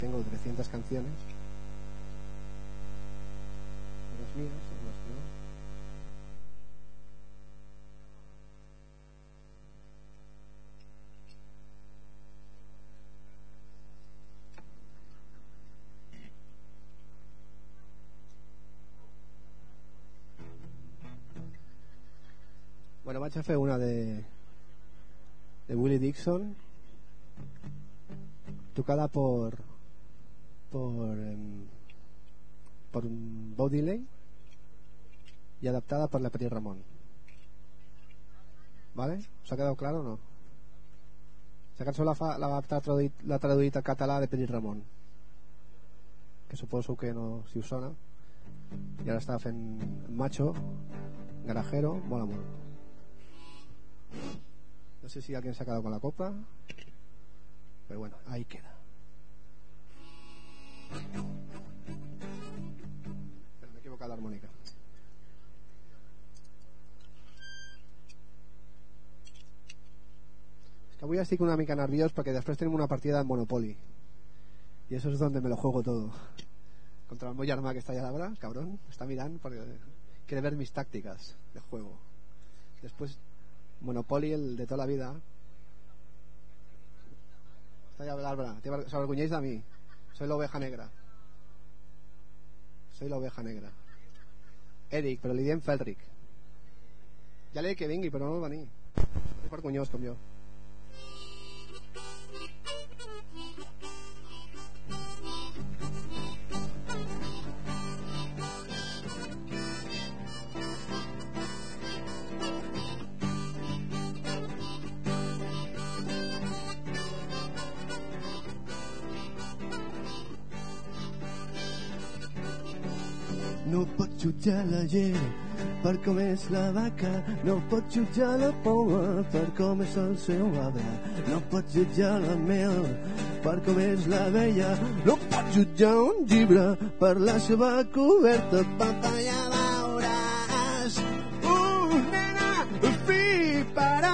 Tengo 300 canciones. Las mías, las que no. Bueno, vaig a fer una de Willie Dixon, tocada por Bo Diddley y adaptada por la Petit Ramón. ¿Vale? ¿Us ha quedado claro o no? La cançó l'ha traduït al català de Petit Ramón, que suposo que no, si us sona, i ara està fent macho, garajero, mola molt. No sé si alguien se ha quedado con la copa, pero bueno, ahí queda. Pero me he equivocado la armónica. Es que avui estic una mica nerviós perquè després tenim una partida de Monopoly y eso es donde me lo juego todo. Contra el meu germà que está allá ahora, cabrón, está mirando porque quiere ver mis tácticas de juego. Después Monopoly, el de toda la vida. Está ya Bárbara, os avergüeñáis de mí. Soy la oveja negra. Soy la oveja negra. Eric, però li diem Felric. Ja li dic que vingui, però no vol venir. És vergonyós com jo. No pots jutjar la gent per com és la vaca, no pots jutjar la poma per com és el seu arbre, no pots jutjar la mel per com és la vella, no pots jutjar un llibre per la seva coberta. Papa, ja veuràs, nena, fliparàs.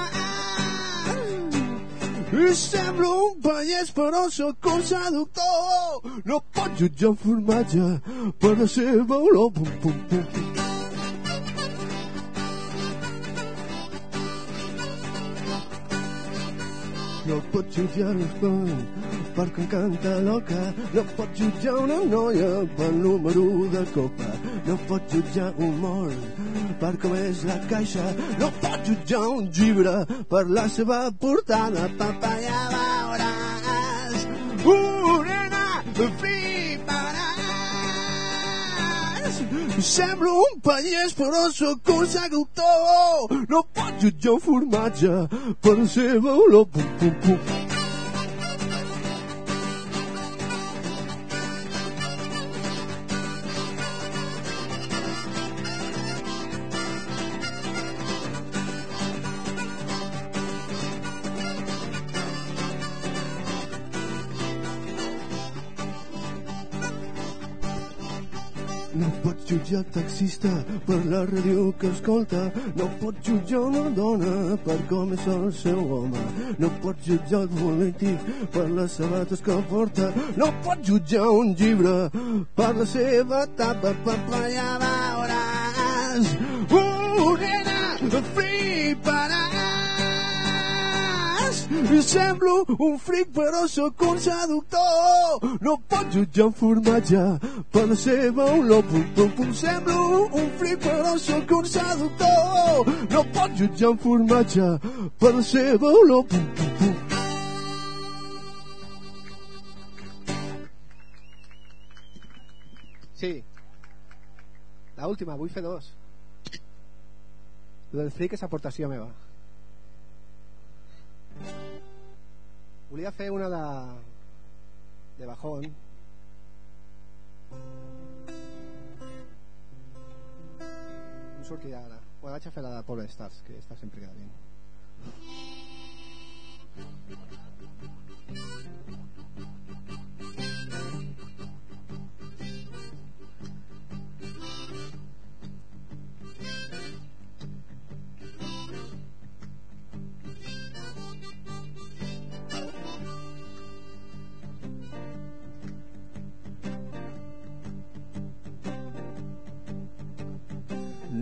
Semblo un pallès però sóc un seductor. No pots jutjar un formatge per la seva olor. Pum, pum, pum. No pots jutjar l'espant per com canta l'oca. No pots jutjar una noia pel número de copa. No pots jutjar un mort per com és la caixa. No pots jutjar un llibre per la seva portada. Papa, ja veuràs, nena, fliparàs. Semblo un pallès però sóc un seductor. No pots jutjar un formatge per la seva olor. Pum, pum, pum. No pots jutjar el taxista per la ràdio que escolta. No pots jutjar una dona per com és el seu home. No pots jutjar el polític per les sabates que porta. No pots jutjar un llibre per la seva tapa. Papa, ja veuràs, nena, fliparàs. Semblo un fric però sóc un seductor. No pots jutjar un formatge per la seva olor. Pum, pum, pum. Semblo un fric però sóc un seductor. No pots jutjar un formatge per la seva olor. Pum, pum, pum. Sí. La última, vull fer dos. Lo del fric és aportació meva. Volia fer una de bajón. No sortirà ara. Bueno, vaig a fer la de Polar Stars, que esta sempre queda bien.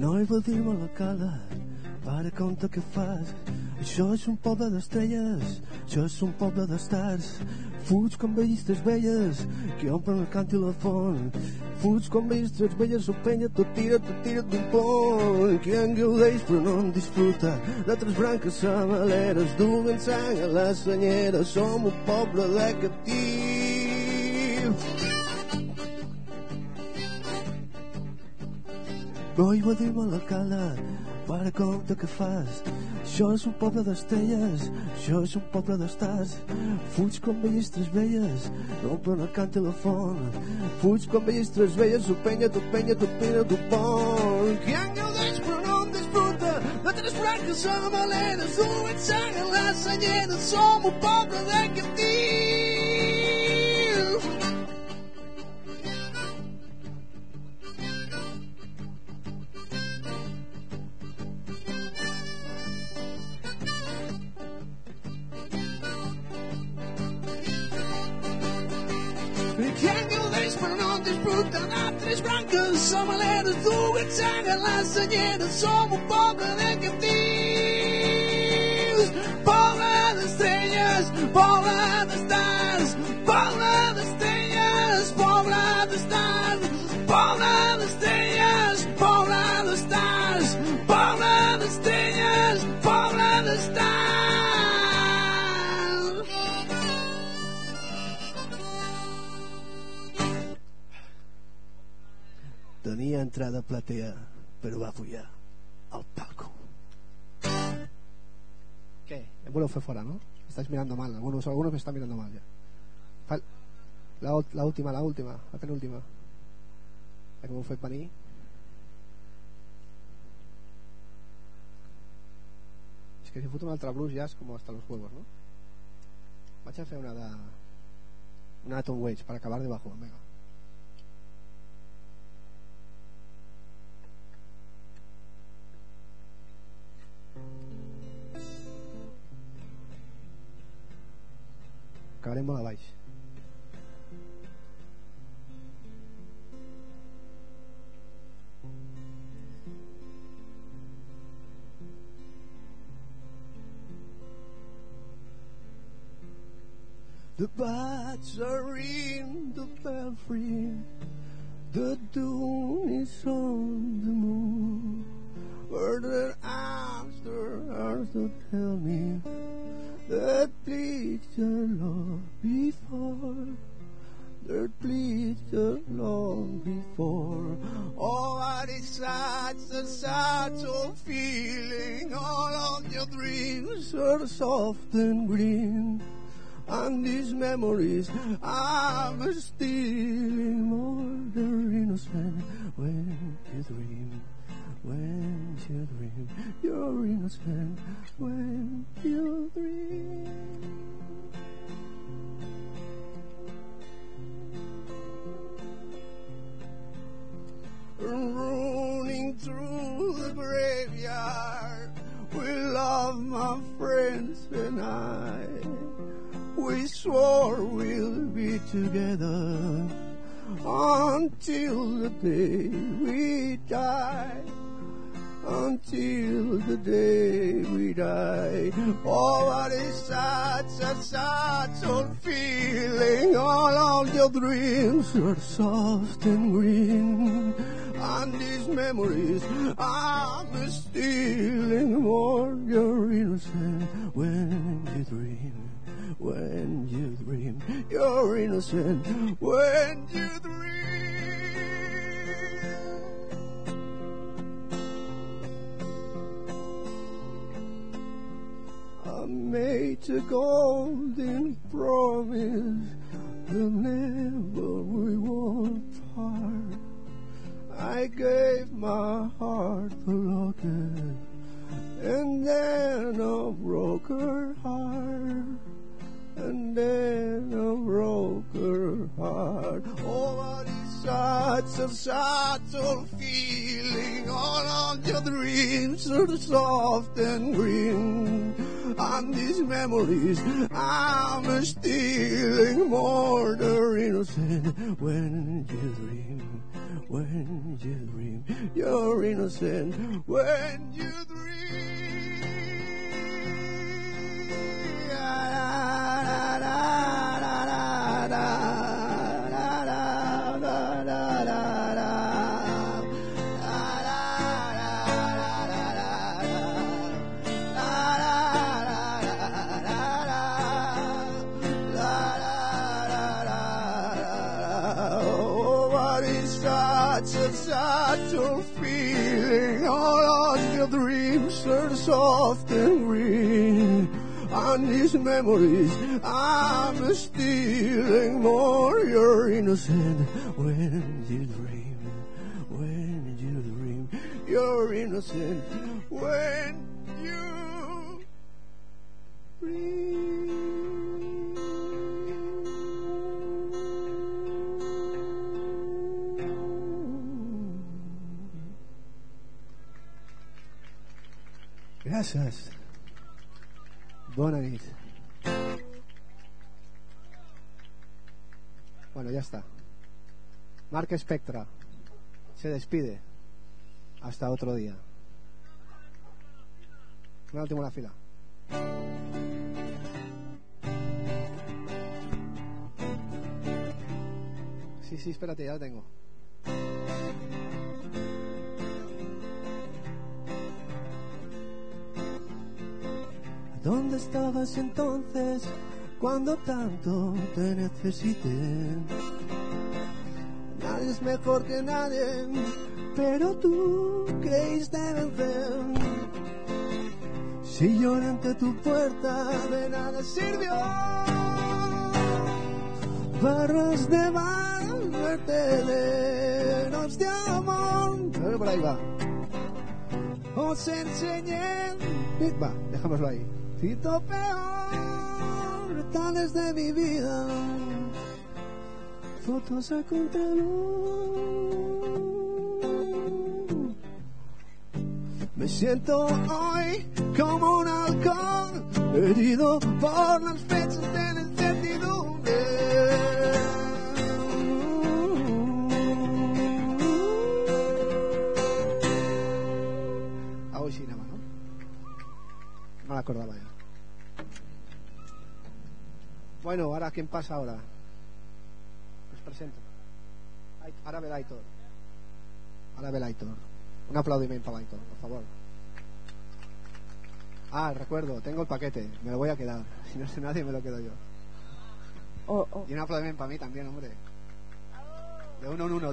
No hi vol dir-me la cala, para compte que fas. Això és un poble d'estrelles, això és un poble d'estars. Fuig com vellistes velles que omplen el cant i la font. Fuig com vellistes velles, s'ho penya, tot tira d'un pont. Qui en gaudeix però no en disfruta, d'altres branques samaleres duen sang a la senyera. Som un poble de captius. No hi va dir-me la cala, para compte que fas. Això és un poble d'estrelles, això és un poble d'estars. Fuig com vellistres velles, omplen el cant i la font. Fuig com vellistres velles, s'ho penya, tot pont. Qui en gaudeix però no en disfruta, de tres branques samaleres duen sang a la senyera. Som un poble de captius. Qui en gaudeix però no en disfruta, de tres branques samaleres duen sang a la senyera. Som un poble de captius. Poble d'estrelles, poble d'estars. Poble d'estrelles, poble d'estars. Poble d'estrelles, poble d'estars. Poble d'estrelles, poble d'estars. Tenia entrada platea, però va follar al palco. ¿Qué? El vuelo fue fuera, ¿no? Estáis mirando mal. Algunos me están mirando mal ya. La última, la penúltima. ¿Cómo fue para mí? Es que si foto un altre blues ya es como hasta los huevos, ¿no? Vaig a fer una Tom Waits para acabar debajo. Venga. Acabarem molt a baix. The bats are in the belfry, the dawn is on the moon. Where the arms to tell me that pleased your love before, that pleased your love before. Oh, what is such a sad old feeling. All of your dreams are soft and green, and these memories I'm stealing more. They're innocent when you dream. When you dream, you're innocent. When you dream. Running through the graveyard, we love my friends and I. We swore we'll be together until the day we die. Until the day we die. Oh, what is such a sad old feeling. All of your dreams are soft and green, and these memories I'm stealing more. You're innocent when you dream. When you dream, you're innocent. When you dream. I made a golden promise that never we won't part. I gave my heart a locket, and then I broke her heart. And then I broke her heart. Oh, what is such a sad old feeling. All of your dreams are soft and green, and these memories I'm stealing more they're innocent when you dream, you're innocent when you dream. Such a feeling, all of your dreams are soft and green, and these memories I'm stealing more. You're innocent when you dream, you're innocent when you dream. Gràcies. Bona nit. Bueno, ya está. Marc Spectra se despide. Hasta otro día. Una última en la fila. Sí, espérate, ya lo tengo. ¿Dónde estabas entonces cuando tanto te necesité? Nadie es mejor que nadie, pero tú creíste vencer. Si lloré ante tu puerta, de nada sirvió. Barras de mal, vertederos de amor. A ver, por ahí va. Os enseñé. Va, dejámoslo ahí. Cito peor, retales de mi vida, fotos a contraluz. Me siento hoy como un halcón, herido por las fechas de la incertidumbre. Hago cinema, ¿no? No me acordaba ya. Bueno, ahora, ¿quién pasa ahora? Os presento. Ara ve l'Aitor. Un aplaudiment para l'Aitor, por favor. Recuerdo, tengo el paquete, me lo voy a quedar. Si no sé nadie, me lo quedo yo. Y un aplaudiment para mí también, hombre. De uno en uno.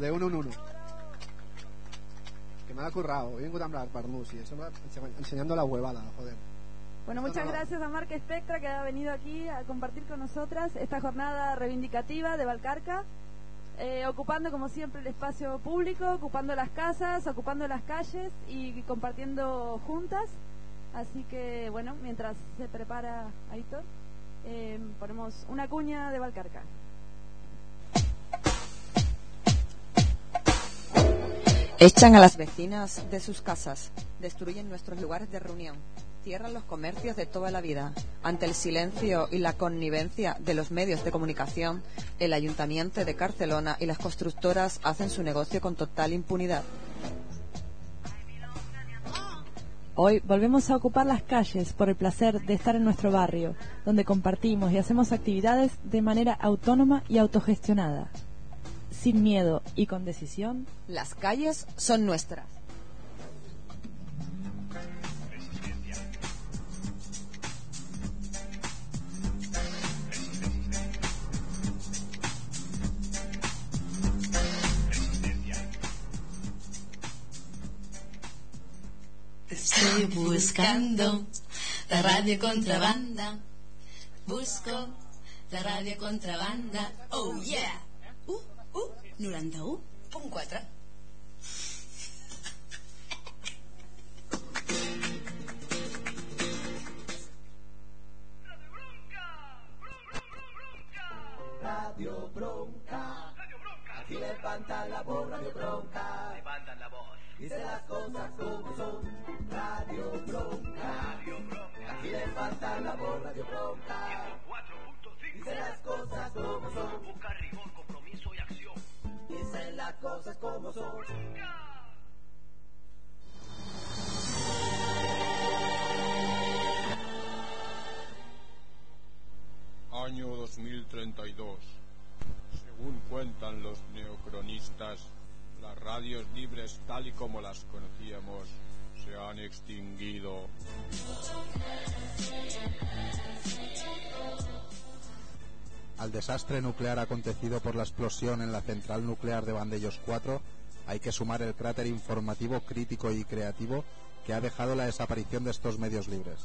Que me ha currado. He vingut amb l'Arparnús y eso enseñando la huevada, joder. Bueno, muchas gracias a Marc Spectra, que ha venido aquí a compartir con nosotras esta jornada reivindicativa de Valcarca, ocupando como siempre el espacio público, ocupando las casas, ocupando las calles y compartiendo juntas. Así que bueno, mientras se prepara Aitor, ponemos una cuña de Valcarca. Echan a las vecinas de sus casas, destruyen nuestros lugares de reunión, cierran los comercios de toda la vida. Ante el silencio y la connivencia de los medios de comunicación, el Ayuntamiento de Barcelona y las constructoras hacen su negocio con total impunidad. Hoy volvemos a ocupar las calles por el placer de estar en nuestro barrio, donde compartimos y hacemos actividades de manera autónoma y autogestionada. Sin miedo y con decisión, las calles son nuestras. Estoy buscando la radio contrabanda. Busco la radio contrabanda. Oh yeah. 91.4. Radio Bronca. Aquí levantan la voz, Radio Bronca. Levantan la voz. Dice las cosas como son. Radio Bronca. Aquí levantan la voz Radio Bronca. 104.5. Dice las cosas como son. Busca rigor, compromiso y acción. Dice las cosas como son. Año 2032. Según cuentan los neocronistas, las radios libres tal y como las conocíamos se han extinguido. Al desastre nuclear acontecido por la explosión en la central nuclear de Vandellós 4 hay que sumar el cráter informativo, crítico y creativo que ha dejado la desaparición de estos medios libres.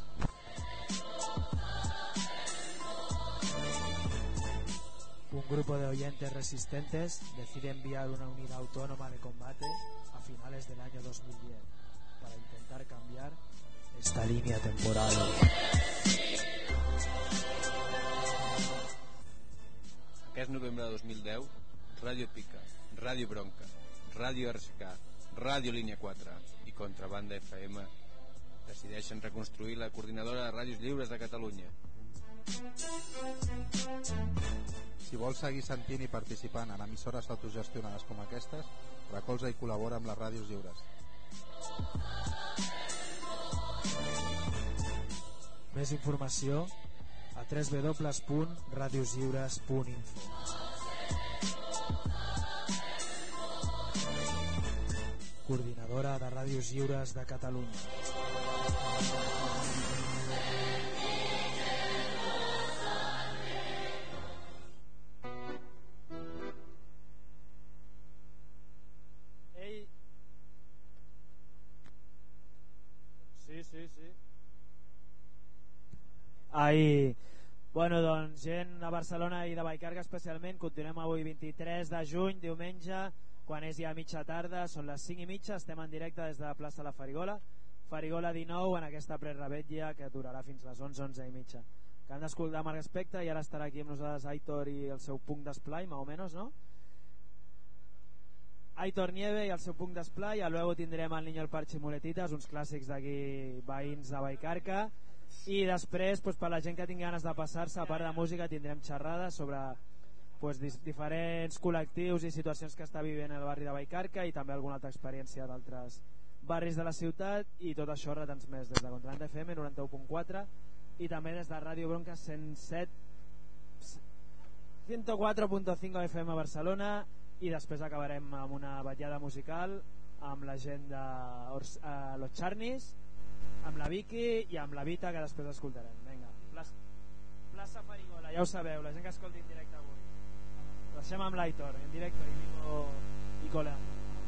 Un grupo de oyentes resistentes decide enviar una unidad autónoma de combate a finales del año 2010 para intentar cambiar esta línea temporal. Aquest novembre de 2010, Ràdio Pica, Ràdio Bronca, Ràdio RSK, Ràdio Línia 4 i Contrabanda FM decideixen reconstruir la coordinadora de ràdios lliures de Catalunya. Si vols seguir sentint i participant en emissores autogestionades com aquestes, recolza i col·labora amb les ràdios lliures. Més informació a www.radioslliures.info. Coordinadora de Ràdios Lliures de Catalunya. Sí. Ai, bueno, doncs gent de Barcelona i de Vallcarca especialment, continuem avui 23 de juny, diumenge, quan és ja mitja tarda, són les 5:30, estem en directe des de la plaça La Farigola, Farigola 19, en aquesta prerevetlla que durarà fins les 11:30. Que han d'escoltar Marc Espectre i ara estarà aquí amb nosaltres Aitor i el seu punt d'esplai, más o menos, ¿no? Aitor Nieve i el seu punt d'esplai, i luego tindrem el Niño el Parche i Muletitas, uns clàssics d'aquí veïns de Vallcarca, i després pues, per la gent que tingui ganes de passar-se, a part de música tindrem xerrades sobre pues, diferents col·lectius i situacions que està vivint el barri de Vallcarca i també alguna altra experiència d'altres barris de la ciutat, i tot això retransmès des de Contrabanda FM 91.4 i també des de Ràdio Bronca 104.5 FM a Barcelona, i després acabarem amb una vetllada musical amb la gent de Los Charnis, amb la Vicky i amb la Vita, que després escoltarem. Vinga, plaça Farigola, ja ho sabeu, la gent que escolti en directe avui. Deixem amb l'Aitor, en directe i Coleando.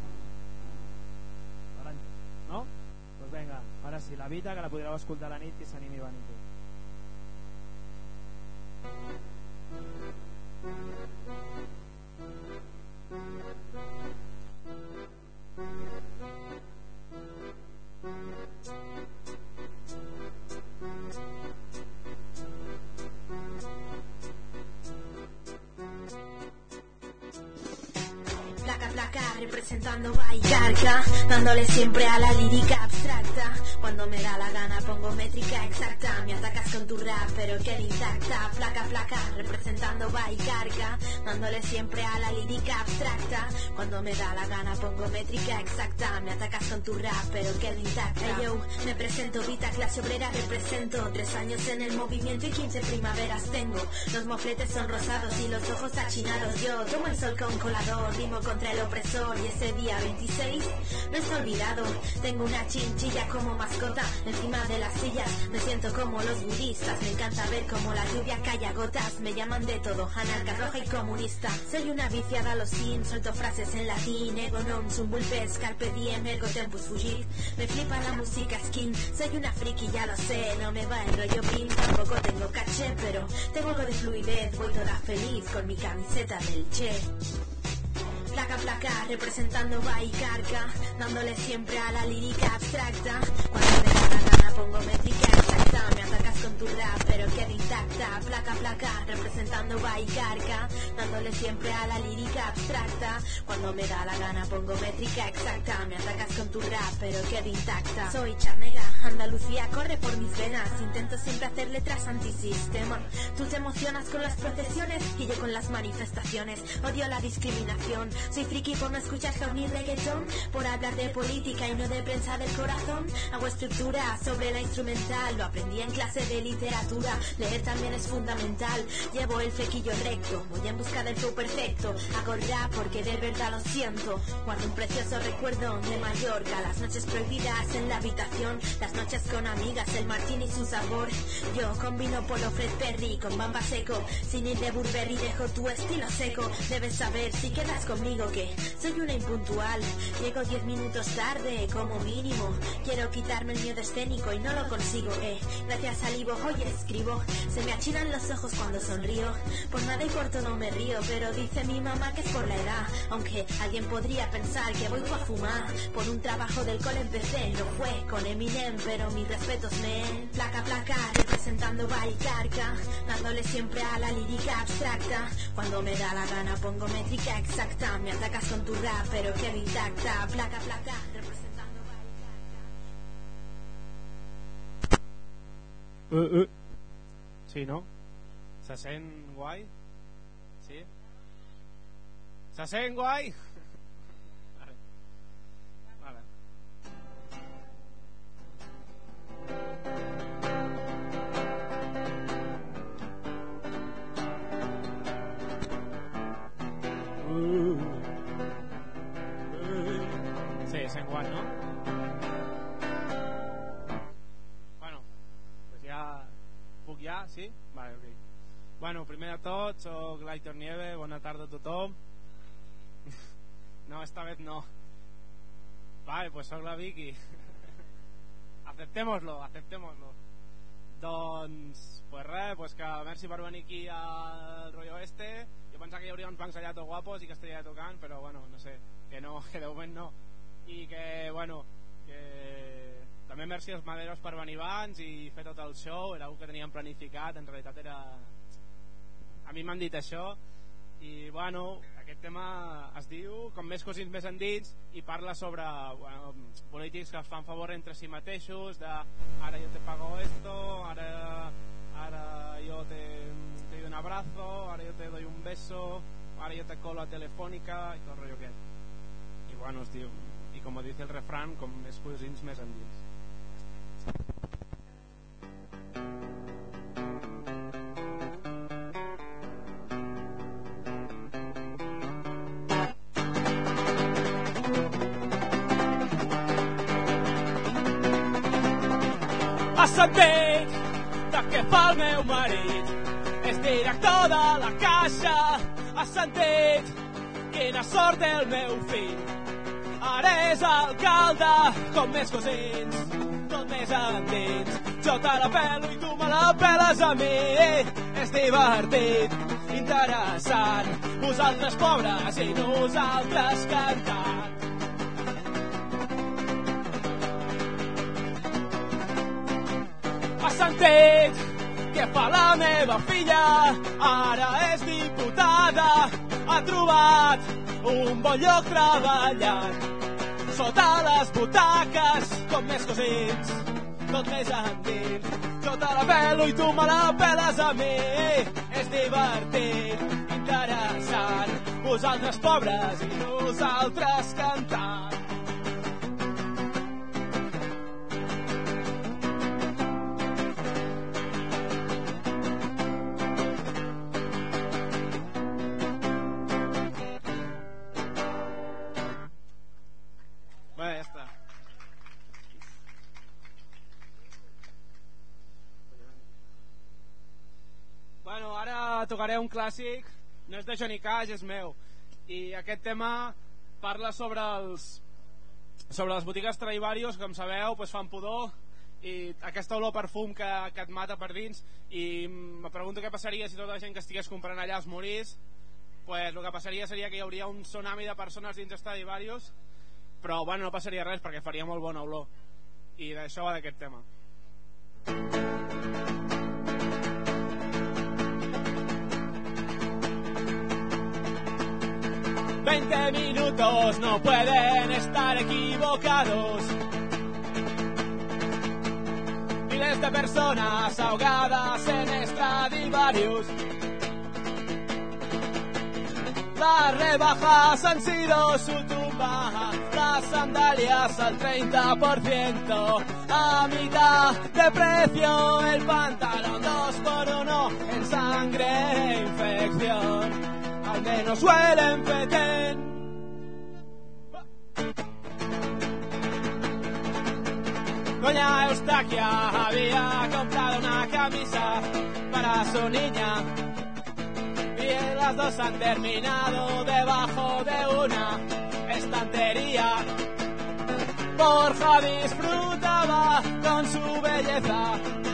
¿No? Pues venga, ara sí, la Vita, que la podreu escoltar a la nit, que s'animi a venir. Placa, representando Vallcarca, dándole siempre a la lírica abstracta. Cuando me da la gana pongo métrica exacta. Me atacas con tu rap pero queda intacta. Placa, representando Vallcarca, dándole siempre a la lírica abstracta. Cuando me da la gana pongo métrica exacta. Me atacas con tu rap pero queda intacta. Hey yo, me presento, Vita, clase obrera represento. 3 años en el movimiento y 15 primaveras tengo. Los mofletes son rosados y los ojos achinados. Yo tomo el sol con colador, rimo contra el opresor, y ese día 26 no es olvidado. Tengo una chinchilla como mascota encima de las sillas, me siento como los budistas. Me encanta ver como la lluvia cae a gotas. Me llaman de todo, anarca, roja y comunista. Soy una viciada a los sin, suelto frases en latín. Ego non sum vulpes, carpe diem, ergo tempus fugit. Me flipa la música skin, soy una friki, ya lo sé. No me va el rollo pin, tampoco tengo caché, pero tengo algo de fluidez. Voy toda feliz con mi camiseta del Che. Placa, representando Vallcarca, dándole siempre a la lírica abstracta. Cuando me da la gana pongo métrica exacta. Me atacas con tu rap pero queda intacta. Placa, representando Vallcarca, dándole siempre a la lírica abstracta. Cuando me da la gana pongo métrica exacta. Me atacas con tu rap pero queda intacta. Soy Charnega, Andalucía corre por mis venas, intento siempre hacer letras antisistema. Tú te emocionas con las procesiones y yo con las manifestaciones. Odio la discriminación, soy friki por no escuchar hip ni reggaetón, por hablar de política y no de prensa del corazón. Hago estructura sobre la instrumental, lo aprendí en clase de literatura. Leer también es fundamental, llevo el flequillo recto, voy en busca del flow perfecto. Hago rap porque de verdad lo siento, guardo un precioso recuerdo de Mallorca, las noches prohibidas en la habitación, las noches con amigas, el martini y su sabor. Yo combino polo Fred Perry con bamba seco, sin ir de Burberry dejo tu estilo seco. Debes saber si quedas conmigo que soy una impuntual, llego 10 minutos tarde como mínimo. Quiero quitarme el miedo escénico y no lo consigo, gracias al Ivo hoy escribo. Se me achinan los ojos cuando sonrío, por nada y por todo me río, pero dice mi mamá que es por la edad. Aunque alguien podría pensar que voy a fumar, por un trabajo del cole empecé, no fue con Eminem, pero mis respetos men. Placa, placa, representando Valcarca, dándole siempre a la lírica abstracta. Cuando me da la gana pongo métrica exacta, me atacas con tu rap pero quedo intacta. Placa, placa, representando Valcarca. Sí, no? Se sent guai? Sí? Se sent guai? Vale. Sí, sent guai, no? Bueno, pues ja... Puc ja? Sí? Vale, ok. Bueno, primer de tot, soc l'Aitor Nieve, bona tarda a tothom. No, esta vez no. Vale, pues soc la Vicky. Aceptémoslo. Doncs, pues res, pues que merci per venir aquí al rollo este. Jo pensava que hi hauria uns bancs allà tot guapos i que estaria tocant, però bueno, no sé, que no, que de moment no. I que, bueno, que també merci als Maderos per venir abans i fer tot el show, era una que teníem planificat, en realitat era... A mi m'han dit això i bueno, aquest tema es diu Com més cosins més endins i parla sobre polítics que es fan favor entre si mateixos, de ara yo te pago esto, ara yo te doy un abrazo, ara yo te doy un beso, ara yo te colo a Telefónica y todo el rollo que y bueno, es diu, y como dice el refrán, com més cosins més endins. Has sentit de què fa el meu marit? És director de la Caixa. Has sentit quina sort té el meu fill? Ara és alcalde, com més cosins, tot més endins. Jo te la pelo i tu me la peles a mi. És divertit, interessant, vosaltres pobres i nosaltres cantant. Has sentit què fa la meva filla? Ara és diputada, ha trobat un bon lloc treballant. Sota les butaques, com més cosins, tot més endins. Jo te la pelo i tu me la peles a mi. És divertit, interessant, vosaltres pobres i nosaltres cantant. Tocaré un clàssic, no és de Johnny Cash, és meu, i aquest tema parla sobre les botigues Stradivarius, que com sabeu pues fan pudor i aquesta olor perfum que et mata per dins, i me pregunto què passaria si tota la gent que estigués comprant allà es morís. Pues el que passaria seria que hi hauria un tsunami de persones dins Stradivarius, però bueno, no passaria res perquè faria molt bona olor, i d'això va d'aquest tema. 20 minutos no pueden estar equivocados. miles de personas ahogadas en Stradivarius. Las rebajas han sido su tumba, las sandalias al 30%, a mitad de precio el pantalón 2x1 en sangre e infección, al menos huelen petén. Doña Eustaquia había comprado una camisa para su niña y las dos han terminado debajo de una estantería. Borja disfrutaba con su belleza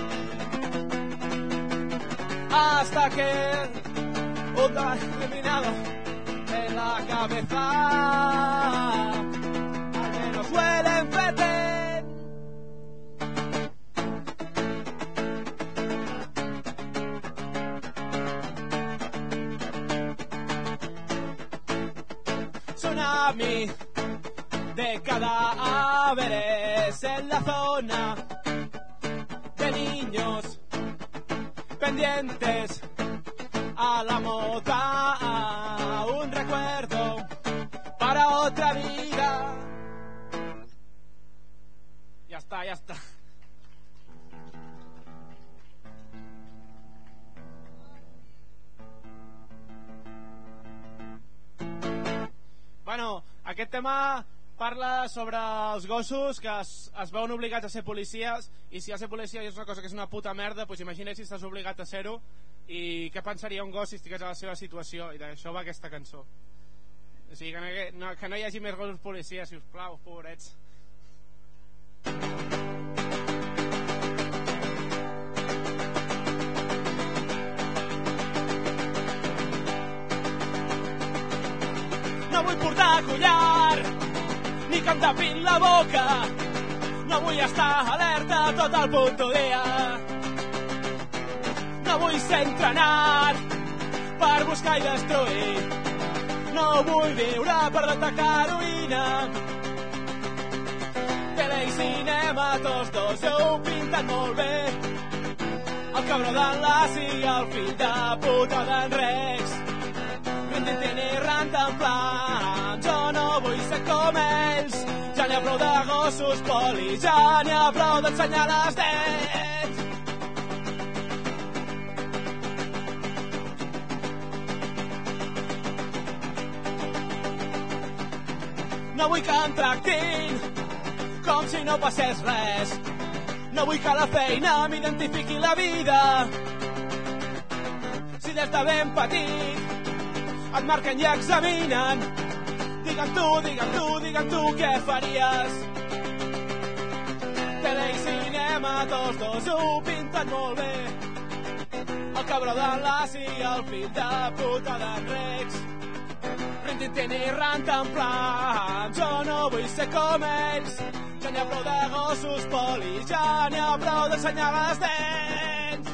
hasta que un terminado en la cabeza, al menos huele en petén. Tsunami de cadáveres en la zona de niños pendientes a la mota, un recuerdo para otra vida. Ya está, ya está. Bueno, aquest tema parla sobre els gossos que es veuen obligats a ser policies, i si ha de ser policia és una cosa que és una puta merda, doncs imagina't si estàs obligat a ser-ho i què pensaria un gos si estigués a la seva situació, i d'això va aquesta cançó. O sigui, que no hi hagi més gossos policies, si us plau, pobrets. No vull portar collar ni que em tapin la boca, no vull estar alerta tot el puto dia, no vull ser entrenat per buscar i destruir, no vull viure per detectar heroïna. Tele i cinema, tots dos ho pinten molt bé, el cabró d'en Las i el fill de puta d'en Rex, Rintintín i Rantanplan. Jo no vull ser com ells, ja n'hi ha prou de gossos polis, ja n'hi ha prou d'ensenyar les dents. No vull que em tractin com si no passés res, no vull que a la feina m'identifiqui la vida. Si des de ben petit et marquen i examinen, digue'm tu què faries. Tele i cinema, tots dos ho pinten molt bé, el cabró d'en Las i el fill de puta d'en Rex, Rintintín i Rantanplan. Jo no vull ser com ells, ja n'hi ha prou de gossos polis, ja n'hi ha prou d'ensenyar les dents.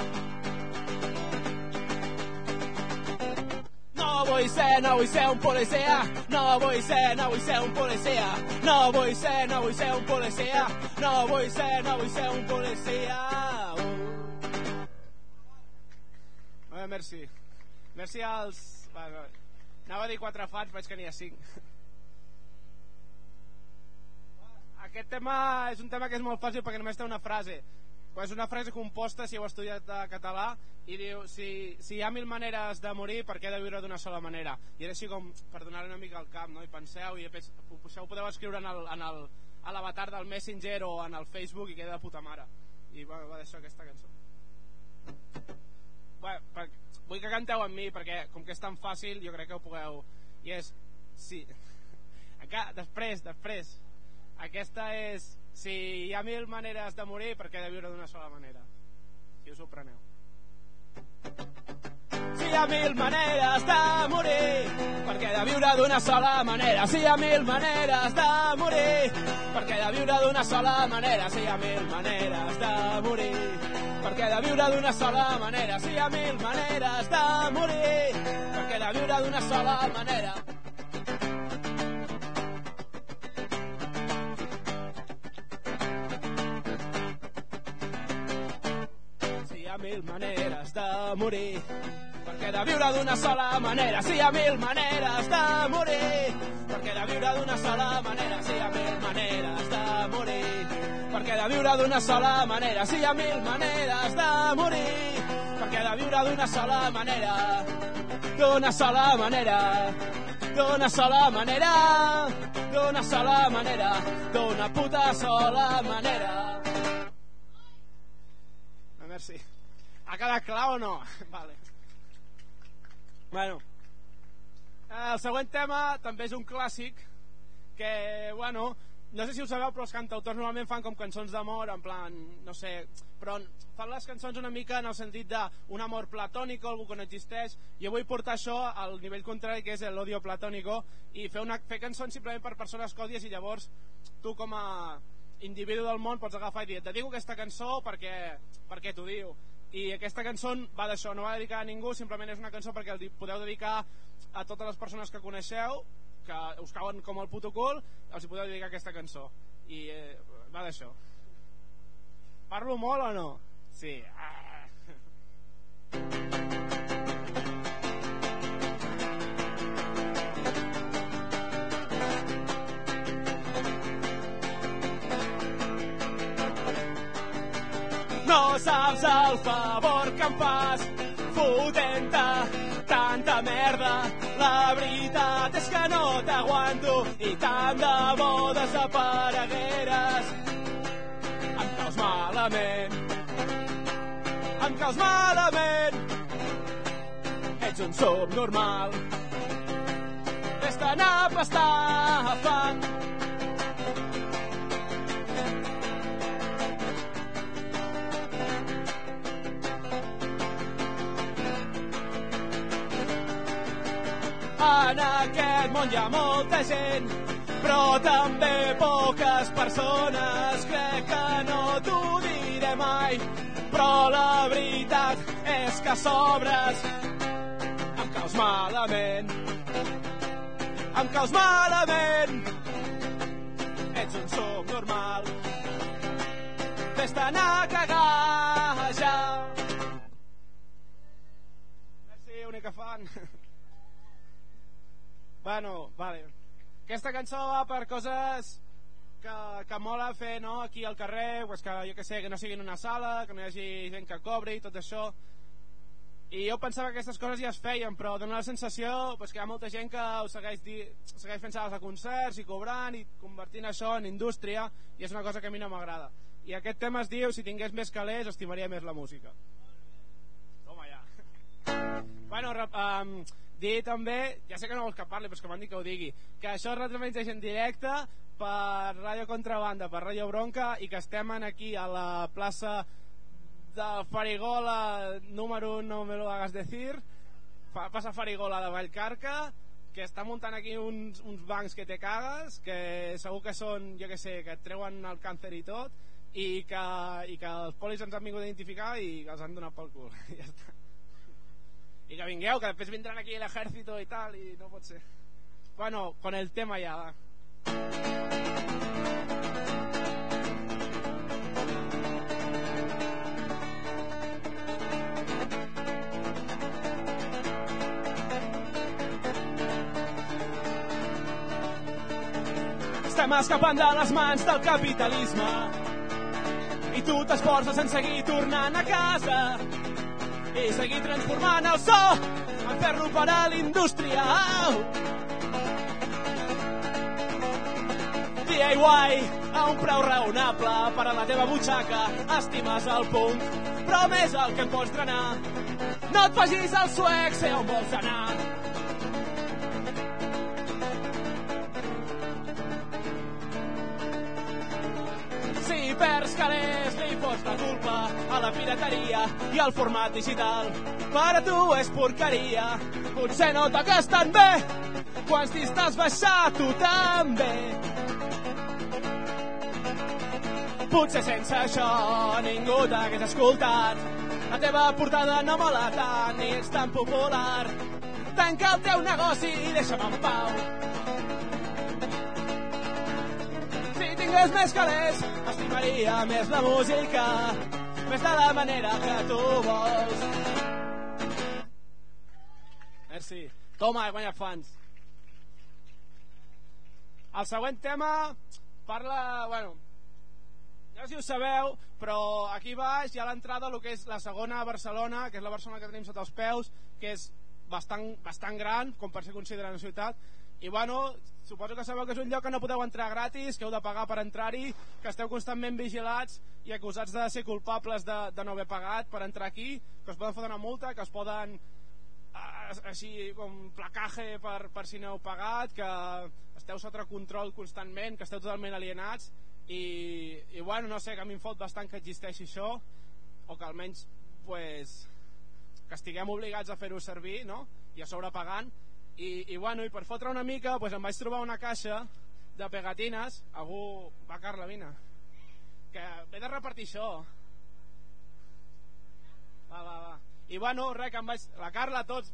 No vull ser un policia, no vull ser un policia, no vull ser un policia, no vull ser un policia. Merci. Merci als... Anava a dir 4 fans, veig que n'hi ha 5. Aquest tema és un tema que és molt fàcil perquè només té una frase. És una frase composta, si heu estudiat català, i diu, si hi ha 1000 maneres de morir, per què he de viure d'una sola manera? I era així com per donar-li una mica al cap, no? I penseu, i això ho podeu escriure a l'avatar del Messenger o en el Facebook i queda de puta mare. I va d'això aquesta cançó. Vull que canteu amb mi, perquè com que és tan fàcil, jo crec que ho pugueu... I és... Sí. Després. Aquesta és... Si hi ha 1000 maneres de morir, per què he de viure d'una sola manera? Si us ho preneu. Si hi ha 1000 maneres de morir, per què he de viure d'una sola manera? Si hi ha 1000 maneres de morir, per què he de viure d'una sola manera? Si hi ha 1000 maneres de morir, per què he de viure d'una sola manera? Si hi ha 1000 maneres de morir, per què he de viure d'una sola manera? mil maneres de morir. Perquè de viure d'una sola manera, sí, hi ha mil maneres de morir. Perquè de viure d'una sola manera, sí, hi ha mil maneres de morir. Perquè de viure d'una sola manera, sí, hi ha mil maneres de morir. Perquè de viure d'una sola manera, d'una sola manera, d'una sola manera, d'una sola manera, d'una puta sola manera. Merci. Ha quedat clar o no? Vale. Bueno, el següent tema també és un clàssic que, bueno, no sé si ho sabeu, però els cantautors normalment fan com cançons d'amor, en plan, no sé, però fan les cançons una mica en el sentit d'un amor platònico, algú que no existeix. Jo vull portar això al nivell contrari, que és l'odio platònico, i fer cançons simplement per persones que odies, i llavors tu com a individu del món pots agafar i dir, et dedico aquesta cançó perquè t'ho diu. I aquesta cançó va d'això, no va dedicar a ningú, simplement és una cançó perquè el podeu dedicar a totes les persones que coneixeu, que us cauen com el puto cul, els hi podeu dedicar aquesta cançó. I va d'això. Parlo molt o no? Sí. No saps el favor que em fas fotent-te tanta merda. La veritat és que no t'aguanto i tant de bo desaparegueres. Em caus malament, em caus malament. Ets un subnormal, vés-te'n a pastar a fang. En aquest món hi ha molta gent, però també poques persones. Crec que no t'ho diré mai, però la veritat és que sobres. Em caus malament, em caus malament. Ets un subnormal, vés-te'n a cagar ja. Merci, única fan. Bueno, vale. Aquesta cançó va per coses que mola fer, no?, aquí al carrer, pues que jo que sé, que no sigui en una sala, que no hi hagi gent que cobri i tot això. I jo pensava que aquestes coses ja es feien, però dona la sensació pues, que hi ha molta gent que ho segueix fent sales de concerts i cobrant i convertint això en indústria, i és una cosa que a mi no m'agrada. I aquest tema es diu, si tingués més calés, estimaria més la música. Toma ja. Bueno, dir també, ja sé que no vols que parli, però és que m'han dit que ho digui, que això es retransmeteix en directe per Ràdio Contrabanda, per Ràdio Bronca, i que estem aquí a la plaça de Farigola número, no me lo hagas decir, plaça Farigola de Vallcarca, que està muntant aquí uns bancs que te cagues, que segur que són, jo que sé, que et treuen el càncer i tot, i que els polis ens han vingut a identificar i els han donat pel cul. I ja està. I que vingueu, que després vindran aquí l'ejército i tal, i no pot ser. Bueno, con el tema ya va. Estem escapant de les mans del capitalisme i tu t'esforces en seguir tornant a casa i seguir transformant el so en fer-lo per a l'indústria. DIY a un preu raonable per a la teva butxaca. Estimes el punt, però més el que em pots drenar. No et facis el suec, sé on vols anar. Si perds calés, li fots la culpa a la pirateria i al format digital. Per a tu és porqueria. Potser no toques tan bé quan t'hi estàs baixat tu també. Potser sense això ningú t'hagués escoltat. La teva portada no mola tant ni ets tan popular. Tanca el teu negoci i deixa'm en pau. Si tingués més calés, estimaria més la música més de la manera que tu vols. Merci. Toma, he guanyat fans. El següent tema parla, bueno, no sé si ho sabeu, però aquí baix hi ha l'entrada a lo que és la segona Barcelona, que és la Barcelona que tenim sota els peus, que és bastant gran, com per ser considerada una ciutat, i bueno, suposo que sabeu que és un lloc que no podeu entrar gratis, que heu de pagar per entrar-hi, que esteu constantment vigilats i acusats de ser culpables de no haver pagat per entrar aquí, que us poden fotre una multa, que us poden així com placaje per si no heu pagat, que esteu sota control constantment, que esteu totalment alienats i bueno, no sé, que a mi em fot bastant que existeixi això, o que almenys pues, que estiguem obligats a fer-ho servir, no? I a sobre pagant i bueno, i per fotre una mica pues, em vaig trobar una caixa de pegatines. Algú... Va, Carla, vine, que he de repartir això. Va. I bueno, res, que em vaig... La Carla, tots...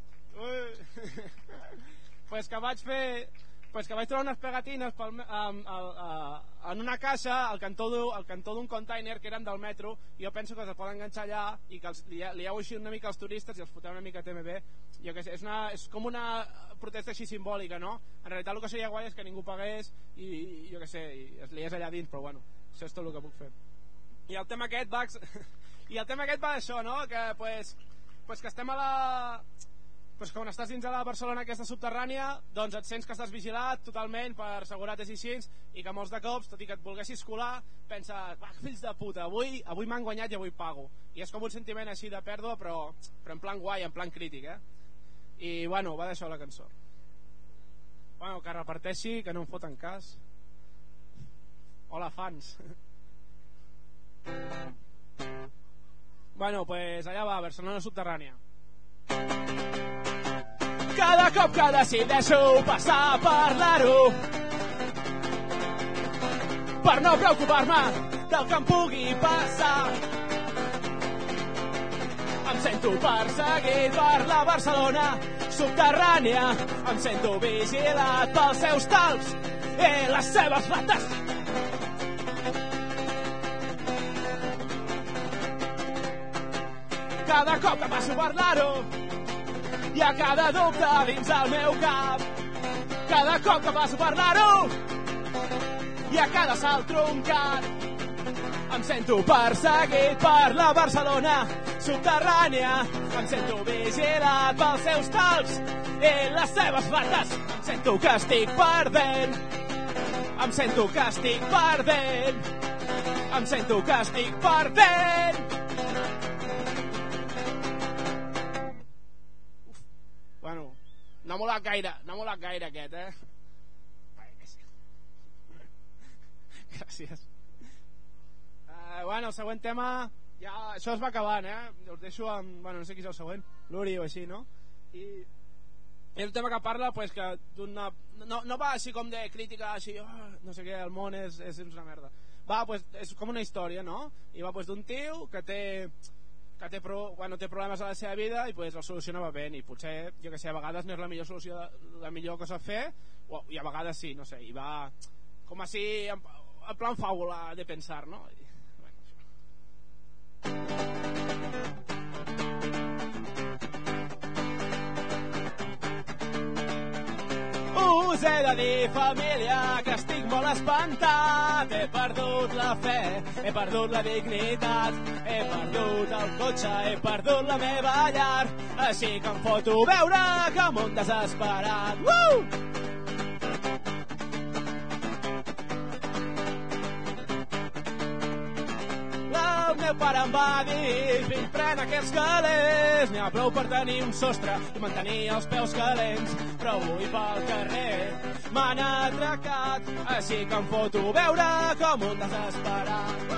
pues que vaig fer... Pues que vaig trobar unes pegatines en una caixa al cantó d'un container que eren del metro, i jo penso que es poden enganxar allà i que lieu així una mica els turistes i els fotem una mica TMB. Jo que sé, és com una protesta així simbòlica, no? En realitat el que seria guai és que ningú pagués i jo que sé, i es liés allà dins, però bueno, això és tot el que puc fer. I el tema aquest va d'això, no? Que pues que estem a la... Pues quan estàs dins de la Barcelona aquesta subterrània, doncs et sents que estàs vigilat totalment per seguretat i així, i que molts de cops, tot i que et volguessis colar, penses, va, fills de puta, avui m'han guanyat i avui pago. I és com un sentiment així de pèrdua, però en plan guai, en plan crític, I bueno, va d'això la cançó. Bueno, que reparteixi, que no em foten cas. Hola, fans. Bueno, pues allà va, Barcelona subterrània. Cada cop que decideixo passar a parlar-ho, per no preocupar-me del que em pugui passar, em sento perseguit per la Barcelona subterrània, em sento vigilat pels seus talps i les seves rates. Cada cop que passo a parlar-ho hi ha cada dubte dins el meu cap. Cada cop que passo a parlar-ho hi ha cada salt truncat. Em sento perseguit per la Barcelona subterrània, em sento vigilat pels seus talps i les seves rates. Em sento que estic perdent, em sento que estic perdent, em sento que estic perdent. Bueno, no ha molat gaire aquest, Gràcies. Bueno, el següent tema, ja, això es va acabant, us deixo amb, bueno, no sé qui és el següent, l'Uri o així, no? I és un tema que parla, pues, que d'una... No va així com de crítica, així, no sé què, el món és una merda. Va, pues, és com una història, no? I va, pues, d'un tio que té problemes a la seva vida i pues, el solucionava bé, i potser, jo que sé, a vegades no és la millor solució, la millor cosa a fer, i a vegades sí, no sé, i va com així en plan fàbula de pensar, no? Us he de dir, família, que estic molt espantat. He perdut la fe, he perdut la dignitat, he perdut el cotxe, he perdut la meva llar. Així que em foto veure com un desesperat. El meu pare em va dir, fill, pren aquests calés, n'hi ha prou per tenir un sostre i mantenir els peus calents, però avui pel carrer m'han atracat, així que em foto veure com un desesperat.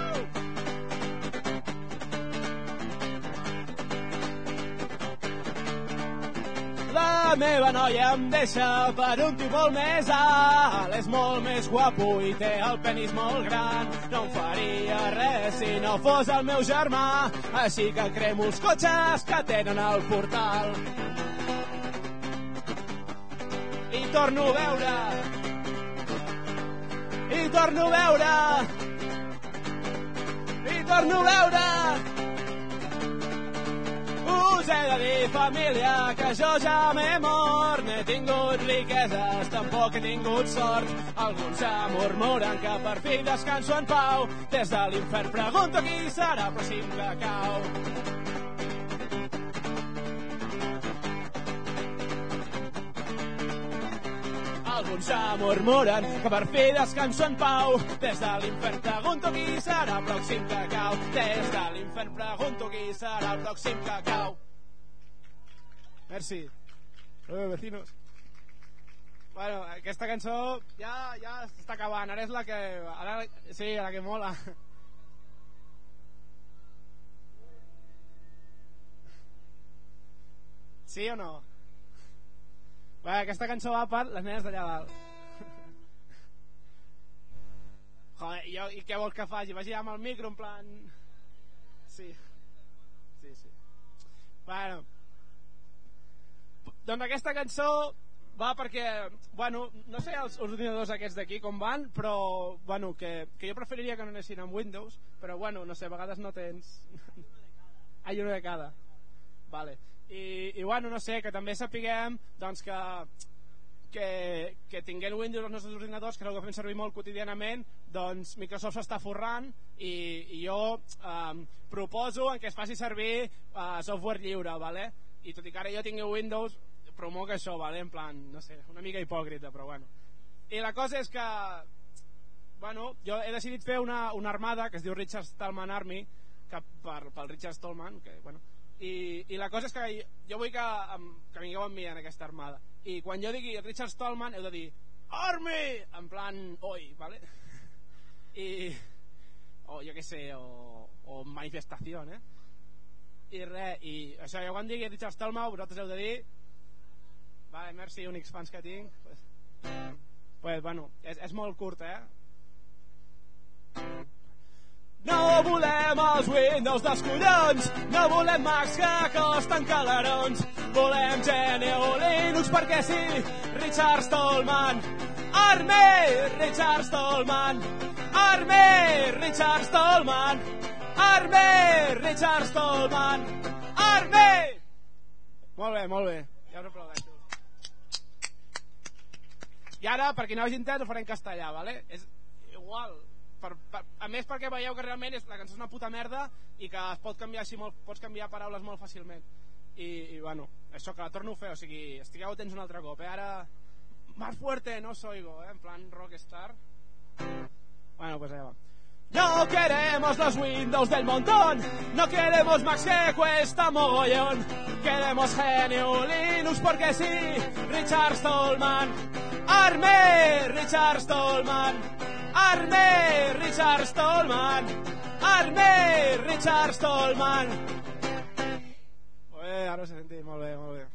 La meva noia em deixa per un tio molt més alt, és molt més guapo i té el penis molt gran. No em faria res si no fos el meu germà, així que cremo els cotxes que tenen al portal. I torno a veure, i torno a veure, i torno a veure Us he de dir, família, que jo ja m'he mort. No he tingut riqueses, tampoc he tingut sort. Alguns ja murmuren que per fi descanso en pau. Des de l'infern pregunto qui serà el pròxim que cau. Alguns ja murmuren que per fi descanso en pau. Des de l'infern pregunto qui serà el pròxim que cau. Des de l'infern pregunto qui serà el pròxim que cau. Merci. Vecinos. Bueno, aquesta cançó ja s'està acabant. Ara és la que... Sí, la que mola. Sí o no? Bé, aquesta cançó va per les nenes d'allà dalt. Joder, i què vols que faci? Vagi amb el micro en plan... Sí. Bueno. Doncs aquesta cançó va perquè, bueno, no sé els ordinadors aquests d'aquí com van, però, bueno, que jo preferiria que no anessin amb Windows, però, bueno, no sé, a vegades no tens... Hay uno de cada. Vale. I bueno, no sé, que també sapiguem doncs que tinguent Windows als nostres ordinadors, que és el que fem servir molt quotidianament, doncs Microsoft s'està forrant i jo proposo que es faci servir software lliure, vale? I tot i que ara jo tingui Windows, promoc això, vale? En plan, no sé, una mica hipòcrita, però bueno. I la cosa és que, bueno, jo he decidit fer una armada que es diu Richard Stallman Army, que pel Richard Stallman, que, bueno, i la cosa és que jo vull que vingueu amb mi en aquesta armada, i quan jo digui Richard Stallman heu de dir Army, en plan oi, vale? O jo què sé, o manifestació, i res, i això, jo quan digui Richard Stallman vosaltres heu de dir vale, merci, únics fans que tinc pues bueno, és molt curt, No volem els Windows dels collons, no volem Macs que costen calarons, volem GNU Linux perquè sí, Richard Stallman, Arme, Richard Stallman, Arme, Richard Stallman, Arme, Richard Stallman, Arme! Molt bé, ja us aplaudeixo. I ara, per qui no hagi entès, ho faré en castellà, vale? És igual. A més perquè veieu que realment la cançó és una puta merda i que es pot canviar així pots canviar paraules molt fàcilment i bueno, això que la torno a fer, o sigui, estigueu atents un altre cop, ara más fuerte no os oigo, en plan rockstar. Bueno, pues allá va. No queremos los Windows del montón, no queremos Macs que cuesta mogollón, queremos GNU Linux porque sí, Richard Stallman, Arme, Richard Stallman, Arme, Richard Stallman, Arme, Richard Stallman. Ara s'ha sentit, molt bé.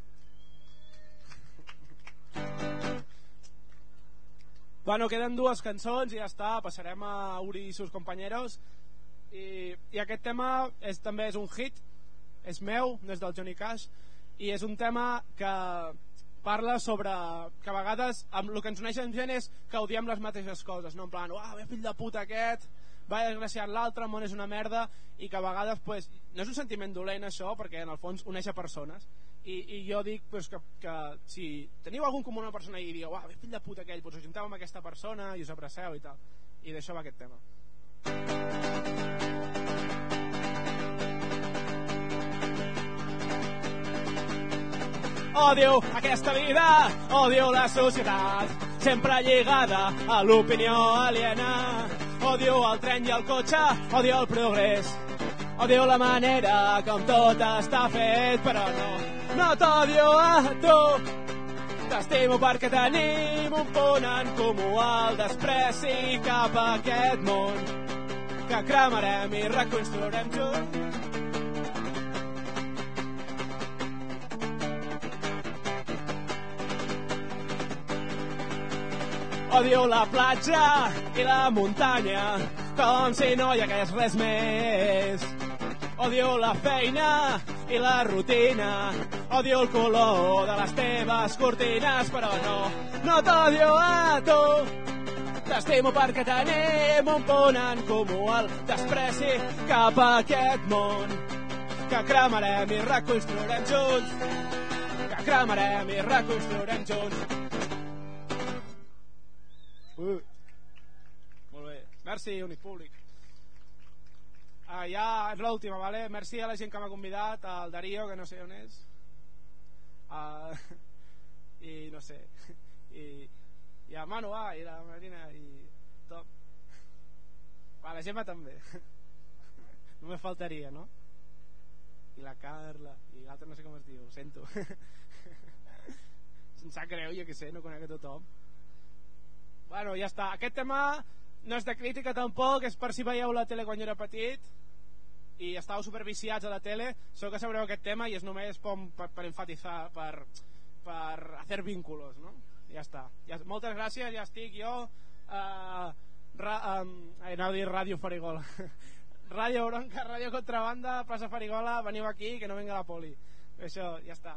Bueno, queden dues cançons i ja està, passarem a Uri i sus compañeros i aquest tema també és un hit, és meu, no és del Johnny Cash, i és un tema que parla sobre que a vegades amb el que ens uneix en gent és que odiem les mateixes coses, no en plan, fill de puta aquest, va desgraciat l'altre, el món és una merda, i que a vegades pues, no és un sentiment dolent això, perquè en el fons uneix a persones, i jo dic pues, que si teniu algun comú una persona i dieu, fill de puta aquell, pues us junteu amb aquesta persona i us abraceu i tal, i d'això va aquest tema. Odio aquesta vida, odio la societat, sempre lligada a l'opinió aliena. Odio el tren i el cotxe, odio el progrés, odio la manera com tot està fet, però no t'odio a tu. T'estimo perquè tenim un punt en comú, el despreci cap a aquest món que cremarem i reconstruirem junts. Odio la platja i la muntanya, com si no hi hagués res més. Odio la feina i la rutina, odio el color de les teves cortines, però no t'odio a tu. T'estimo perquè tenim un punt en comú, el despreci cap a aquest món que cremarem i reconstruirem junts, que cremarem i reconstruirem junts. Molt bé, merci Unipúblic. Ja és l'última, vale? Merci a la gent que m'ha convidat, al Darío, que no sé on és, i no sé, i a Manu, i la Marina, i tot. La Gemma també. No me faltaria, no? I la Carla, i l'altre no sé com es diu, ho sento. Em sap greu, jo què sé, no conec a tothom. Bueno, ja està. Aquest tema no és de crítica tampoc, és per si veieu la tele quan jo era petit i estàveu superviciats a la tele, segur que sabreu aquest tema i és només per enfatitzar, per hacer vínculos, no? Ja està. Moltes gràcies, ja estic jo. Anava a dir Ràdio Farigola. Ràdio Bronca, Ràdio Contrabanda, plaça Farigola, veniu aquí, que no venga la poli. Això, ja està.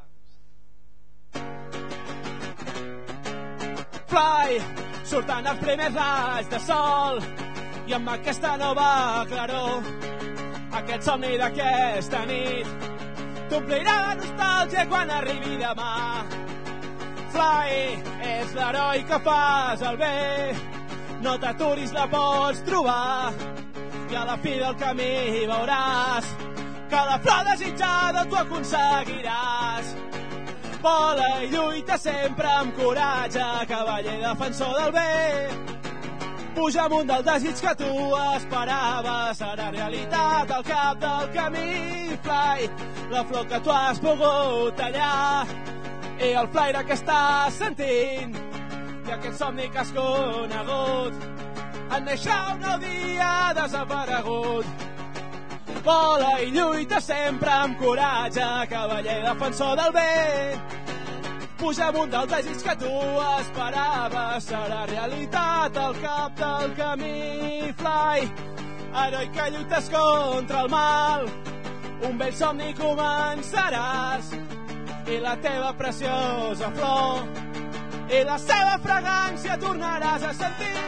Fly, surten els primers raigs de sol i amb aquesta nova claror, aquest somni d'aquesta nit t'omplirà de nostàlgia quan arribi demà. Fly, és l'heroi que fas el bé, no t'aturis, la pots trobar i a la fi del camí veuràs que la flor desitjada tu aconseguiràs. Vola i lluita sempre amb coratge, cavaller defensor del bé. Puja amunt del desig que tu esperaves, serà realitat al cap del camí. Fly, la flor que tu has pogut tallar i el flaire que estàs sentint i aquest somni que has conegut en néixer un nou dia desaparegut. Vola i lluita sempre amb coratge, cavaller defensor del bé. Puja amunt del desig que tu esperaves, serà realitat al cap del camí. Fly, heroi que lluites contra el mal, un vell somni començaràs i la teva preciosa flor i la seva fragància tornaràs a sentir.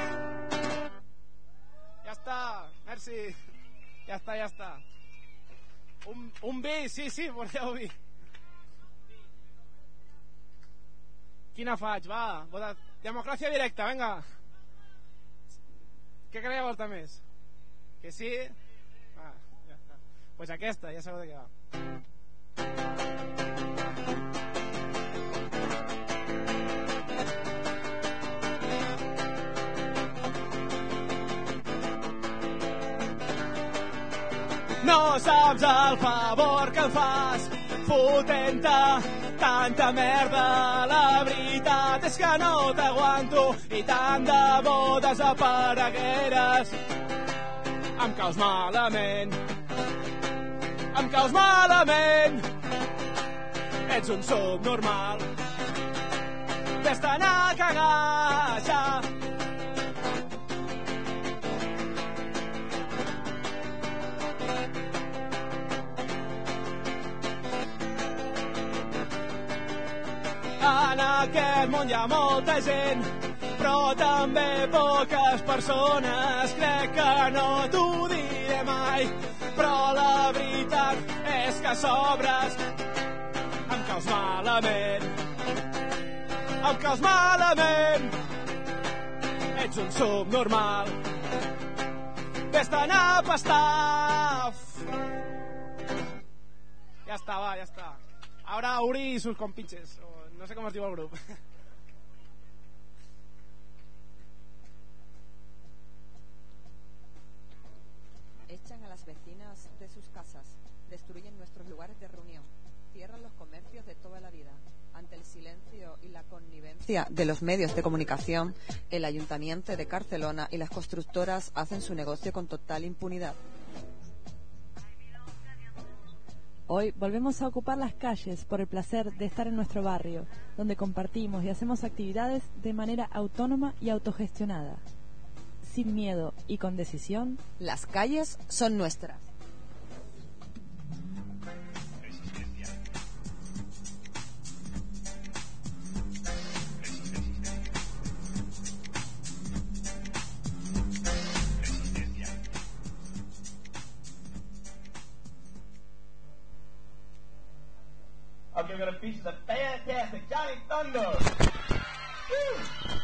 Ja està, merci. Ja està, ja està. Un vi, sí, porteu vi. Quina faig? Va, vota. Democràcia directa, venga. Què creieu volta més? Que sí? Va, ja està. Pues aquesta, ja sabeu de què va. No saps el favor que em fas fotent-te tanta merda. La veritat és que no t'aguanto i tant de bo desaparegueres. Em caus malament, em caus malament. Ets un subnormal, vés-te'n a cagar ja. En aquest món hi ha molta gent, però també poques persones. Crec que no t'ho diré mai, però la veritat és que sobres. Em caus malament, em caus malament. Ets un subnormal, vés-te'n a pastar. Ja està, va, ja està. Ahora Uri y sus compinches. No sé cómo os digo el grupo. Echan a las vecinas de sus casas, destruyen nuestros lugares de reunión, cierran los comercios de toda la vida. Ante el silencio y la connivencia de los medios de comunicación, el Ayuntamiento de Barcelona y las constructoras hacen su negocio con total impunidad. Hoy volvemos a ocupar las calles por el placer de estar en nuestro barrio, donde compartimos y hacemos actividades de manera autónoma y autogestionada. Sin miedo y con decisión, las calles son nuestras. Okay, we're going to feature the fantastic Johnny Thunder. Woo!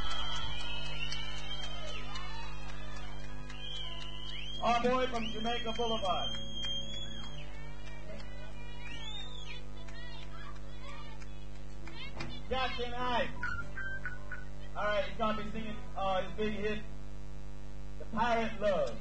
Our boy from Jamaica Boulevard. Captain Ike. Alright, he's going to be singing his big hit, The Pirate Love.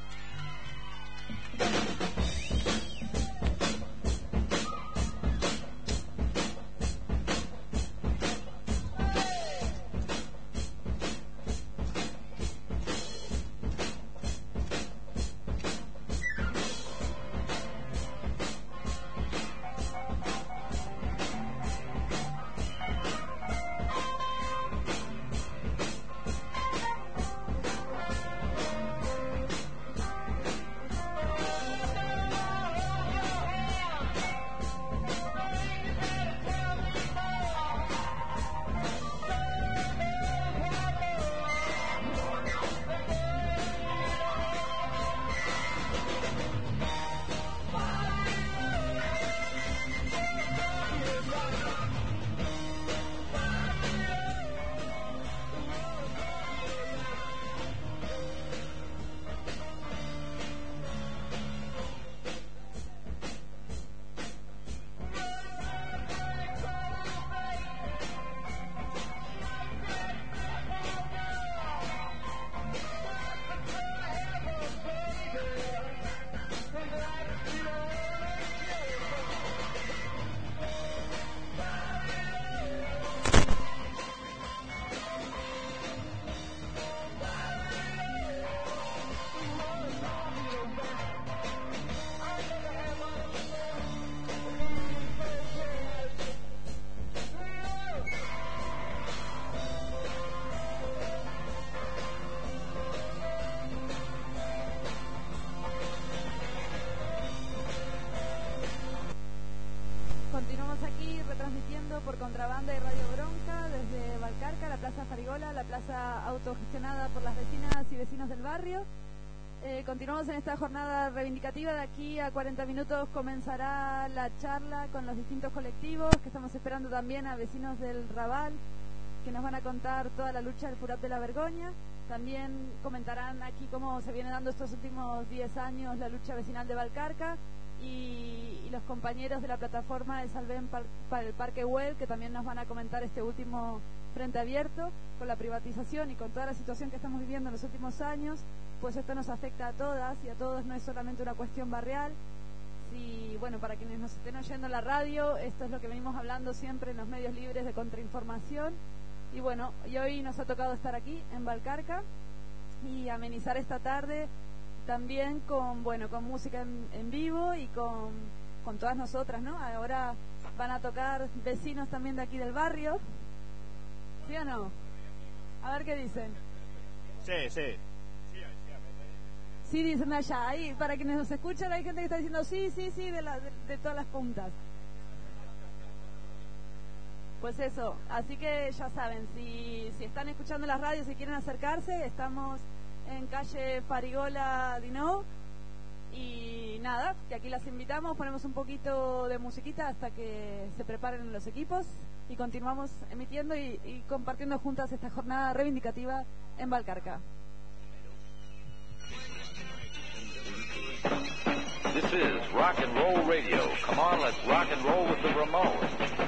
Por Contrabanda y Radio Bronca desde Valcarca, la Plaza Farigola, la plaza autogestionada por las vecinas y vecinos del barrio. Continuamos en esta jornada reivindicativa. De aquí a 40 minutos comenzará la charla con los distintos colectivos, que estamos esperando también a vecinos del Raval, que nos van a contar toda la lucha del Furat de la Vergoña. También comentarán aquí cómo se viene dando estos últimos 10 años la lucha vecinal de Valcarca, y los compañeros de la plataforma de Salven para el Parque Güell, que también nos van a comentar este último frente abierto con la privatización y con toda la situación que estamos viviendo en los últimos años. Pues esto nos afecta a todas y a todos, no es solamente una cuestión barrial. Si, bueno, para quienes nos estén oyendo en la radio, esto es lo que venimos hablando siempre en los medios libres de contrainformación. Y bueno, y hoy nos ha tocado estar aquí en Valcarca y amenizar esta tarde también con, bueno, con música en vivo y con todas nosotras, ¿no? Ahora van a tocar vecinos también de aquí del barrio, ¿sí o no? A ver qué dicen. Sí. Sí, dicen allá, ahí, para quienes nos escuchan hay gente que está diciendo sí, de todas las puntas. Pues eso, así que ya saben, si están escuchando las radios y quieren acercarse, estamos en calle Farigola Dinó, y nada, que aquí las invitamos, ponemos un poquito de musiquita hasta que se preparen los equipos y continuamos emitiendo y compartiendo juntas esta jornada reivindicativa en Valcarca. This is Rock and Roll Radio. Come on, let's rock and roll with the Ramones.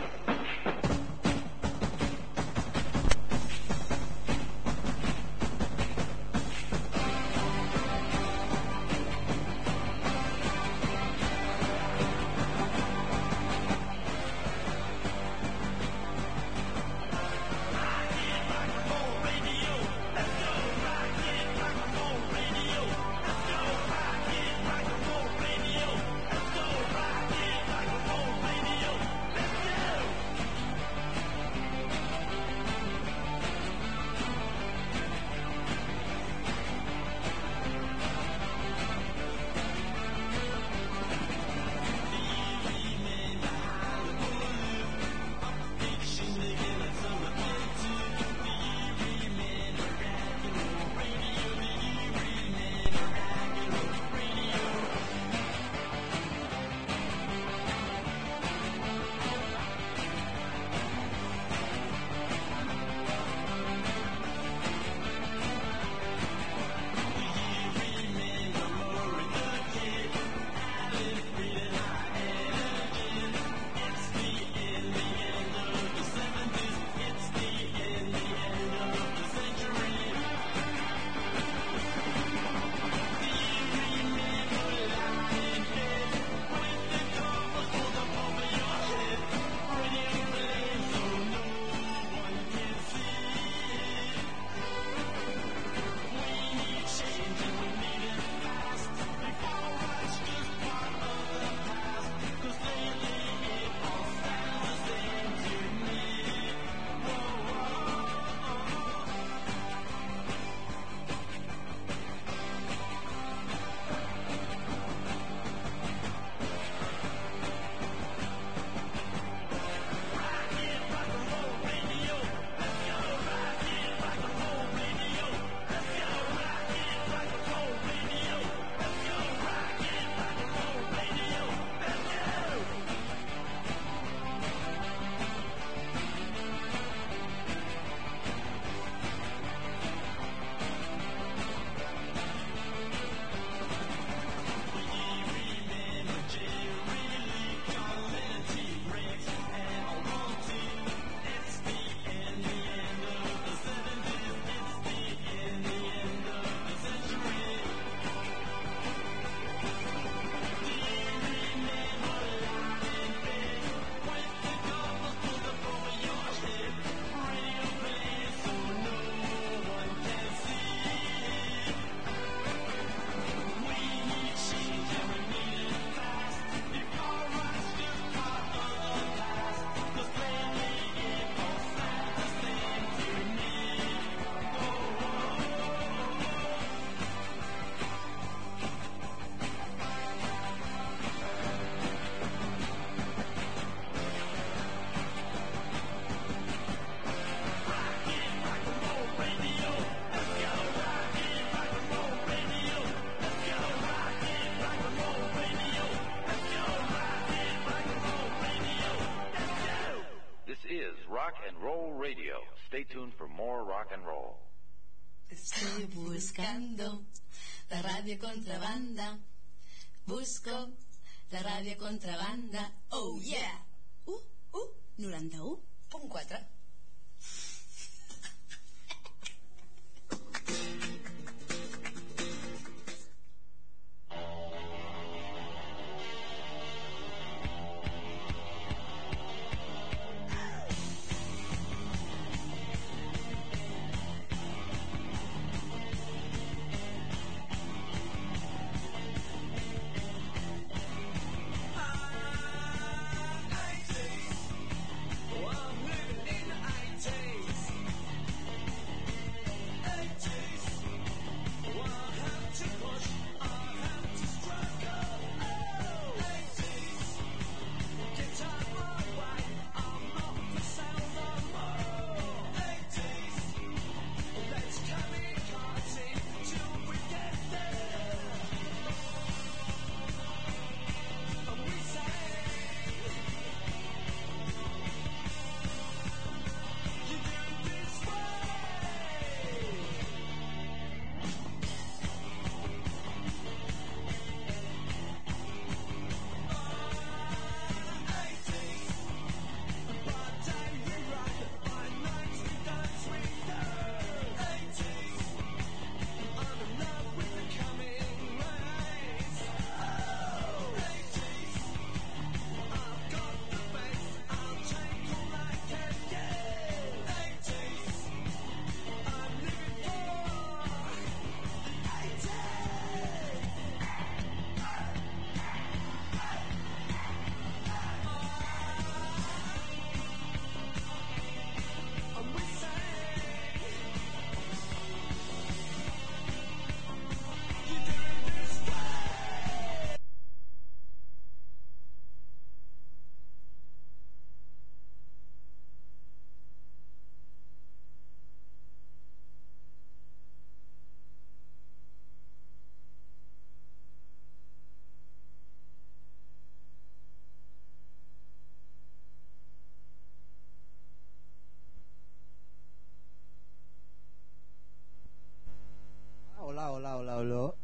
Stay tuned for more rock and roll. Estoy buscando la radio contrabanda. Busco la radio contrabanda. Oh yeah. 91.4. Hola.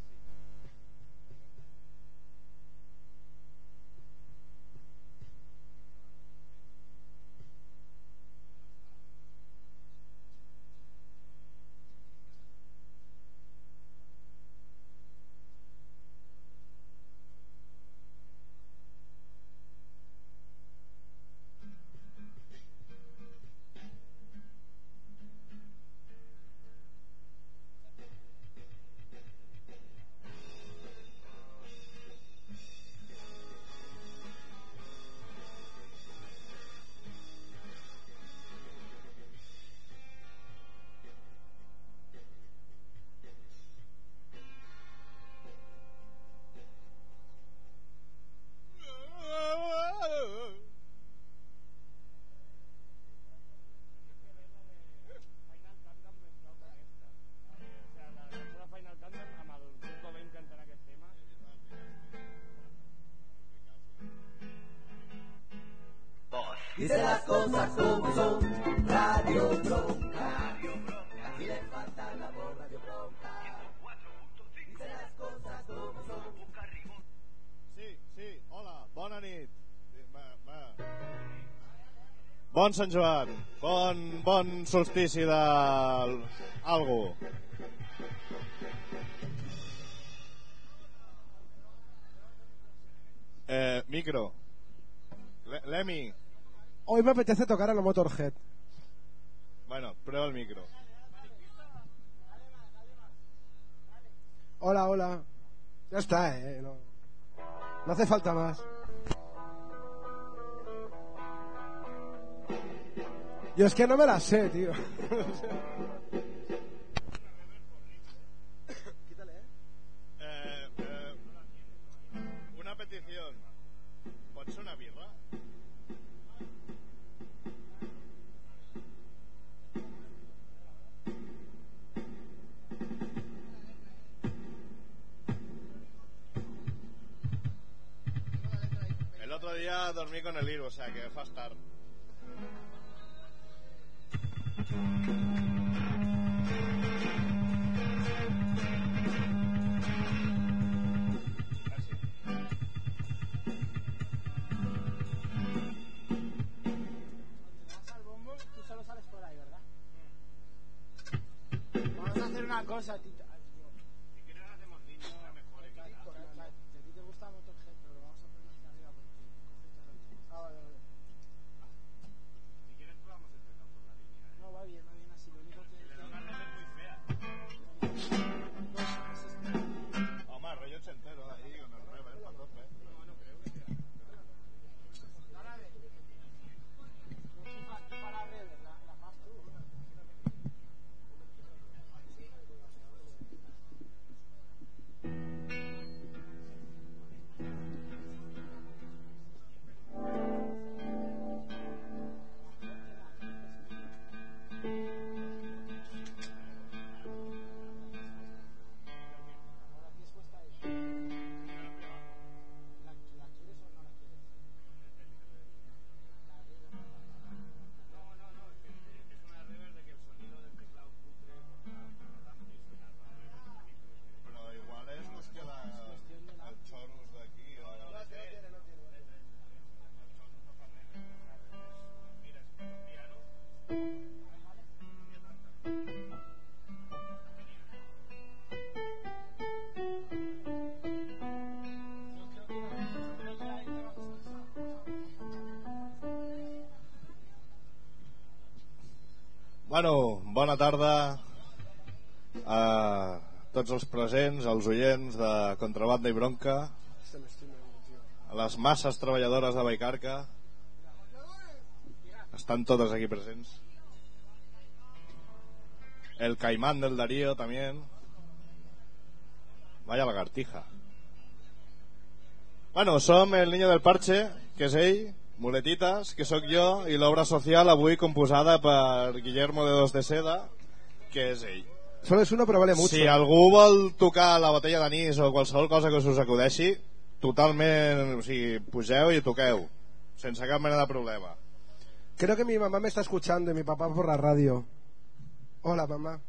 Dice las cosas como son, Radio Bronca. Aquí le falta la voz, Radio Bronca. Dice las cosas como son. Sí, hola, bona nit. Bon Sant Joan, bon solstici d'algú. Micro. Lemmy. Hoy me apetece tocar a la Motorhead. Bueno, prueba el micro. Hola. Ya está, no hace falta más. Yo es que no me la sé, tío. Una petición. ¿Pots una birra? El otro día dormí con el Iru, o sea que fue a estar. Vamos a hacer una cosa, Tito. Si quieres hacemos vídeo, mejor. A ti te gusta Motorhead, pero lo vamos a poner hacia arriba porque coge todo el... vale. Si quieres probamos empezar por la línea. No, va bien así. Lo único que... Le da una reverb muy fea. Home, rollo ochentero ahí con el reverb a tope. No creo que sea. Ahora ve. Para reverb, la más tú. Però igual és més que el xorus d'aquí o... No tiene. Mira, si fas un piano... Bueno, bona tarda a tots els presents, als oients de Contrabanda i Bronca, a les masses treballadores de Vallcarca, estan totes aquí presents. El Caimán del Darío también. Vaya lagartija. Bueno, som el Niño del Parche, que és ell, Muletitas, que sóc jo, i l'obra social avui composada per Guillermo de Dos de Seda, que és ell. Solo es uno, pero vale mucho. Si algú vol tocar la botella d'anís o qualsevol cosa que us acudeixi, totalment, o sigui, pugeu i toqueu, sense cap mena de problema. Creo que mi mamá me está escuchando y mi papá por la radio. Hola, mamá.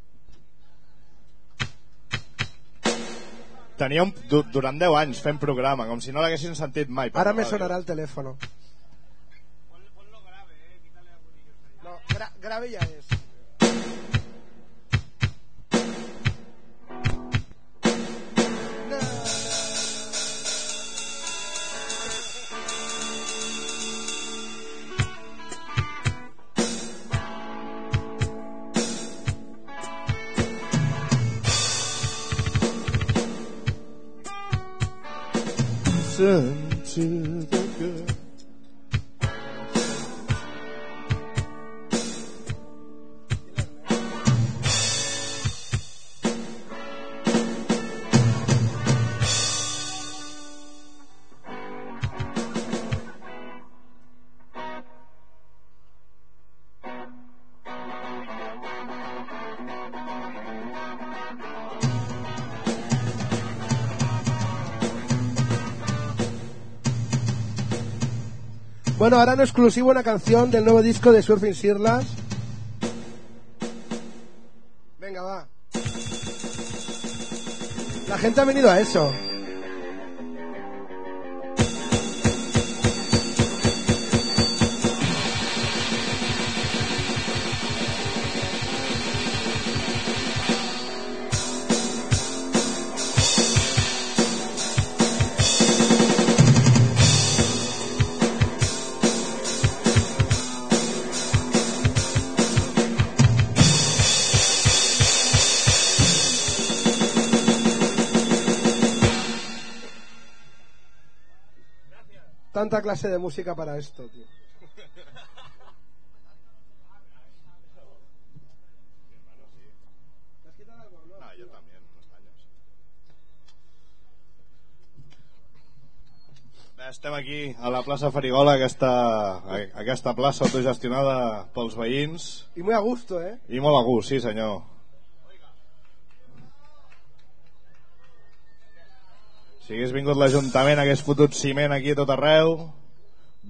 Teníem durant 10 anys fent programa, com si no l'haguessin sentit mai. Ahora me sonará el teléfono. No, grave ya es. Listen to the good. Bueno, ahora en exclusivo una canción del nuevo disco de Surfing Sirlas. Venga, va. La gente ha venido a eso. Tanta clase de música para esto, tío. Ah, yo también, unos años. Bé, estem aquí a la plaça Farigola, aquesta plaça autogestionada pels veïns. I muy a gusto, eh? I molt a gust, sí senyor. Si hagués vingut l'Ajuntament hagués fotut ciment aquí a tot arreu,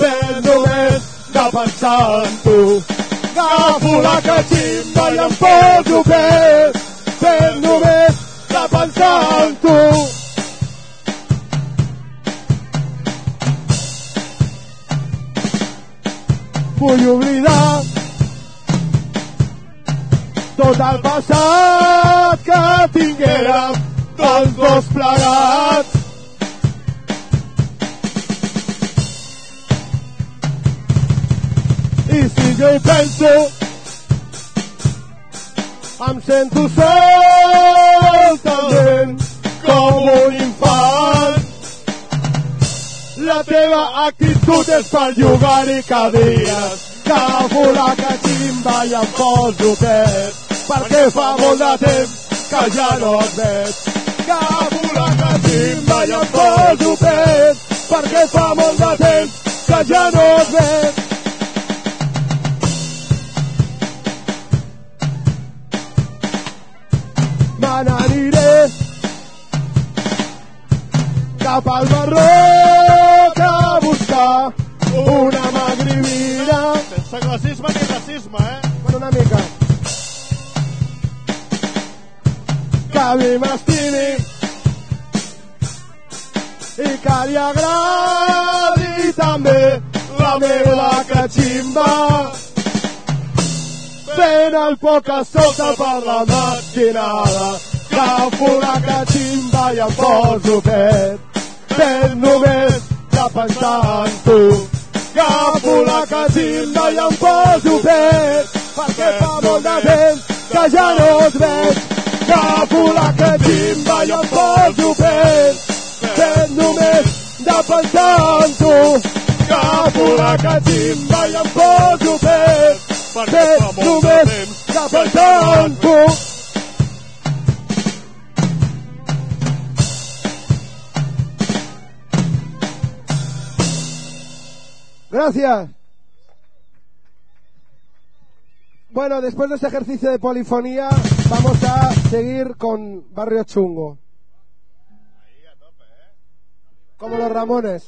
per només de pensar en tu. Agafo la catximba i em poso per només de pensar en tu. Vull oblidar tot el passat que tinguérem els dos plegats. I si jo hi penso, em sento sol talment com un infant. La teva actitud és per jugar-hi cadires. Agafo la catximba i em poso pet, perquè fa molt de temps que ja no et veig. Agafo la catximba i em poso pet, perquè fa molt de temps que ja no et veig. Me n'aniré cap al Marroc a buscar una magribina. Sense classisme ni racisme, Bueno, una mica. Que a mi m'estimi i que li agradi també la meva catximba. Fent el poc a sota per la matinada, agafo la catximba i em poso per només de pensar en tu. Agafo la catximba i em poso perquè fa molt de temps que ja no et veig. Agafo la catximba i em poso per només de pensar en tu. Agafo la catximba i em poso perquè fa molt de temps de pensar en tu. Gracias. Bueno, después de este ejercicio de polifonía, vamos a seguir con Barrio Chungo. Como los Ramones.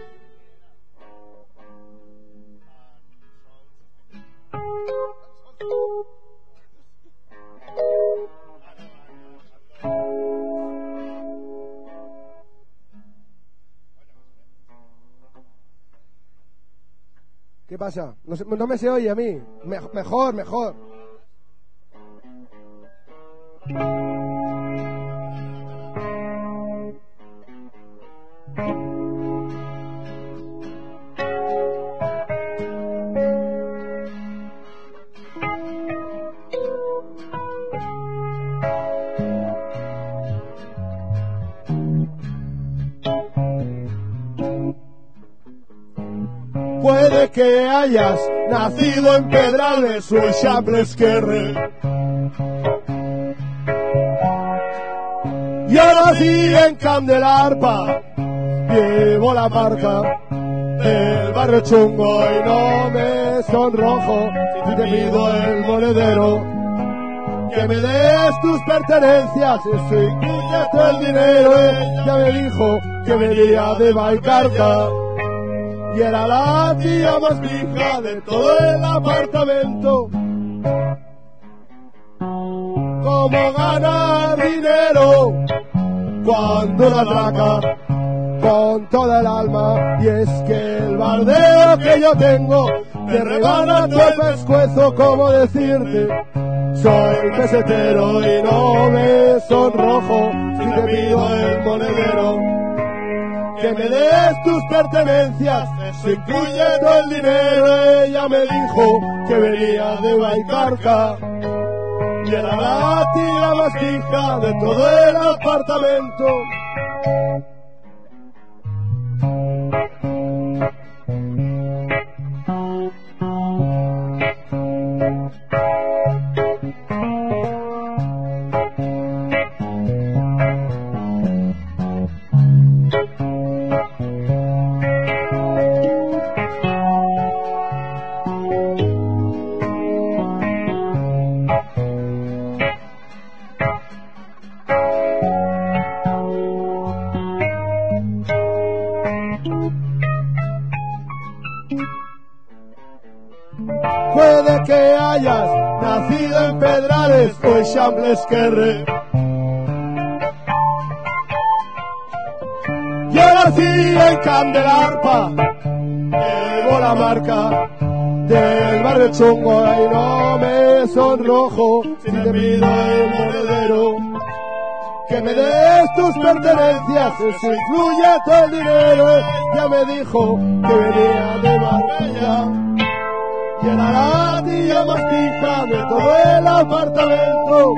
¿Qué pasa? No me se oye a mí. Mejor. Puede que hayas nacido en Pedralbes o en Chaplesquerre y ahora sí en Candelarpa llevo la marca del Barrio Chungo y no me sonrojo si te pido el monedero que me des tus pertenencias, eso incluye todo el dinero. Ella me dijo que venía de Valcarca y era la tía más fija de todo el apartamento. ¿Cómo ganar dinero cuando la atraca con toda el alma? Y es que el bardeo que yo tengo te rebana todo el pescuezo. ¿Cómo decirte? Soy pesetero y no me sonrojo si te pido el monedero que me des tus pertenencias, eso incluye todo el dinero. Ella me dijo que venía de Valcarca y era la tía más fija de todo el apartamento. hayas nacido en Pedrales o en Chamblesquerre. Yo nací en Candelarpa, llevo la marca del barrio chungo y no me sonrojo si te pido el monedero. Que me des tus pertenencias, eso influye todo el dinero. Ya me dijo que venía de Marbella y en la latilla mastiza de todo el apartamento.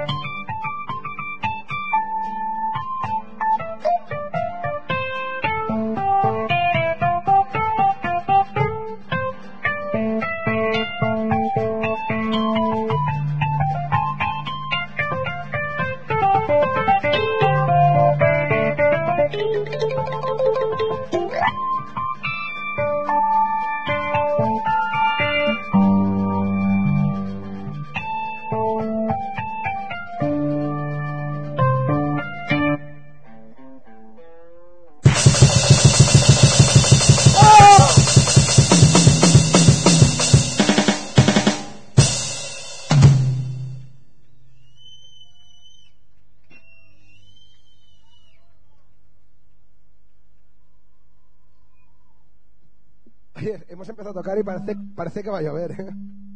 Oye, hemos empezado a tocar y parece que va a llover, ¿eh? Pero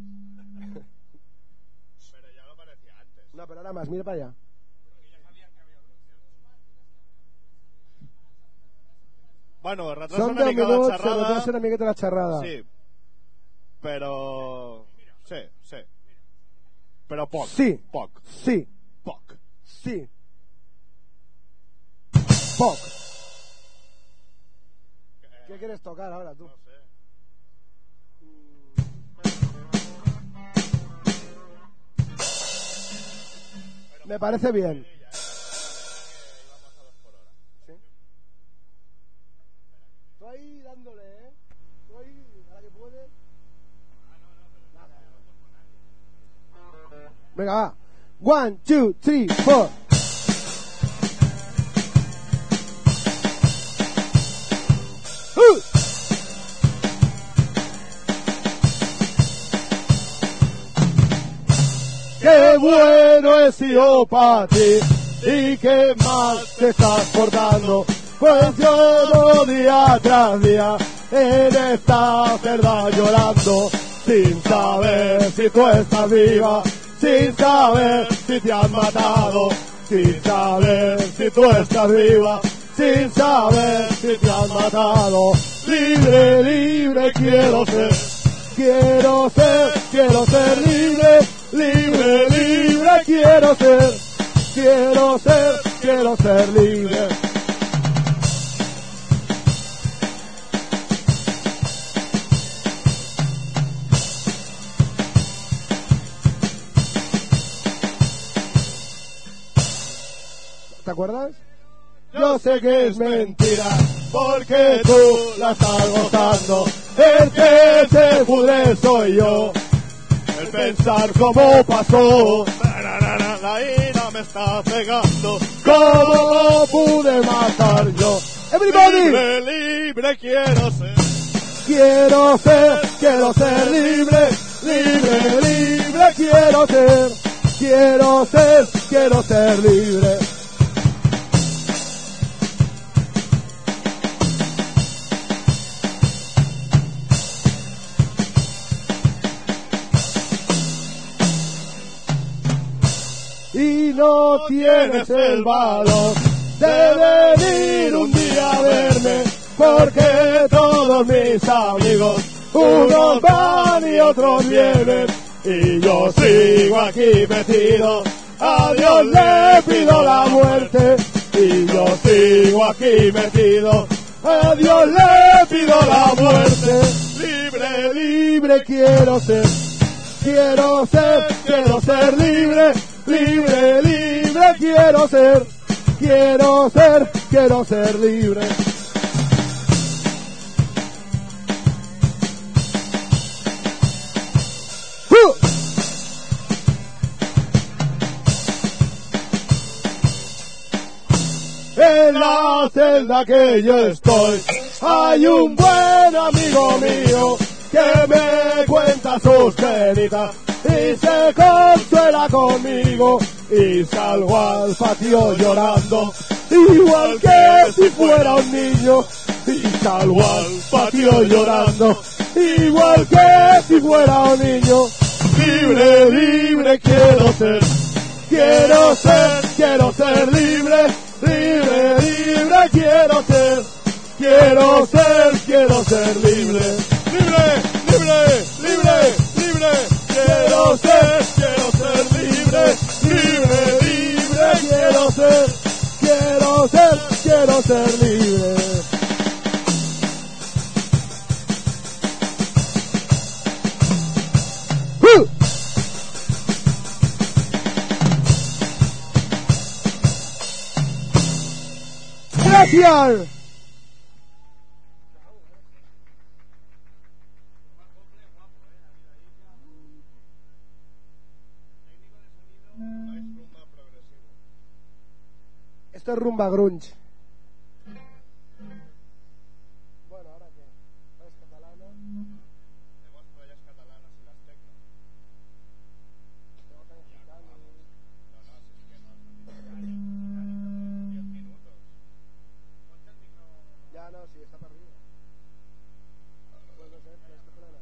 ya lo parecía antes. No, pero ahora más, mira para allá. Bueno, retrasa Són una 10 mica la minuts, xerrada. retrasa una miqueta la xerrada. Sí. Però... Sí. Però poc. Sí. Poc. Sí. Poc. Sí. Poc. ¿Qué quieres tocar ahora tú? No sé. Me parece bien. ¿Sí? Tú ahí dándole, ¿eh? Tú ahí, a la que puedes. Venga, va. 1, 2, 3, 4. Qué bueno he sido para ti y qué mal te estás portando, pues yo día tras día en esta celda llorando, sin saber si tú estás viva, sin saber si te han matado, sin saber si tú estás viva, sin saber si te han matado. Libre, libre quiero ser libre. Libre, libre quiero ser libre. ¿Te acuerdas? Yo sé que es mentira, porque tú la estás gozando. El que se pudre soy yo. El pensar cómo pasó, la ira me está pegando. ¿Cómo pude matar yo? Everybody. Libre, libre quiero ser. Quiero ser libre. Libre, libre quiero ser libre. Y no tienes el valor de venir un día a verme, porque todos mis amigos, unos van y otros vienen, y yo sigo aquí metido. A Dios le pido la muerte, y yo sigo aquí metido. A Dios le pido la muerte. Libre, libre quiero ser libre. Libre, libre quiero ser libre. En la celda que yo estoy hay un buen amigo mío que me cuenta sus penitas. y se consuela conmigo y salgo al patio llorando, igual que si fuera un niño, y salgo al patio llorando, igual que si fuera un niño. Libre, libre quiero ser, quiero ser, quiero ser libre, libre, libre quiero ser, quiero ser, quiero ser libre, libre, libre, libre, libre, quiero ser libre, libre, libre quiero ser, quiero ser, quiero ser libre. Gracias. Esto es rumba grunge. Bueno, ¿ahora qué? ¿Es catalana? Tenemos playas catalanas y las tecno. Tengo que mexicano. No, si es que no. 10 minutos. Ya no, sí, está perdido. Pues no sé, ¿es catalana?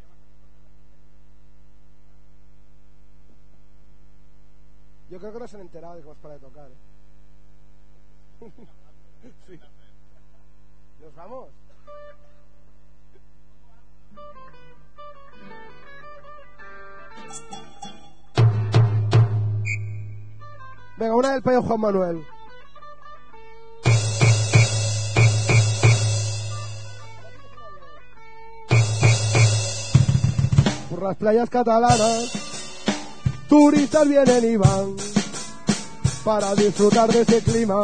Yo creo que no se han enterado de cómo es para de tocar, ¿eh? Sí. ¿Nos vamos? Venga, una del payo Juan Manuel. Por las playas catalanas, turistas vienen y van para disfrutar de ese clima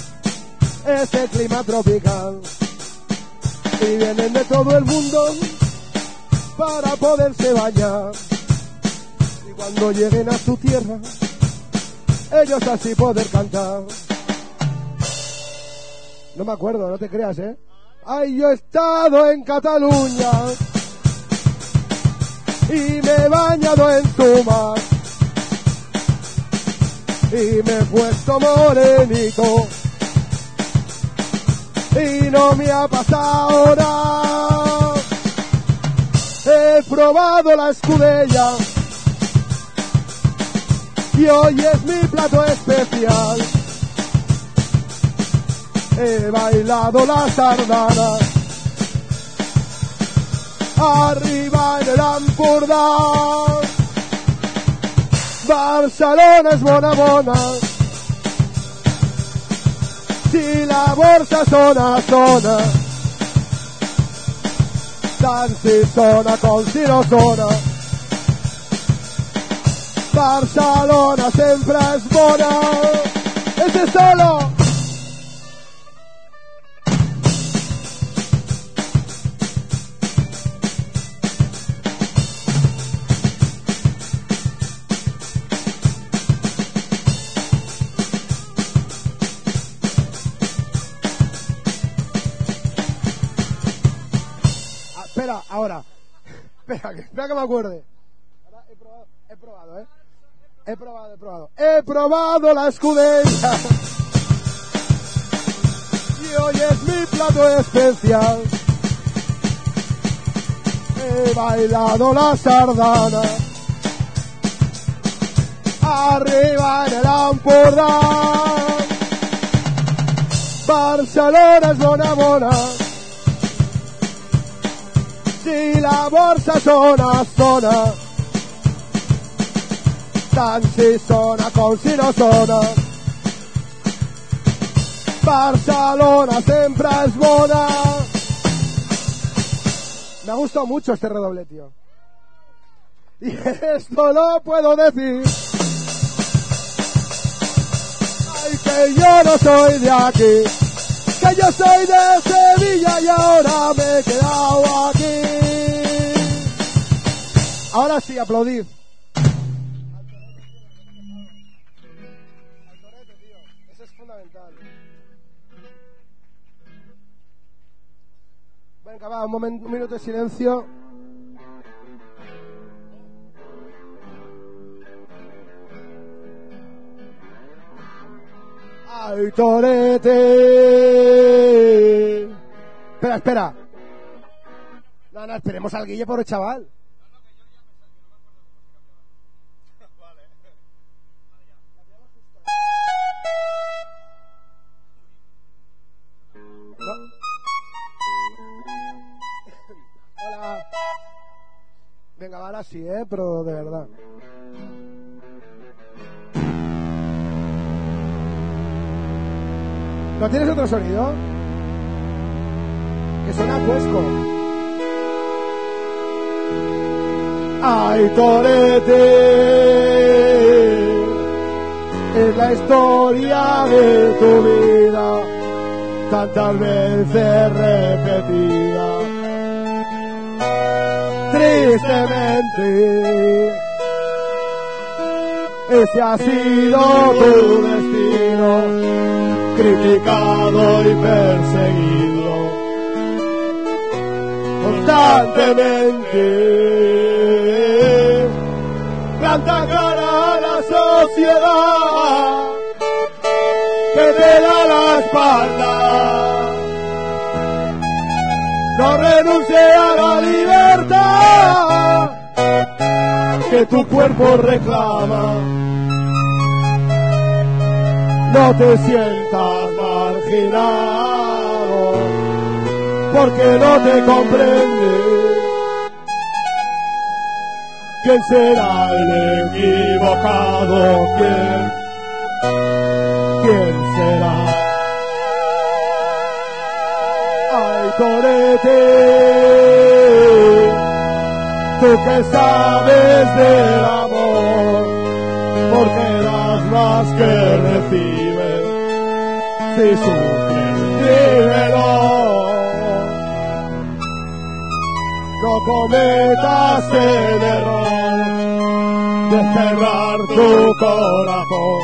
tropical. Y vienen de todo el mundo para poderse bañar. Y cuando lleguen a su tierra, ellos así poder cantar. No me acuerdo, no te creas, ¿eh? Ay, yo he estado en Cataluña y me he bañado en su mar y me he puesto morenito y no me ha pasado nada. He probado la escudella y hoy es mi plato especial. He bailado la sardana arriba en el Ampurdán. Barcelona es bona bona, si la borsa sona sona, tant si sona com si no sona. Barcelona sempre és bona. Ese solo. Espera, ahora. Espera que me acuerde. Ahora he probado, ¿eh? He probado la escudella y hoy es mi plato especial. He bailado la sardana arriba en el Ampurdán. Barcelona es bona bona, si la borsa sona sona, tant si sona com si no sona. Barcelona sempre es bona. Me ha gustado mucho este redoble, tío. Y esto lo puedo decir. Ay, que yo no soy de aquí, que yo soy de Sevilla y ahora me he quedado aquí. Ahora sí, aplaudid. Eso es fundamental. Venga, va, un minuto de silencio. Ay, Torete. Espera. No, esperemos al Guille, pobre chaval. Hola. Venga, ahora sí, pero de verdad. ¿No tienes otro sonido? Que suena fresco. Ay, Torete, es la historia de tu vida, tantas veces repetida. Tristemente, ese ha sido tu destino, criticado y perseguido constantemente. Planta cara a la sociedad que te da la espalda. No renuncie a la libertad que tu cuerpo reclama. No te sientas marginado porque no te comprende. ¿Quién será el equivocado? ¿Quién será? Ay, Torete, tú que sabes del amor, porque das más que recibes. Si sufres, vívelo. No cometas el error de cerrar tu corazón.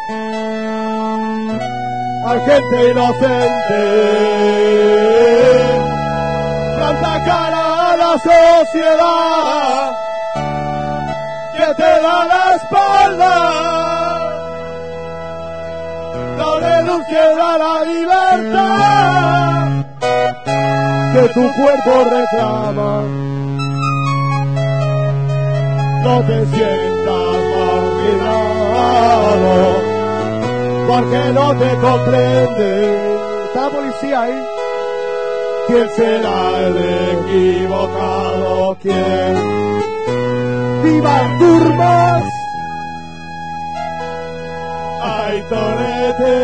Hay gente inocente, planta cara a la sociedad que te da la espalda. No renuncies a la libertad que tu cuerpo reclama. No te sientas marginado porque no te comprende. Está la policía ahí. ¿Quién será el equivocado? ¿Quién? ¡Viva Turmas! ¡Ay, Torete!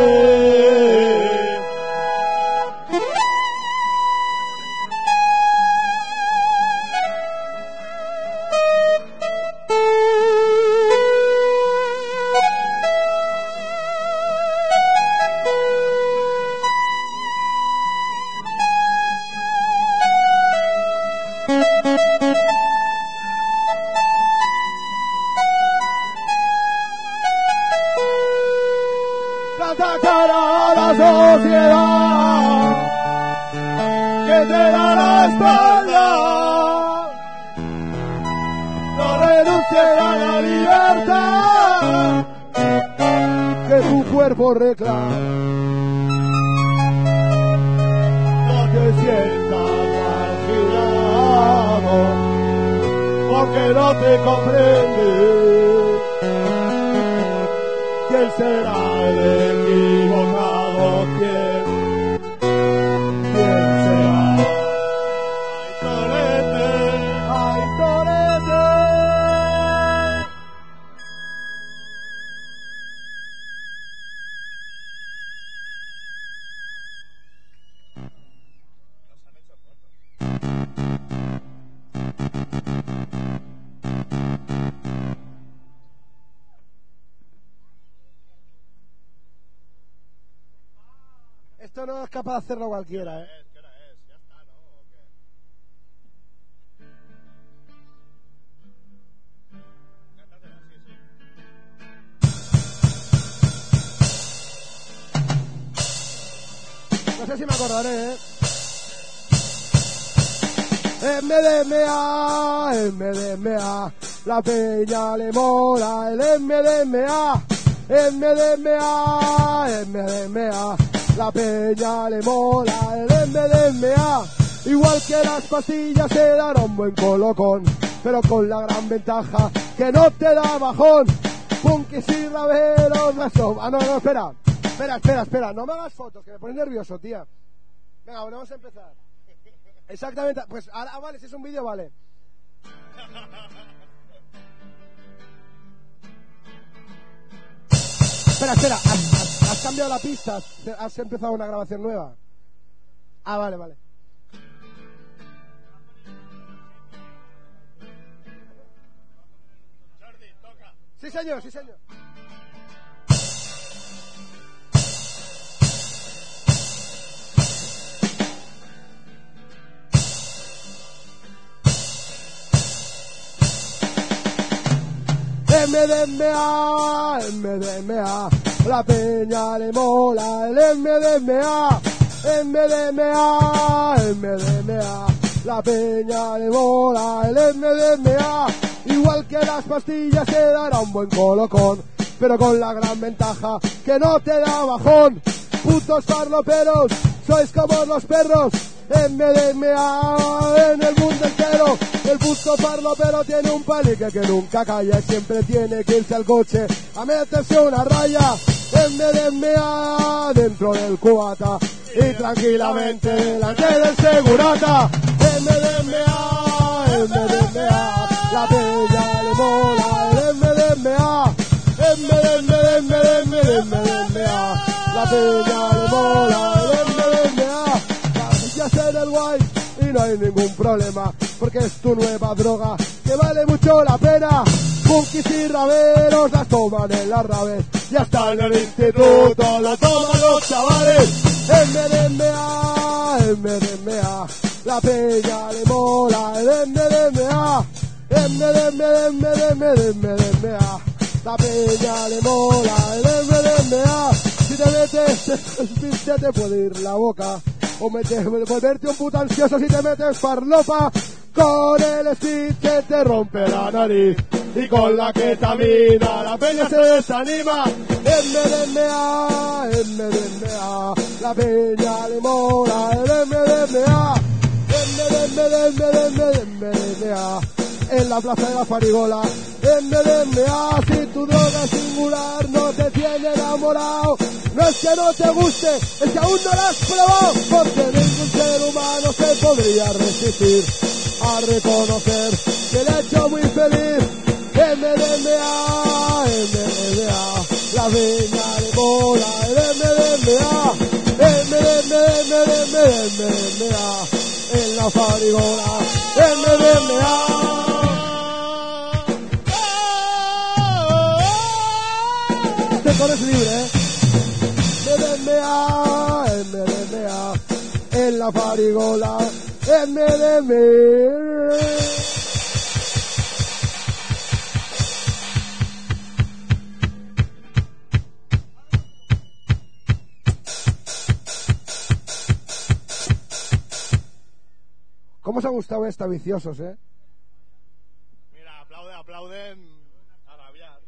Planta cara a la sociedad que te da la espalda. No renuncies a la libertad que tu cuerpo reclama. No te sientas marginado porque no te comprende. ¿Quién será el equivocado? ¿Quién será? ¡Ay, Torete! ¡Ay, Torete! Esto no es capaz de hacerlo cualquiera, ¿eh? ¿Qué hora es? ¿Ya está, no? ¿O qué? No sé si me acordaré, ¿eh? MDMA, la peña le mola el MDMA. MDMA, MDMA, la peña le mola el MDMA. Igual que las pastillas se dará un buen colocón, pero con la gran ventaja que no te da bajón. Punkis y raveros, no, espera, no me hagas fotos, que me pones nervioso, tía. Venga, volvemos a empezar. Exactamente, pues ahora vale, si es un vídeo, vale. Espera, has cambiado la pista, has empezado una grabación nueva. Ah, vale. Sí, señor. MDMA, la peña le mola el MDMA, la peña le mola el MDMA. Igual que las pastillas se dará un buen colocón, pero con la gran ventaja que no te da bajón. Putos farloperos, sois como los perros. MDMA en el mundo entero. El puto farlopero tiene un palique que nunca calla y siempre tiene que irse al coche a meterse una raya. MDMA dentro del cubata y tranquilamente delante del segurata. MDMA, la peña le mola el MDMA, la peña le mola el MDMA. Ya ser el guay y no hay ningún problema, porque es tu nueva droga que vale mucho la pena. Punkis y raveros las toman en las raves y hasta en el instituto lo toman los chavales. MDMA, la peña le mola el MDMA, la peña le mola el MDMA. Si te metes el se te puede ir la boca, o volverte un puto ansioso si te metes farlopa. Con el speed se te rompe la nariz y con la ketamina la peña se desanima. MDMA, la peña le mola el MDMA, MDMA, en la plaza de la Farigola. MDMA, si tu droga es singular, no te tiene enamorado. No es que no te guste, es que aún no la has probado, porque ningún ser humano se podría resistir a reconocer que le ha hecho muy feliz. MDMA, la peña le mola el MDMA, en la Farigola. MDMA. Este coro es libre, MDMA, en la Farigola. MDMA. ¿Cómo os ha gustado esta, viciosos, Mira, aplauden a rabiar.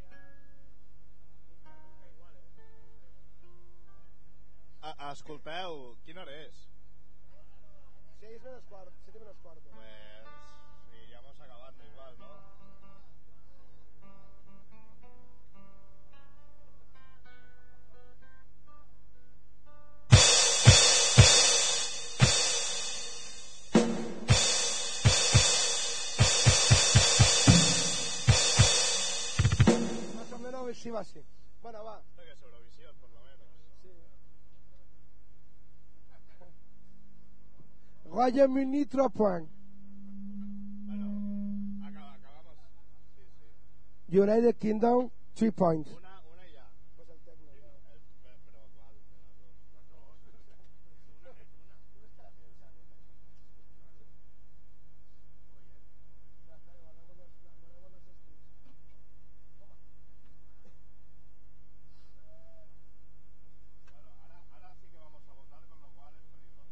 Escolteu, quina hora és? 6 menos cuarto, 7 menos cuarto. Pues sí, ya vamos acabando igual, ¿no? Más o menos sí va así. Bueno, va. Esto que es Eurovisión, por lo menos. Sí. Royaume Uni 3 points. Bueno, acabamos. Sí. United Kingdom 3 points. Una y ya. Pues el tecno ya. Pero ¿cuál? Ahora sí que vamos a votar, con lo cual es peligroso.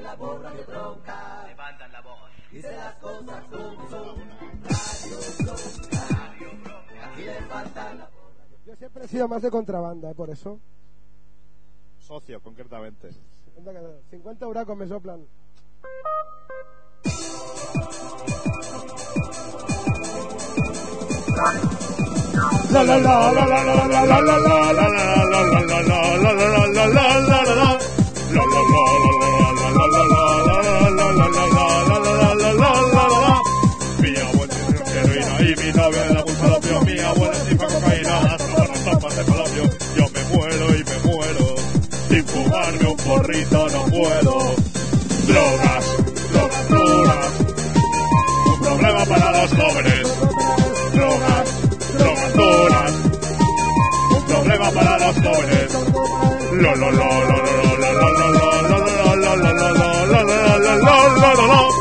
la voz, Radio Bronca. Levantan la voz. Dice las cosas como son. Radio Bronca. Aquí le falta la voz. Yo siempre he sido más de contrabanda, por eso. Socio, concretamente. 50 euracos me soplan. La la la la la la la la la la la la la la mi abuela es heroína y mi novia de la pulsada, mi abuela es tripa cocaína, hasta buenas tapas de palabio. Yo me muero y me muero, sin fumarme un porrito no puedo. Drogas, drogas duras, un problema para los jóvenes. Drogas, drogas duras, un problema para los jóvenes. Lo lo lo lo lo lo lo lo lo lo lo lo lo lo lo lo.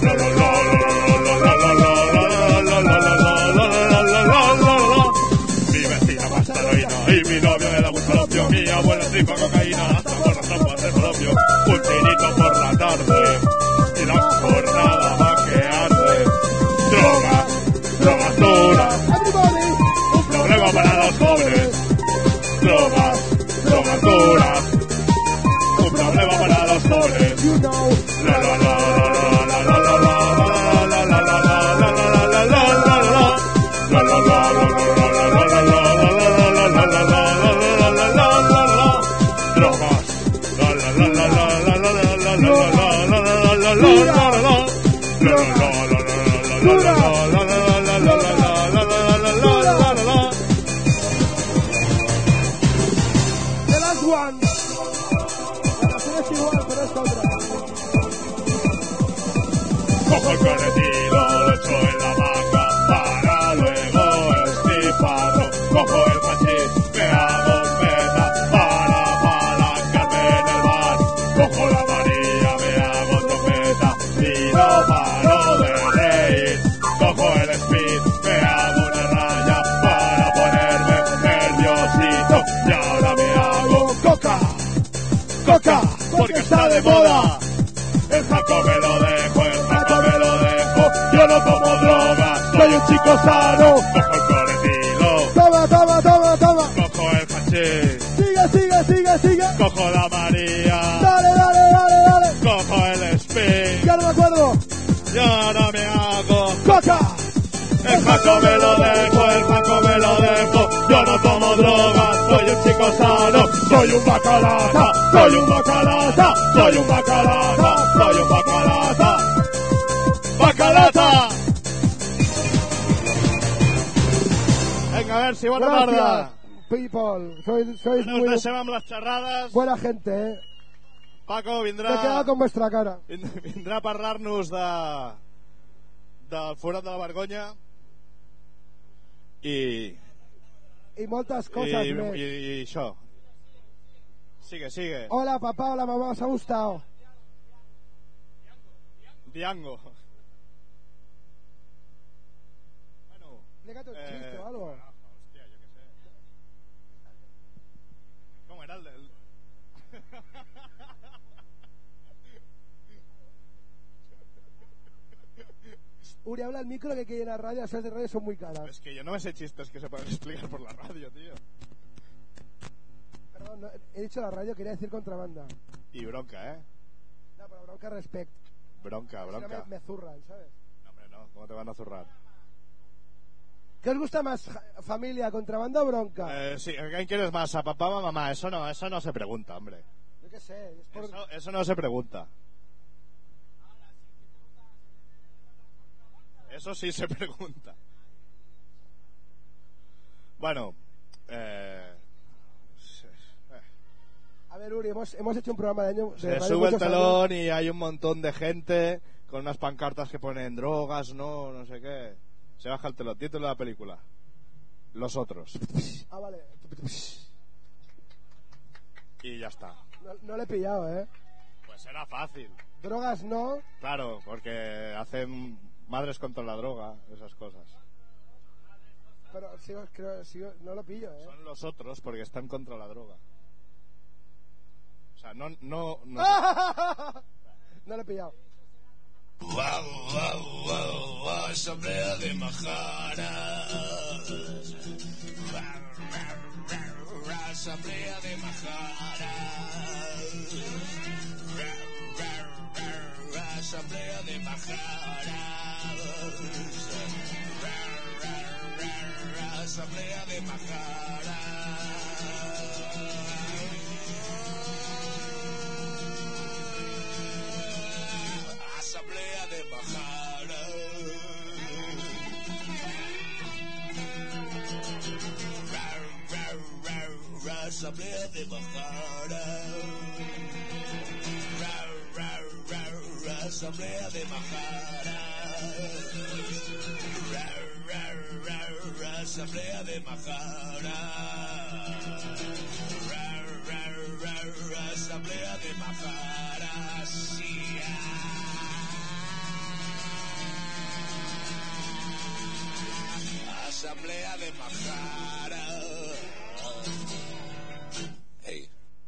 Mi vecina más heroína y mi novio de la buscadopio, mi abuela tripa cocaína, hasta buenas tapas de propio, un tirito por la tarde y la jornada va que arde. Drogas, drogas duras, un problema para los jóvenes. Drogas, drogas duras, un problema para los jóvenes. La la la la la la la la la la la la. The last one. La canción es igual, pero es otra. Cojo el colectivo, lo echo en la vaca para luego estiparlo. Cojo el hachís, me hago meta para palancarme en el bar. Cojo la varilla, me hago trompeta y no paro de reír. Cojo el speed, me hago una raya para ponerme nerviosito. Y ahora me hago coca, coca, porque está de moda. El jaco me lo dejo, el jaco me lo dejo. Yo no tomo droga, soy un chico sano. Cojo el colectivo, Toma, toma, toma, toma. cojo el hachís, Sigue. cojo la María, Dale. cojo el spin. Ya no me acuerdo. Y ahora me hago Coca. el jaco me lo dejo, el jaco me lo dejo. Yo no tomo droga, soy un chico sano. Soy un bacalata, soy un bacalata, soy un bacalata, soy un bacalata. ¡Bacalata! Venga, a ver si buena Gracias, tarda. people. Sois Nos muy deixem amb les xerrades. buena gente, eh. Paco Me he quedado con vuestra cara. vindrà a parlar-nos del forat de la vergonya i moltes cosas més. i això. Sigue. Hola papá, hola mamá, ¿os ha gustado? Diango. Explícate un chiste o algo. Hòstia, jo què sé. Com era el del... Uri, habla al micro que aquí en la radio, las de radio son muy caras. Es que yo no me sé chistes que se pueden explicar por la radio, tío. Perdón, no, he dicho la radio, quería decir contrabanda. Y bronca, ¿eh? No, pero bronca respect. Bronca. Si no me zurran, ¿sabes? No, hombre, no. ¿Cómo te van a zurrar? ¿Qué os gusta más, familia, contrabanda o bronca? Sí, ¿a quién quieres más? ¿A papá o a mamá? Eso no se pregunta, hombre. Yo qué sé, es por... Eso no se pregunta. Eso sí se pregunta. Bueno, A ver, Uri, hemos hecho un programa de año... se sube el telón y hay un montón de gente con unas pancartas que ponen drogas, no sé qué. Se baja el telón. Título de la película: Los otros. Ah, vale. Y ya está. No le he pillado, ¿eh? Pues era fácil. Drogas no. Claro, porque hacen madres contra la droga, esas cosas. Pero no lo pillo, ¿eh? Son los otros porque están contra la droga. O sea, no No lo he pillado. Asamblea de Majara. Asamblea de Majara. Asamblea de Majara. Asamblea de Majara. Asamblea de Majara. Asamblea de Majara. Asamblea de Majara. Asamblea de Majara. Asamblea de Majara. Asamblea de Majara. Hey.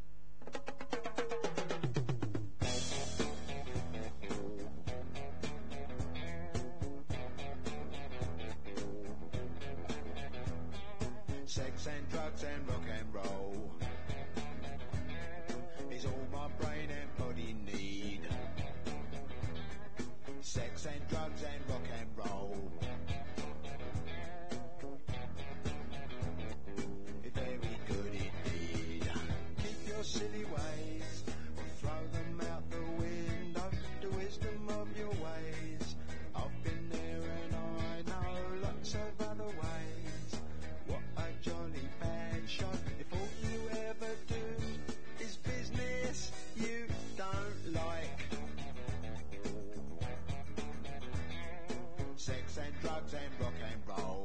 Sex and drugs and rock and roll is all my brain and body need. Sex and drugs and rock and roll. Very good indeed. Keep your silly ways or throw them out the window. The wisdom of your ways. I've been there and I know lots of other ways. What a jolly bad shot. If all you ever do is business you don't like. Sex and drugs and rock and roll.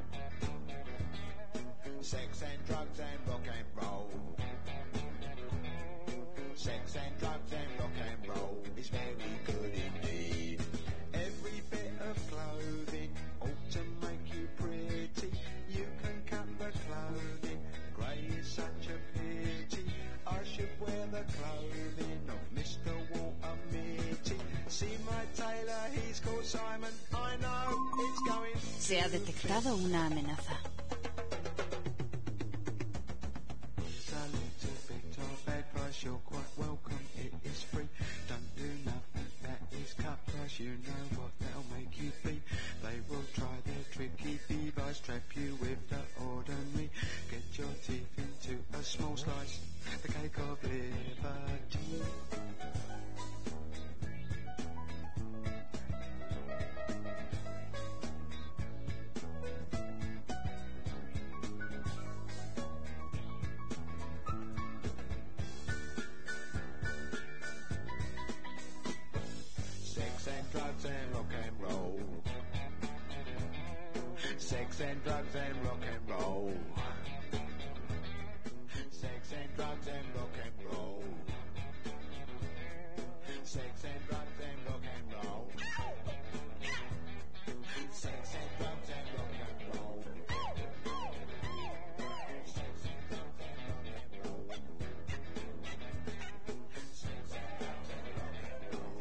Sex and drugs and rock and roll. Sex and drugs and rock and roll is very good indeed. Every bit of clothing ought to make you pretty. You can cut the clothing, grey is such a pity. I should wear the clothing of Mr. Walter Mitty. See my tailor, he's called Simon. I know it's going. Se ha detectado una amenaza. You're quite welcome, it is free. Don't do nothing that is cut price. You know what they'll make you be. They will try their tricky device, trap you with the ordinary. Get your teeth into a small slice, the cake of liberty. Drugs and rock and roll. Sex and drugs and rock and roll. Sex and drugs and rock and roll. Sex and drugs and rock and roll. Sex and drugs and rock and roll. Sex and drugs and rock and roll. Sex and drugs and rock and roll.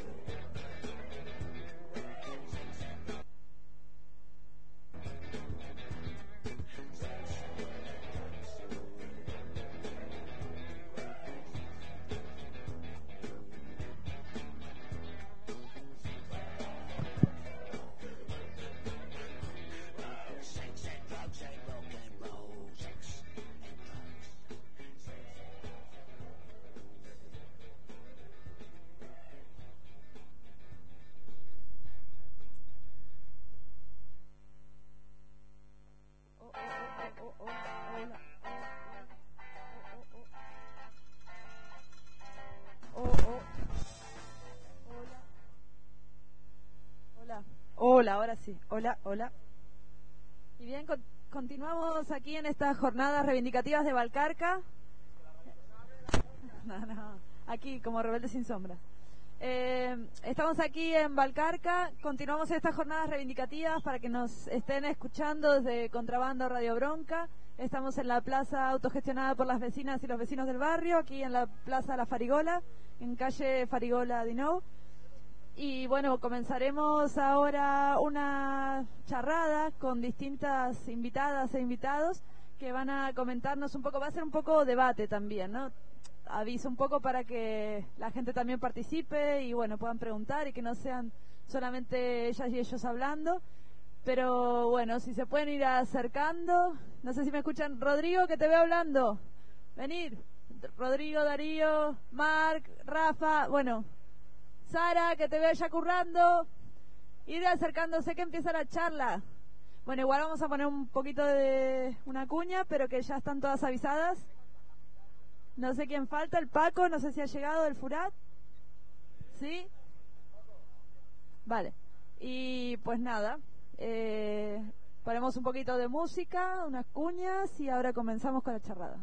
Hola, ahora sí. Hola, hola. Y bien, continuamos aquí en estas jornadas reivindicativas de Balcarca. No, aquí como Rebeldes sin Sombra. Estamos aquí en Balcarca, continuamos estas jornadas reivindicativas para que nos estén escuchando desde Contrabando Radio Bronca. Estamos en la plaza autogestionada por las vecinas y los vecinos del barrio, aquí en la plaza La Farigola, en calle Farigola Dinou. Y bueno, comenzaremos ahora una charrada con distintas invitadas e invitados que van a comentarnos un poco, va a ser un poco debate también, ¿no? Aviso un poco para que la gente también participe y bueno, puedan preguntar y que no sean solamente ellas y ellos hablando. Pero bueno, si se pueden ir acercando, no sé si me escuchan. Rodrigo, que te veo hablando. Venir. Rodrigo, Darío, Marc, Rafa, bueno, Sara, que te veo ya currando. Ir acercándose que empieza la charla. Bueno, igual vamos a poner un poquito de una cuña, pero que ya están todas avisadas. No sé quién falta, el Paco, no sé si ha llegado del Furat. ¿Sí? Vale. Y pues nada, ponemos un poquito de música, unas cuñas y ahora comenzamos con la charrada.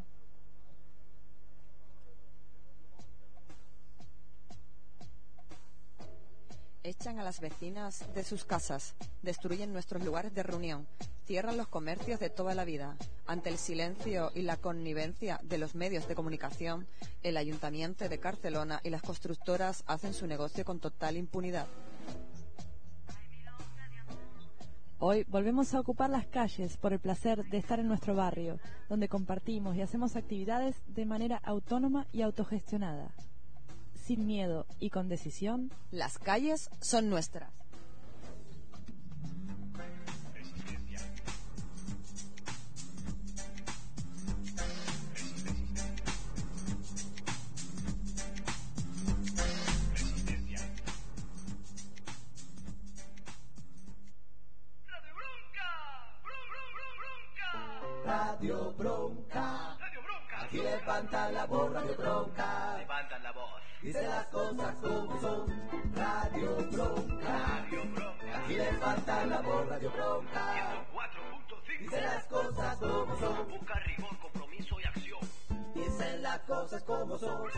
Echan a las vecinas de sus casas, destruyen nuestros lugares de reunión, cierran los comercios de toda la vida. Ante el silencio y la connivencia de los medios de comunicación, el Ayuntamiento de Barcelona y las constructoras hacen su negocio con total impunidad. Hoy volvemos a ocupar las calles por el placer de estar en nuestro barrio, donde compartimos y hacemos actividades de manera autónoma y autogestionada. Sin miedo y con decisión, las calles son nuestras. Radio Bronca. Aquí levantan la voz, Radio Bronca. Levantan la voz. Dice las cosas como son. Radio Bronca. Aquí levantan la voz, Radio Bronca. 104.5. Dice las cosas como son. Busca rigor, compromiso y acción. Dicen las cosas como son.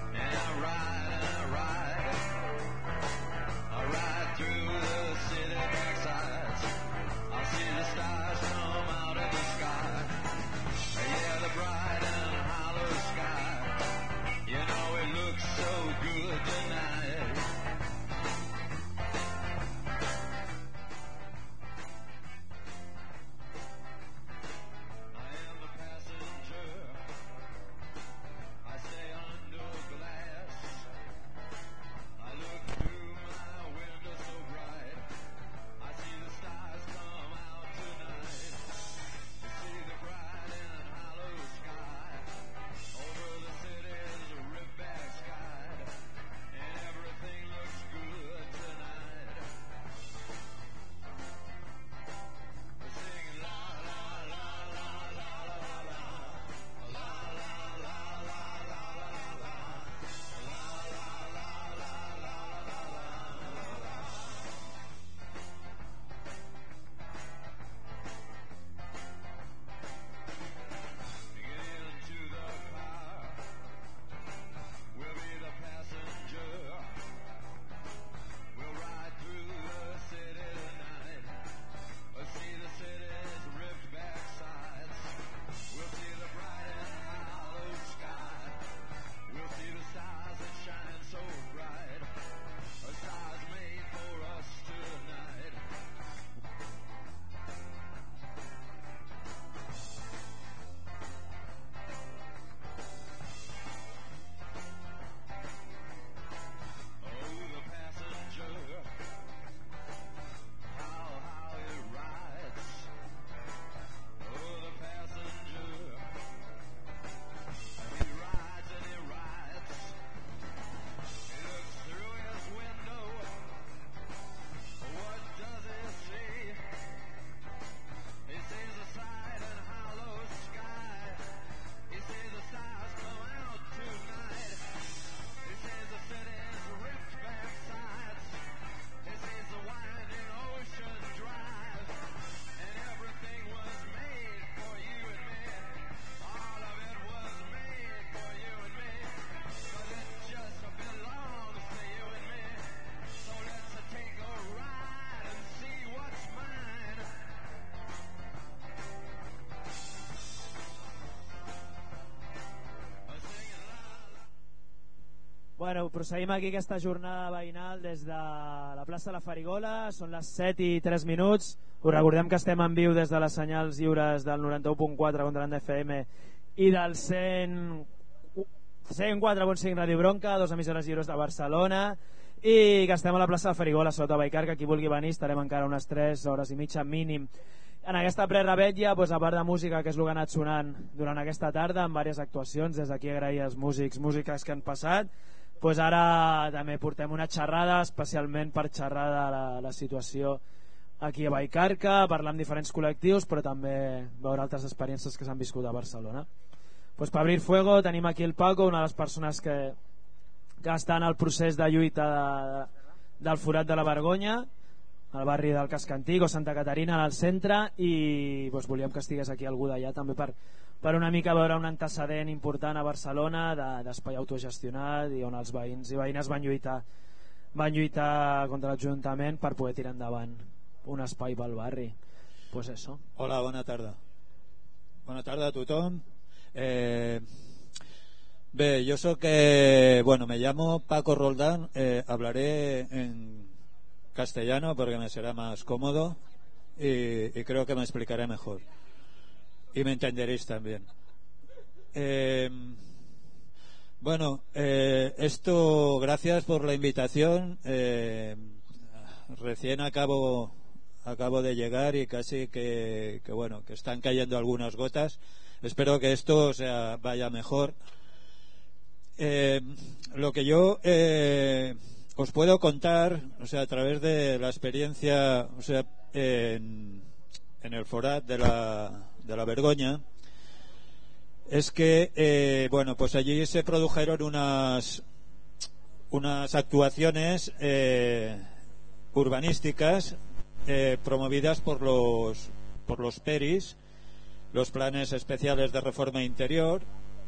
I ride through the city Bueno, proseguim aquí aquesta jornada veïnal des de la plaça de la Farigola. Són les 7:03. Us recordem que estem en viu des de les senyals lliures del 91.4 contra l'FM i del 104.5 Ràdio Bronca, 2 emissores lliures de Barcelona, i que estem a la plaça de la Farigola, sota Vallcarca. Qui vulgui venir estarem encara unes 3 hores i mitja mínim. En aquesta pre-revetlla, a part de música, que és el que ha anat sonant durant aquesta tarda, amb diverses actuacions, des d'aquí agrair als músics que han passat, ara també portem una xerrada especialment per xerrar de la situació aquí a Vallcarca, parlar amb diferents col·lectius, però també veure altres experiències que s'han viscut a Barcelona. Per Abrir Fuego tenim aquí el Paco, una de les persones que està en el procés de lluita del forat de la Vergonya, al barri del Casc Antic o Santa Caterina, al centre, i volíem que estigués aquí algú d'allà també per una mica veure un antecedent important a Barcelona d'espai autogestionat i on els veïns i veïnes van lluitar contra l'Ajuntament per poder tirar endavant un espai pel barri. Pues eso. Hola, bona tarda. Bona tarda a tothom. Yo soy me llamo Paco Roldán, hablaré en castellano porque me será más cómodo y creo que me explicaré mejor y me entenderéis también. Gracias por la invitación. Recién acabo de llegar y casi que están cayendo algunas gotas. Espero que esto vaya mejor. Lo que yo os puedo contar, a través de la experiencia, en el forat de la Vergoña, es que, allí se produjeron unas actuaciones urbanísticas promovidas por los PERIs, los planes especiales de reforma interior,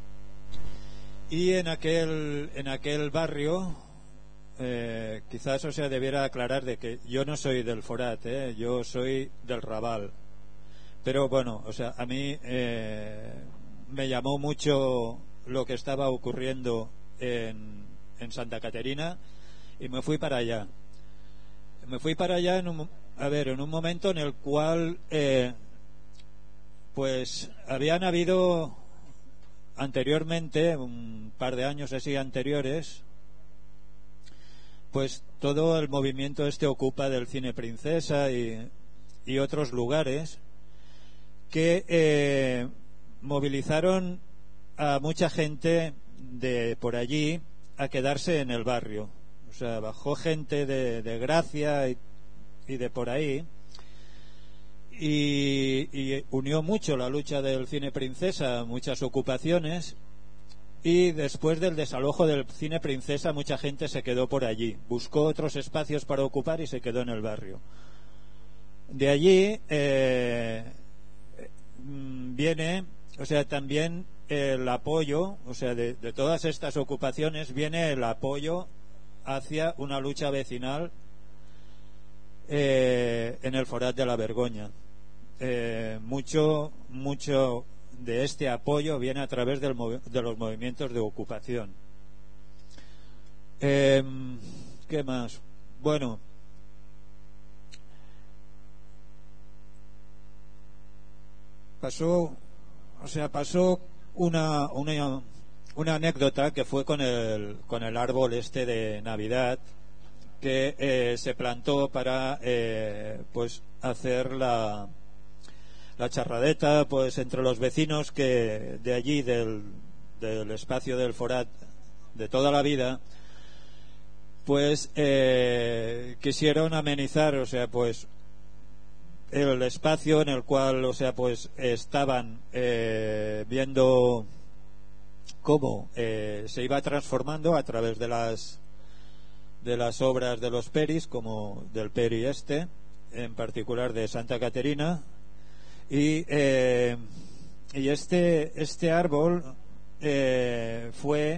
y en aquel barrio quizás debiera aclarar de que yo no soy del forat, yo soy del Raval, pero a mí me llamó mucho lo que estaba ocurriendo en Santa Caterina y me fui para allá en un momento en el cual habían habido anteriormente, un par de años así anteriores, todo el movimiento Ocupa del Cine Princesa y otros lugares que movilizaron a mucha gente de por allí a quedarse en el barrio. Bajó gente de Gracia y de por ahí, y unió mucho la lucha del Cine Princesa a muchas ocupaciones, y después del desalojo del Cine Princesa mucha gente se quedó por allí, buscó otros espacios para ocupar y se quedó en el barrio. De allí viene también el apoyo, de todas estas ocupaciones viene el apoyo hacia una lucha vecinal en el forat de la Vergoña. Mucho de este apoyo viene a través de los movimientos de ocupación. ¿Qué más? Pasó una anécdota que fue con el árbol de Navidad que se plantó para hacer la charradeta entre los vecinos que de allí del espacio del forat de toda la vida quisieron amenizar el espacio en el cual estaban viendo cómo se iba transformando a través de las obras de los peris, como del peri en particular de Santa Caterina, y este árbol fue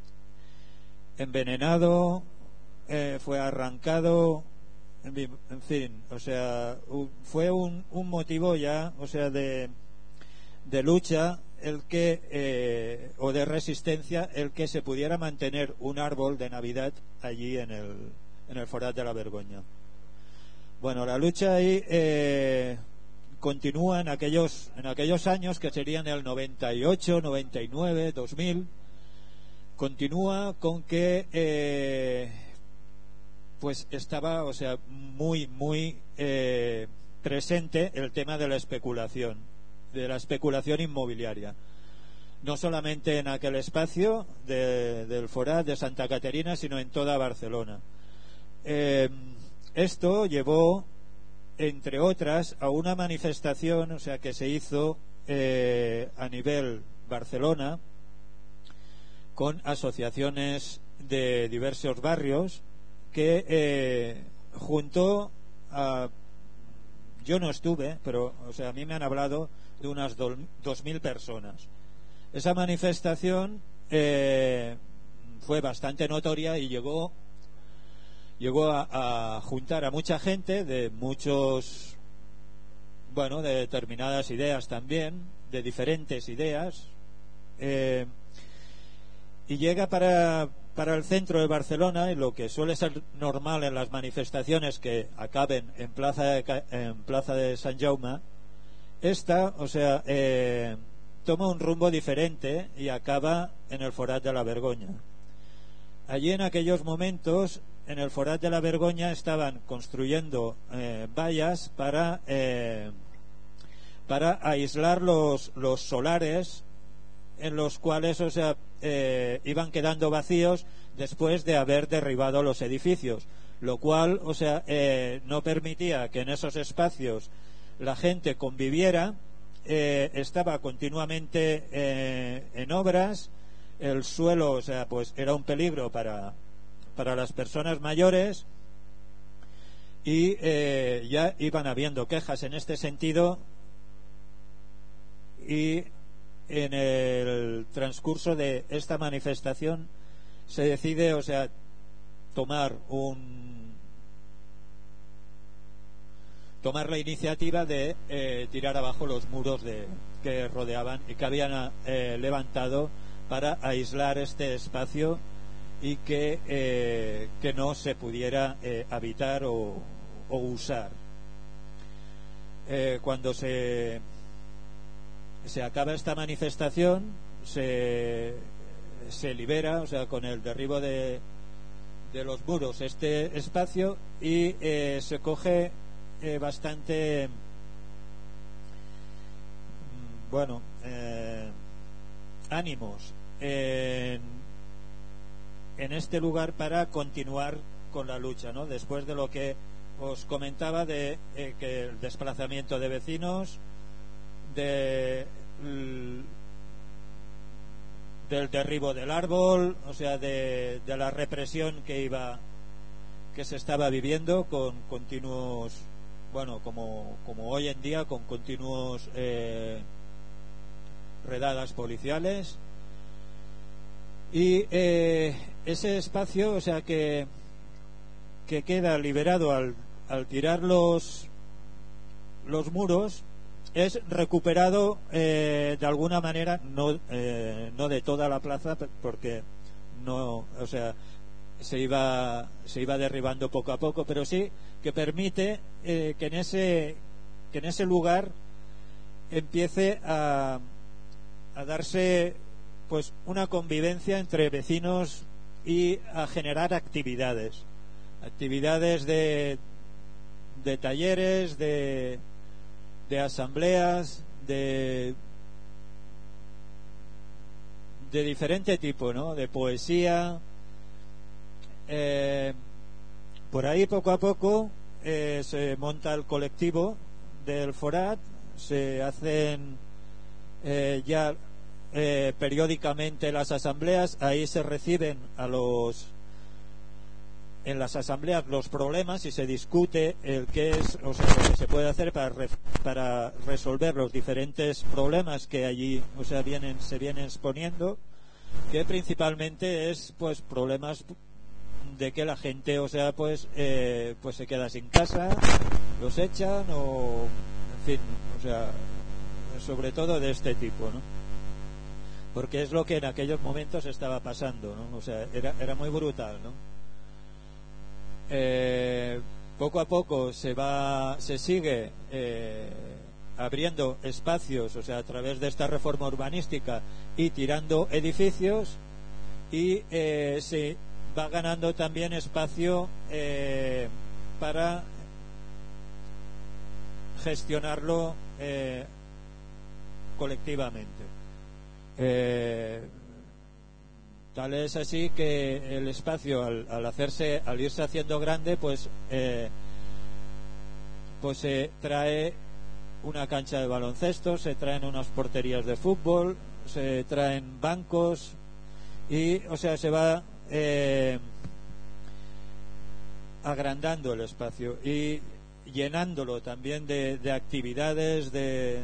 envenenado, fue arrancado, en fin, fue un motivo ya de lucha o de resistencia el que se pudiera mantener un árbol de Navidad allí en el Forat de la Vergoña. Bueno, la lucha ahí continúa en aquellos años que serían el 98, 99, 2000. Continúa con que pues estaba, o sea, muy presente el tema de la especulación inmobiliaria, no solamente en aquel espacio del Forat de Santa Caterina, sino en toda Barcelona. Esto llevó, entre otras, a una manifestación, o sea, que se hizo a nivel Barcelona con asociaciones de diversos barrios que juntó a... Yo no estuve, pero, o sea, a mí me han hablado de unas 2.000 personas. Esa manifestación fue bastante notoria y llegó a juntar a mucha gente de muchos, bueno, de determinadas ideas también, de diferentes ideas, y llega para el centro de Barcelona, y lo que suele ser normal en las manifestaciones que acaben en Plaza de Sant Jaume, esta, o sea, toma un rumbo diferente y acaba en el Forat de la Vergoña. Allí, en aquellos momentos, en el Forat de la Vergoña estaban construyendo vallas para aislar los solares, en los cuales, o sea, iban quedando vacíos después de haber derribado los edificios, lo cual, o sea, no permitía que en esos espacios la gente conviviera. Estaba continuamente en obras, el suelo, o sea, pues era un peligro para las personas mayores, y ya iban habiendo quejas en este sentido, y en el transcurso de esta manifestación se decide, o sea, tomar la iniciativa de tirar abajo los muros que rodeaban y que habían levantado para aislar este espacio y que no se pudiera habitar o usar. Cuando se acaba esta manifestación, se libera, o sea, con el derribo de los muros, este espacio, y se coge bastante ánimos en este lugar para continuar con la lucha, ¿no? Después de lo que os comentaba de que el desplazamiento de vecinos, del derribo del árbol, o sea, de la represión que se estaba viviendo con continuos, bueno, como hoy en día, con continuos redadas policiales, y ese espacio, o sea, que queda liberado al tirar los muros, es recuperado de alguna manera, no de toda la plaza, porque no, o sea, se iba derribando poco a poco, pero sí que permite que en ese lugar empiece a darse, pues, una convivencia entre vecinos y a generar actividades de talleres, de asambleas, de diferente tipo, ¿no? De poesía. Por ahí, poco a poco, se monta el colectivo del Forat, se hacen ya periódicamente las asambleas. Ahí se reciben en las asambleas los problemas y se discute el qué es, o sea, lo que se puede hacer para resolver los diferentes problemas que allí, o sea, se vienen exponiendo, que principalmente es, pues, problemas de que la gente, o sea, pues se queda sin casa, los echan, o en fin, o sea, sobre todo de este tipo, ¿no? porque es lo que en aquellos momentos estaba pasando, ¿no? O sea, era muy brutal, ¿no? Poco a poco se sigue abriendo espacios, o sea, a través de esta reforma urbanística y tirando edificios, y se va ganando también espacio para gestionarlo colectivamente. Tal es así que el espacio, al irse haciendo grande, pues se trae una cancha de baloncesto, se traen unas porterías de fútbol, se traen bancos, y, o sea, se va agrandando el espacio y llenándolo también de actividades, de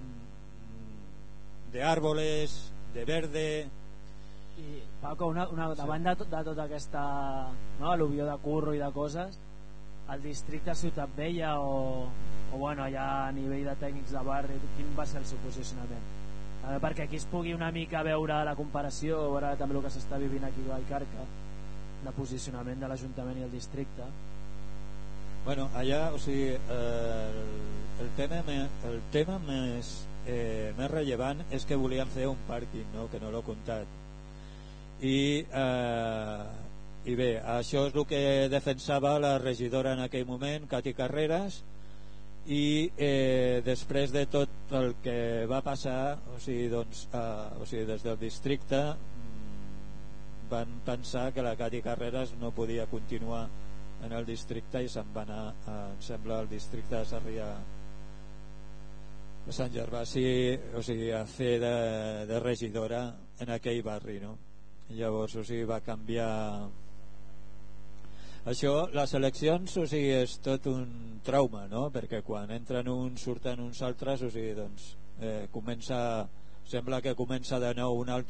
árboles, de verde. I Paco, davant de tota aquesta, no, al·luvió de curro i de coses, el districte Ciutat Vella o bueno, allà a nivell de tècnics de barri, quin va ser el seu posicionament? Perquè aquí es pugui una mica veure la comparació, veure també el que s'està vivint aquí a Vallcarca, de posicionament de l'Ajuntament i el districte. Bueno, allà, o sigui, el tema més rellevant és que volíem fer un pàrquing, no? Que no l'he contat. I bé, això és el que defensava la regidora en aquell moment, Cati Carreras, i després de tot el que va passar, o sigui, des del districte van pensar que la Cati Carreras no podia continuar en el districte i se'n va anar, em sembla, al districte de Sarrià a Sant Gervasi, o sigui, a fer de regidora en aquell barri, no? Llavors, o sigui, va canviar això. Les eleccions, o sigui, és tot un trauma, no? Perquè quan entren uns, surten uns altres, o sigui, doncs sembla que comença de nou una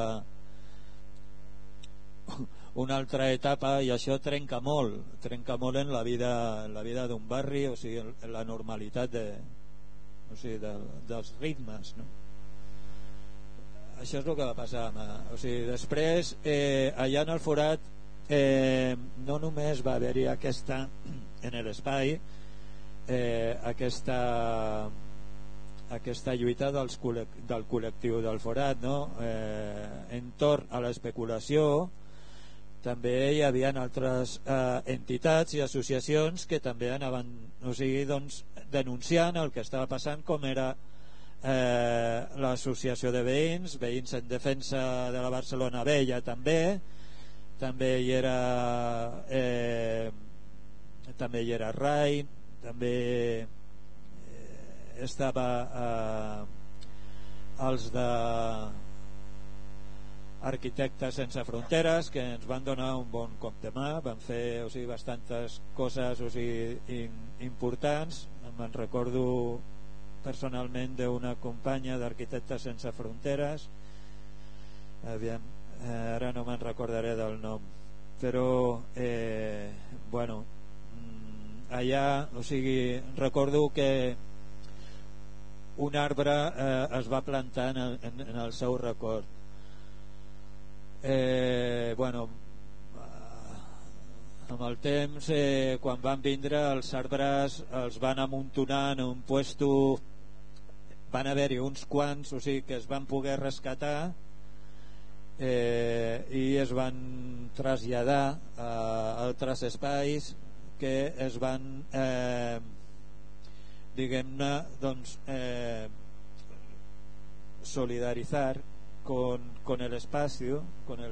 altra etapa, i això trenca molt en la vida d'un barri, o sigui, en la normalitat dels ritmes, no? Això és el que va passar, o sigui, després allà en el Forat no només va haver-hi aquesta en l'espai aquesta lluita del col·lectiu del Forat, no? Entorn a l'especulació també hi havia altres entitats i associacions que també anaven, o sigui, doncs, denunciant el que estava passant, com era l'associació de veïns en defensa de la Barcelona Vella, també hi era RAI, també estava els de Arquitectes Sense Fronteres, que ens van donar un bon cop de mà, van fer, o sigui, bastantes coses, o sigui, importants. Me'n recordo personalment d'una companya d'Arquitectes Sense Fronteres, ara no me'n recordaré del nom, però bueno, allà, o sigui, recordo que un arbre es va plantar en el seu record. Bueno, amb el temps, quan van vindre els arbres, els van amuntonar en un puesto, van haver-hi uns quants, o sigui, que es van poder rescatar i es van traslladar a altres espais que es van diguem-ne, doncs, solidarizar con el espacio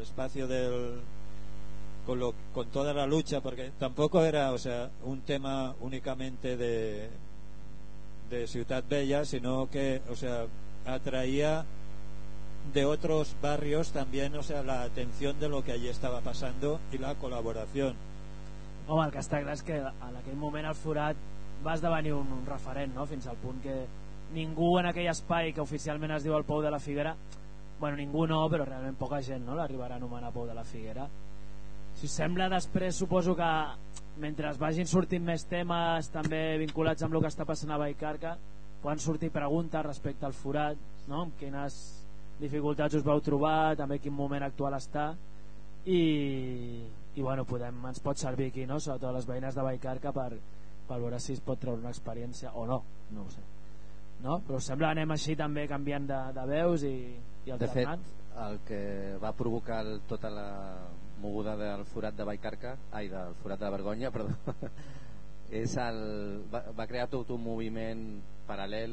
con toda la lucha, porque tampoco era, o sea, un tema únicamente de Ciutat Vella, sino que, o sea, atraía de otros barrios también, o sea, la atención de lo que allí estaba pasando y la colaboración. Home, el que està clar és que en aquell moment el Forat va esdevenir un referent, no? Fins al punt que ningú en aquell espai que oficialment es diu el Pou de la Figuera, bueno, ningú no, però realment poca gent, no?, l'arribarà a anomenar Pou de la Figuera. Si sembla, després suposo que mentre vagin sortint més temes també vinculats amb el que està passant a Vallcarca, poden sortir preguntes respecte al Forat, no? dificultats us vau trobar, també quin moment actual està, i bueno, ens pot servir aquí, no? Sobretot les veïnes de Vallcarca per veure si es pot treure una experiència o no, no ho sé, no? Però us sembla anem així també canviant de veus i alternant? De fet, el que va provocar tota la moguda del forat de Vallcarca, del forat de Vergonya, perdó, és va crear tot un moviment paral·lel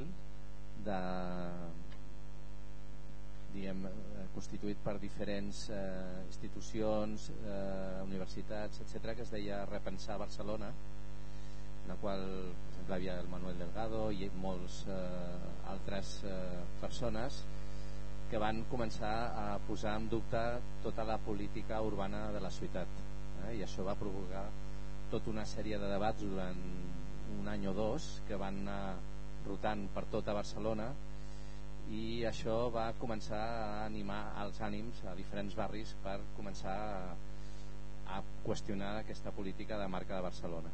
constituït per diferents institucions, universitats, etc., que es deia Repensar Barcelona, en la qual, per exemple, hi havia el Manuel Delgado i molts altres persones que van començar a posar en dubte tota la política urbana de la ciutat, i això va provocar tota una sèrie de debats durant un any o dos que van anar rotant per tota Barcelona, i això va començar a animar els ànims a diferents barris per començar a qüestionar aquesta política de marca de Barcelona.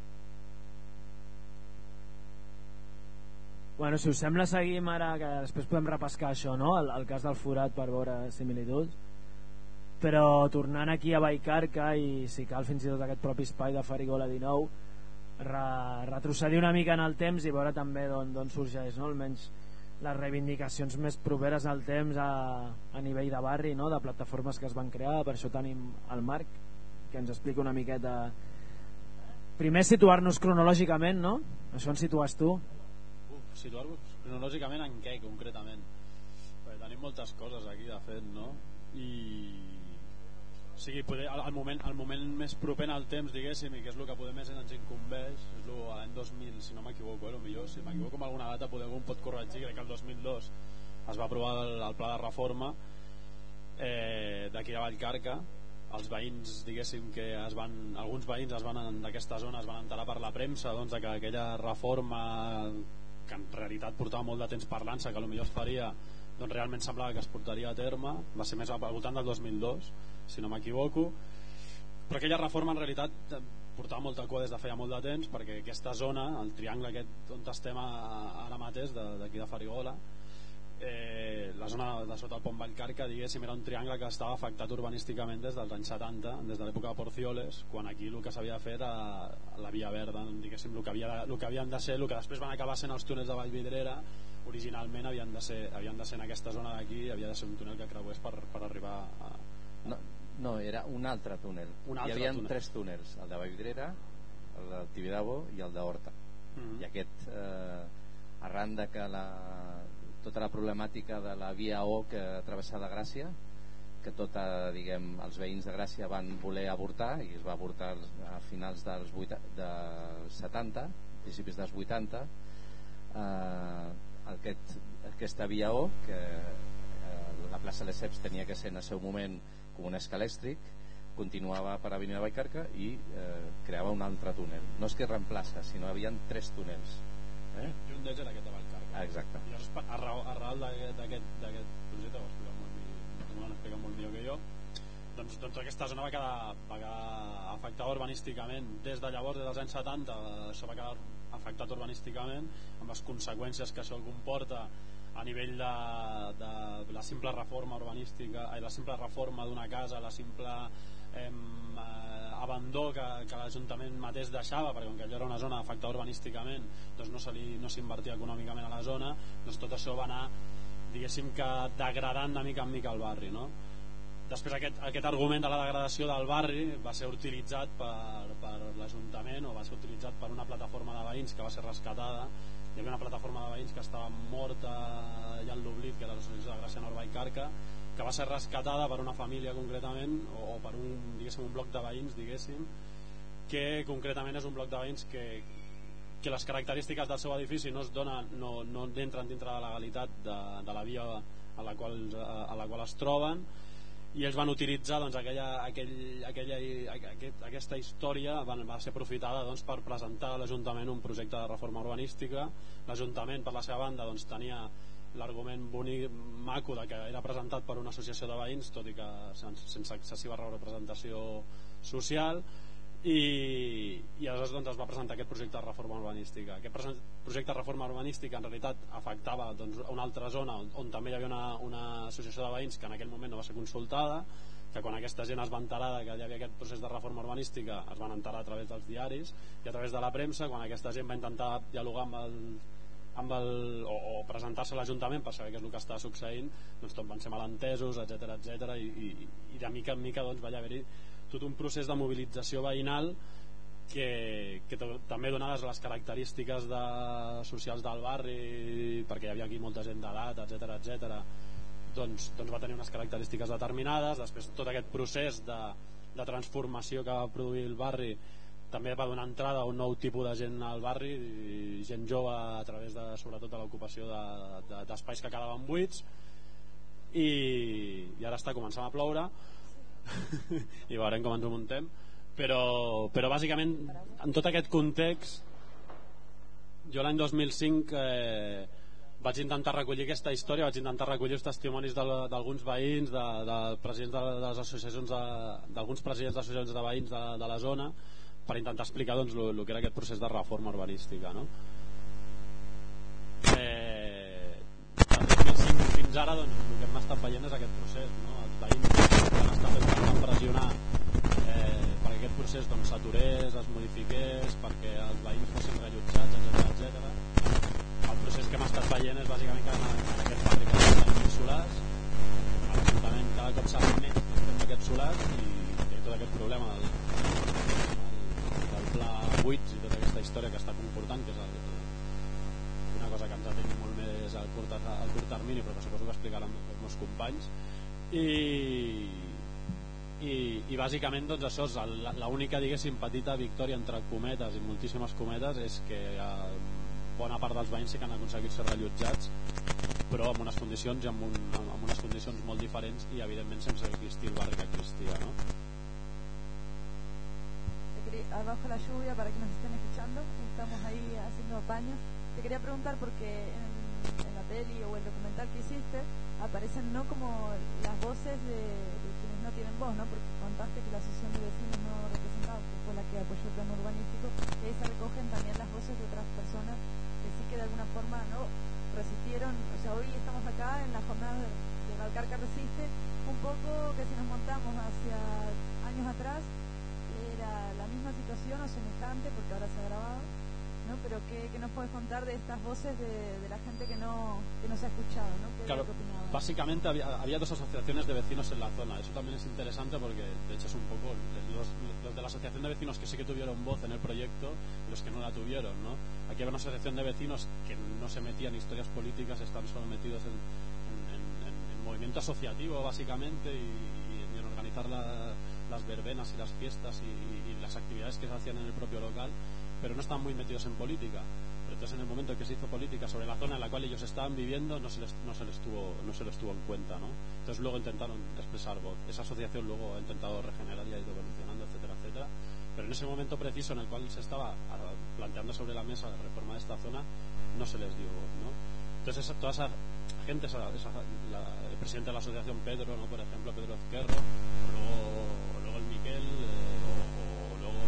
Bueno, si us sembla seguim ara, que després podem repescar això, no? El cas del forat per veure similituds, però tornant aquí a Vallcarca, i si cal fins i tot aquest propi espai de Farigola 19, retrocedir una mica en el temps i veure també d'on sorgeix, no? Almenys les reivindicacions més properes al temps a nivell de barri, no? De plataformes que es van crear. Per això tenim el Marc, que ens explica una miqueta. Primer situar-nos cronològicament, no? Això ens situes tu. Situar-vos cronològicament en què, concretament? Perquè tenim moltes coses aquí, de fet, no? O sigui, el moment més proper al temps, diguéssim, i que és el que poder més ens incumbeix, és l'any 2000, si no m'equivoco, potser si m'equivoco amb alguna data algú em pot corregir, crec que el 2002 es va aprovar el pla de reforma d'aquí a Vallcarca. Els veïns, diguéssim, que alguns veïns d'aquesta zona es van enterar per la premsa, doncs, que aquella reforma, que en realitat portava molt de temps parlant-se, que potser es faria, doncs realment semblava que es portaria a terme. Va ser més al voltant del 2002, si no m'equivoco, però aquella reforma en realitat portava molta cua des de feia molt de temps, perquè aquesta zona, el triangle aquest on estem ara mateix, d'aquí de Farigola, la zona de sota el pont Vallcarca, diguéssim, era un triangle que estava afectat urbanísticament des dels anys 70, des de l'època de Porcioles, quan aquí el que s'havia fet a la Via Verda, diguéssim, el que havien de ser, el que després van acabar sent els túnels de Vallvidrera, originalment havien de ser en aquesta zona d'aquí, havia de ser un túnel que creués per arribar a... No, era un altre túnel. Hi havia 3 túnels, el de Vallvidrera, el del Tibidabo i el d'Horta. I aquest, arran de que tota la problemàtica de la via O que travessa la Gràcia, que els veïns de Gràcia van voler avortar, i es va avortar a finals dels 70, principis dels 80, aquesta via O, que la plaça Lesseps tenia que ser en el seu moment com un escalèstric, continuava per Avenida Vallcarca i creava un altre túnel. No és que reemplaça, sinó hi havia 3 túnels. I un d'ells era aquest de Vallcarca. Exacte. I llavors, arrel d'aquest projecte, ho han explicat molt millor que jo, doncs aquesta zona va quedar afectada urbanísticament. Des de llavors, des dels anys 70, això va quedar afectat urbanísticament, amb les conseqüències que això comporta a nivell de la simple reforma urbanística, la simple reforma d'una casa, la simple abandó que l'Ajuntament mateix deixava, perquè com que allò era una zona afectada urbanísticament, doncs no s'invertia econòmicament a la zona, doncs tot això va anar, diguéssim, que degradant de mica en mica el barri, no? Després aquest argument de la degradació del barri va ser utilitzat per l'Ajuntament, o va ser utilitzat per una plataforma de veïns que va ser rescatada. Hi havia una plataforma de veïns que estava morta ja en l'oblit, que era l'Associació de Gràcia Nord Vallcarca, que va ser rescatada per una família concretament, o per un bloc de veïns, diguéssim, que concretament és un bloc de veïns que les característiques del seu edifici no entren dintre de la legalitat de la via a la qual es troben, i ells van utilitzar doncs, aquesta història va ser aprofitada doncs, per presentar a l'Ajuntament un projecte de reforma urbanística. L'Ajuntament, per la seva banda, doncs, tenia l'argument bonic, maco, de que era presentat per una associació de veïns, tot i que sense excessiva representació social, i aleshores doncs, es va presentar aquest projecte de reforma urbanística. Aquest projecte de reforma urbanística en realitat afectava doncs, una altra zona on també hi havia una associació de veïns que en aquell moment no va ser consultada, que quan aquesta gent es va enterar que hi havia aquest procés de reforma urbanística es van enterar a través dels diaris i a través de la premsa. Quan aquesta gent va intentar dialogar o presentar-se a l'Ajuntament per saber què és el que estava succeint, doncs tot van ser malentesos, etc i de mica en mica doncs, va haver-hi tot un procés de mobilització veïnal que també donades les característiques socials del barri, perquè hi havia aquí molta gent d'edat, etc, doncs va tenir unes característiques determinades. Després tot aquest procés de transformació que va produir el barri també va donar entrada a un nou tipus de gent al barri, gent jove a través sobretot de l'ocupació d'espais que quedaven buits, i ara està començant a ploure i veurem com ens ho muntem, però bàsicament en tot aquest context jo l'any 2005 vaig intentar recollir aquesta història, vaig intentar recollir els testimonis d'alguns veïns, de presidents de les associacions, d'alguns presidents d'associacions de veïns de la zona, per intentar explicar doncs, el que era aquest procés de reforma urbanística, no? Del 2005 fins ara doncs, el que hem estat veient és aquest procés, no? Els veïns han estat intentant pressionar perquè aquest procés doncs, s'aturés, es modifiqués, perquè els veïns fossin rellotjats, etc. El procés que hem estat veient és bàsicament que en aquest barri que estan tenint solars, l'Ajuntament cada cop s'ha menys d'aquests solars i tot aquest problema del pla buits i tota aquesta història que està comportant, que és una cosa que ens ha tingut molt més al curt termini, però que suposo que explicaran els meus companys, i bàsicament doncs això és l'única, diguéssim, petita victòria entre cometes i moltíssimes cometes és que bona part dels veïns sí que han aconseguit ser rellotjats, però amb unes condicions i amb unes condicions molt diferents i evidentment sense existir el barri que existia, no? Abajo la lluvia, para que nos estén escuchando, estamos ahí haciendo apaño. Te quería preguntar porque en la peli o el documental que hiciste aparecen no como las voces de quienes no tienen voz, ¿no? Porque contaste que la asociación de vecinos no representaba, que fue la que apoyó el plan urbanístico, y ahí se recogen también las voces de otras personas que sí que de alguna forma no resistieron. O sea, hoy estamos acá en la jornada de Valcarca Resiste, un poco que si nos montamos hacia años atrás era la misma situación o semejante, porque ahora se ha grabado, ¿no? Pero ¿qué nos puedes contar de estas voces de la gente que no se ha escuchado, ¿no? Claro, básicamente había dos asociaciones de vecinos en la zona. Eso también es interesante porque de hecho es un poco los de la asociación de vecinos que sí que tuvieron voz en el proyecto y los que no la tuvieron, ¿no? Aquí había una asociación de vecinos que no se metían en historias políticas, están solo metidos en movimiento asociativo básicamente y en organizar las verbenas y las fiestas y las actividades que se hacían en el propio local, pero no estaban muy metidos en política. Pero entonces en el momento en que se hizo política sobre la zona en la cual ellos estaban viviendo no se les tuvo en cuenta, ¿no? Entonces luego intentaron expresar voz. Esa asociación luego ha intentado regenerar y ha ido evolucionando, etcétera, pero en ese momento preciso en el cual se estaba planteando sobre la mesa la reforma de esta zona no se les dio voz, ¿no? Entonces toda esa gente, el presidente de la asociación Pedro, ¿no? Por ejemplo, Pedro Ezquerro, luego el Miquel, o luego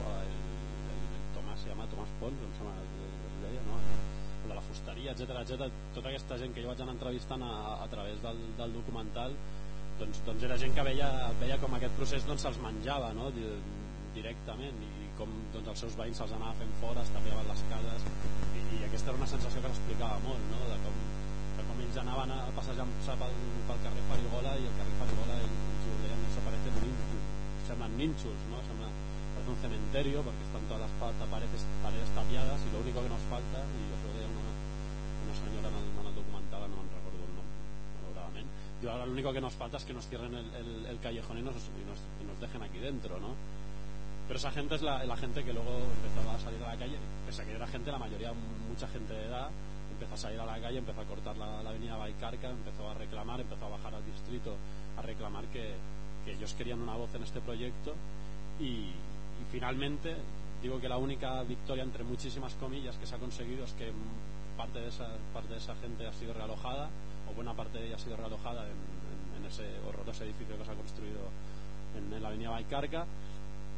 el Tomás, se llama Tomás Pons, no se llama ¿no? El de la fusteria, etcétera, tota aquesta gent que jo vaig anar entrevistant a través del documental, doncs era gent que veia com aquest procés doncs se'ls menjava, no? Directament, i com doncs, els seus veïns se'ls anava fent fora, es tapiaven les cases, i aquesta era una sensació que s'explicava molt, no? De com ells anaven a passejar-se pel carrer Farigola, i el carrer Farigola ells ho deien, eso parece semblan ninxos, ¿no? Parece un cementerio porque están todas las paredes tapiadas y lo único que nos falta, y eso de una señora en el documental, no me recuerdo el nombre, malauradament, diu, ahora lo único que nos falta es que nos cierren el callejón y nos dejen aquí dentro, ¿no? Pero esa gente es la gente que luego empezó a salir a la calle, pese a que era gente, la mayoría, mucha gente de edad, empezó a salir a la calle, empezó a cortar la avenida Baicarca, empezó a reclamar, empezó a bajar al distrito a reclamar que ellos querían una voz en este proyecto, y finalmente digo que la única victoria entre muchísimas comillas que se ha conseguido es que parte de esa gente ha sido realojada, o buena parte de ella ha sido realojada en ese horroroso edificio que se ha construido en la avenida Baicarca,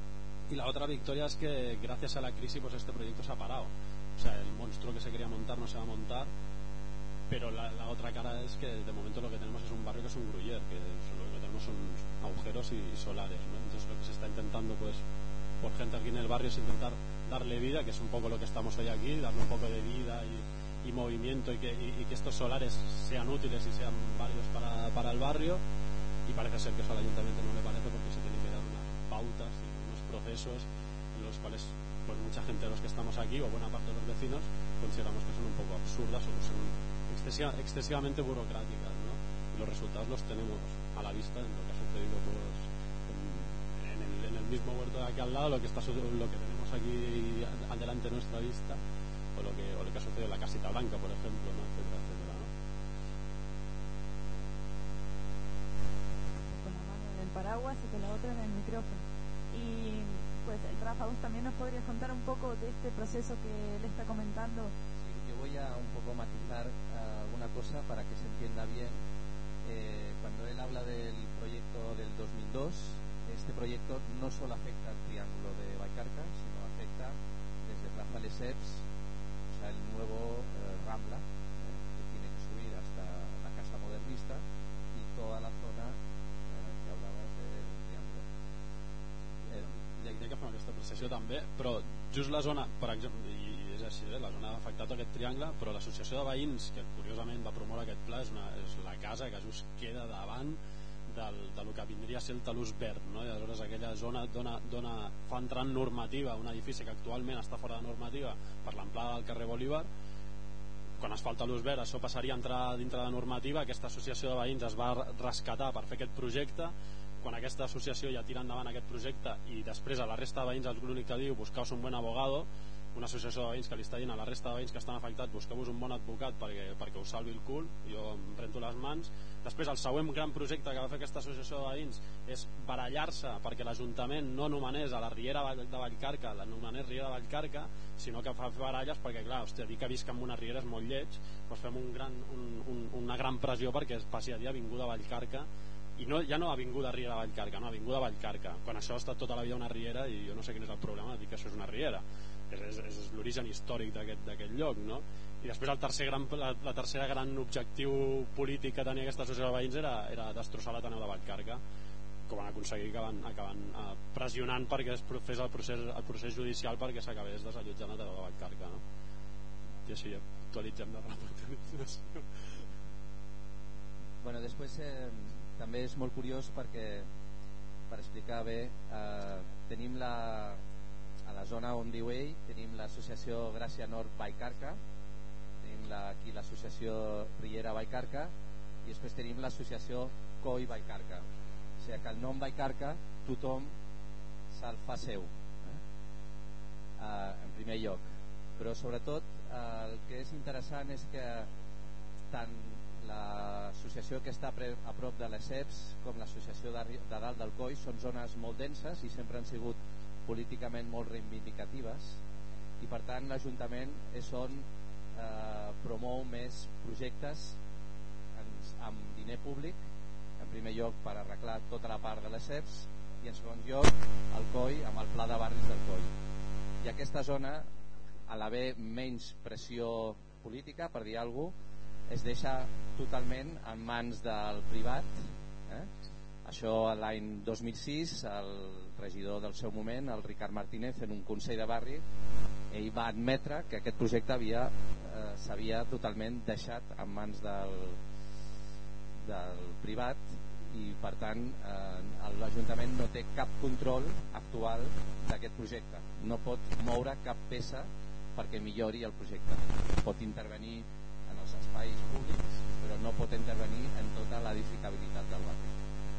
Y la otra victoria es que gracias a la crisis pues este proyecto se ha parado. O sea, el monstruo que se quería montar no se va a montar, pero la otra cara es que de momento lo que tenemos es un barrio que es un gruyer, que lo que tenemos son agujeros y solares, ¿no? Entonces lo que se está intentando pues por gente aquí en el barrio es intentar darle vida, que es un poco lo que estamos hoy aquí, darle un poco de vida y movimiento y que estos solares sean útiles y sean válidos para el barrio, y parece ser que eso al ayuntamiento no le parece porque se tienen que dar unas pautas y unos procesos en los cuales pues mucha gente de los que estamos aquí o buena parte de los vecinos consideramos que son un poco absurdas o que son excesivamente burocráticas, ¿no? Y los resultados los tenemos a la vista en lo que ha sucedido pues, en el mismo huerto de aquí al lado, lo que tenemos aquí al delante de nuestra vista, o lo que ha sucedido en la Casita Blanca, por ejemplo, ¿no? Etcétera, etcétera, ¿no? Con la mano en el paraguas y con la otra en el micrófono. Y pues Rafa, vos también nos podrías contar un poco de este proceso que él está comentando. Sí, yo voy a un poco matizar alguna cosa para que se entienda bien. Cuando él habla del proyecto del 2002, este proyecto no solo afecta al triángulo de Vallcarca, sino afecta desde Plaza Lesseps, o sea, el nuevo Rambla, que tiene que subir hasta la Casa Modernista y toda la zona que hablabas del triángulo. Hi ha que fer aquesta precisió també, però just la zona, per exemple, i és així, la zona ha afectat aquest triangle, però l'associació de veïns que curiosament va promoure aquest pla és la casa que just queda davant del que vindria a ser el talús verd, no? I aleshores aquella zona fa entrar en normativa un edifici que actualment està fora de normativa per l'amplada del carrer Bolívar. Quan es fa el talús verd això passaria a entrar dintre de normativa. Aquesta associació de veïns es va rescatar per fer aquest projecte. Quan aquesta associació ja tira endavant aquest projecte i després a la resta de veïns l'únic que diu buscaos un buen abogado, una associació de veïns que li està dient a la resta de veïns que estan afectats busqueu-vos un bon advocat perquè us salvi el cul, jo em rento les mans. Després el següent gran projecte que va fer aquesta associació de veïns és barallar-se perquè l'Ajuntament no anomenés a la Riera de Vallcarca, l'anomenés Riera de Vallcarca, sinó que fa baralles perquè clar, hòstia, dir que visc en una riera és molt lleig, doncs fem una gran pressió perquè es passi a dir Avinguda Vallcarca, i no, ja no Avinguda Riera de Vallcarca, no, Avinguda Vallcarca, quan això ha estat tota la vida una riera i jo no sé quin és el problema de dir que això és una riera. És l'origen històric d'aquest lloc, no? I després la tercera gran objectiu polític que tenia aquesta associació de veïns era destrossar l'Ateneu de Vallcarca, que van aconseguir que acaben pressionant perquè es fes el procés judicial perquè s'acabés desallotjant l'Ateneu de Vallcarca, no? I així actualitzem la reportatge. Bueno, després també és molt curiós perquè per explicar bé tenim a la zona on diu ell tenim l'associació Gràcia Nord Vallcarca, tenim aquí l'associació Riera Vallcarca i després tenim l'associació Coi Vallcarca. O sigui que el nom Vallcarca tothom se'l fa seu en primer lloc, però sobretot el que és interessant és que tant l'associació que està a prop de Lesseps com l'associació de dalt del Coi són zones molt denses i sempre han sigut políticament molt reivindicatives i per tant l'Ajuntament és on promou més projectes amb diner públic, en primer lloc per arreglar tota la part de Lesseps i en segon lloc el Coi amb el pla de barris del Coi. I aquesta zona, a l'haver menys pressió política, per dir alguna cosa, es deixa totalment en mans del privat. Això l'any 2006 el regidor del seu moment, el Ricard Martínez, en un consell de barri ell va admetre que aquest projecte s'havia totalment deixat en mans del privat i per tant l'Ajuntament no té cap control actual d'aquest projecte, no pot moure cap peça perquè millori el projecte. Pot intervenir en els espais públics però no pot intervenir en tota l'edificabilitat del barri.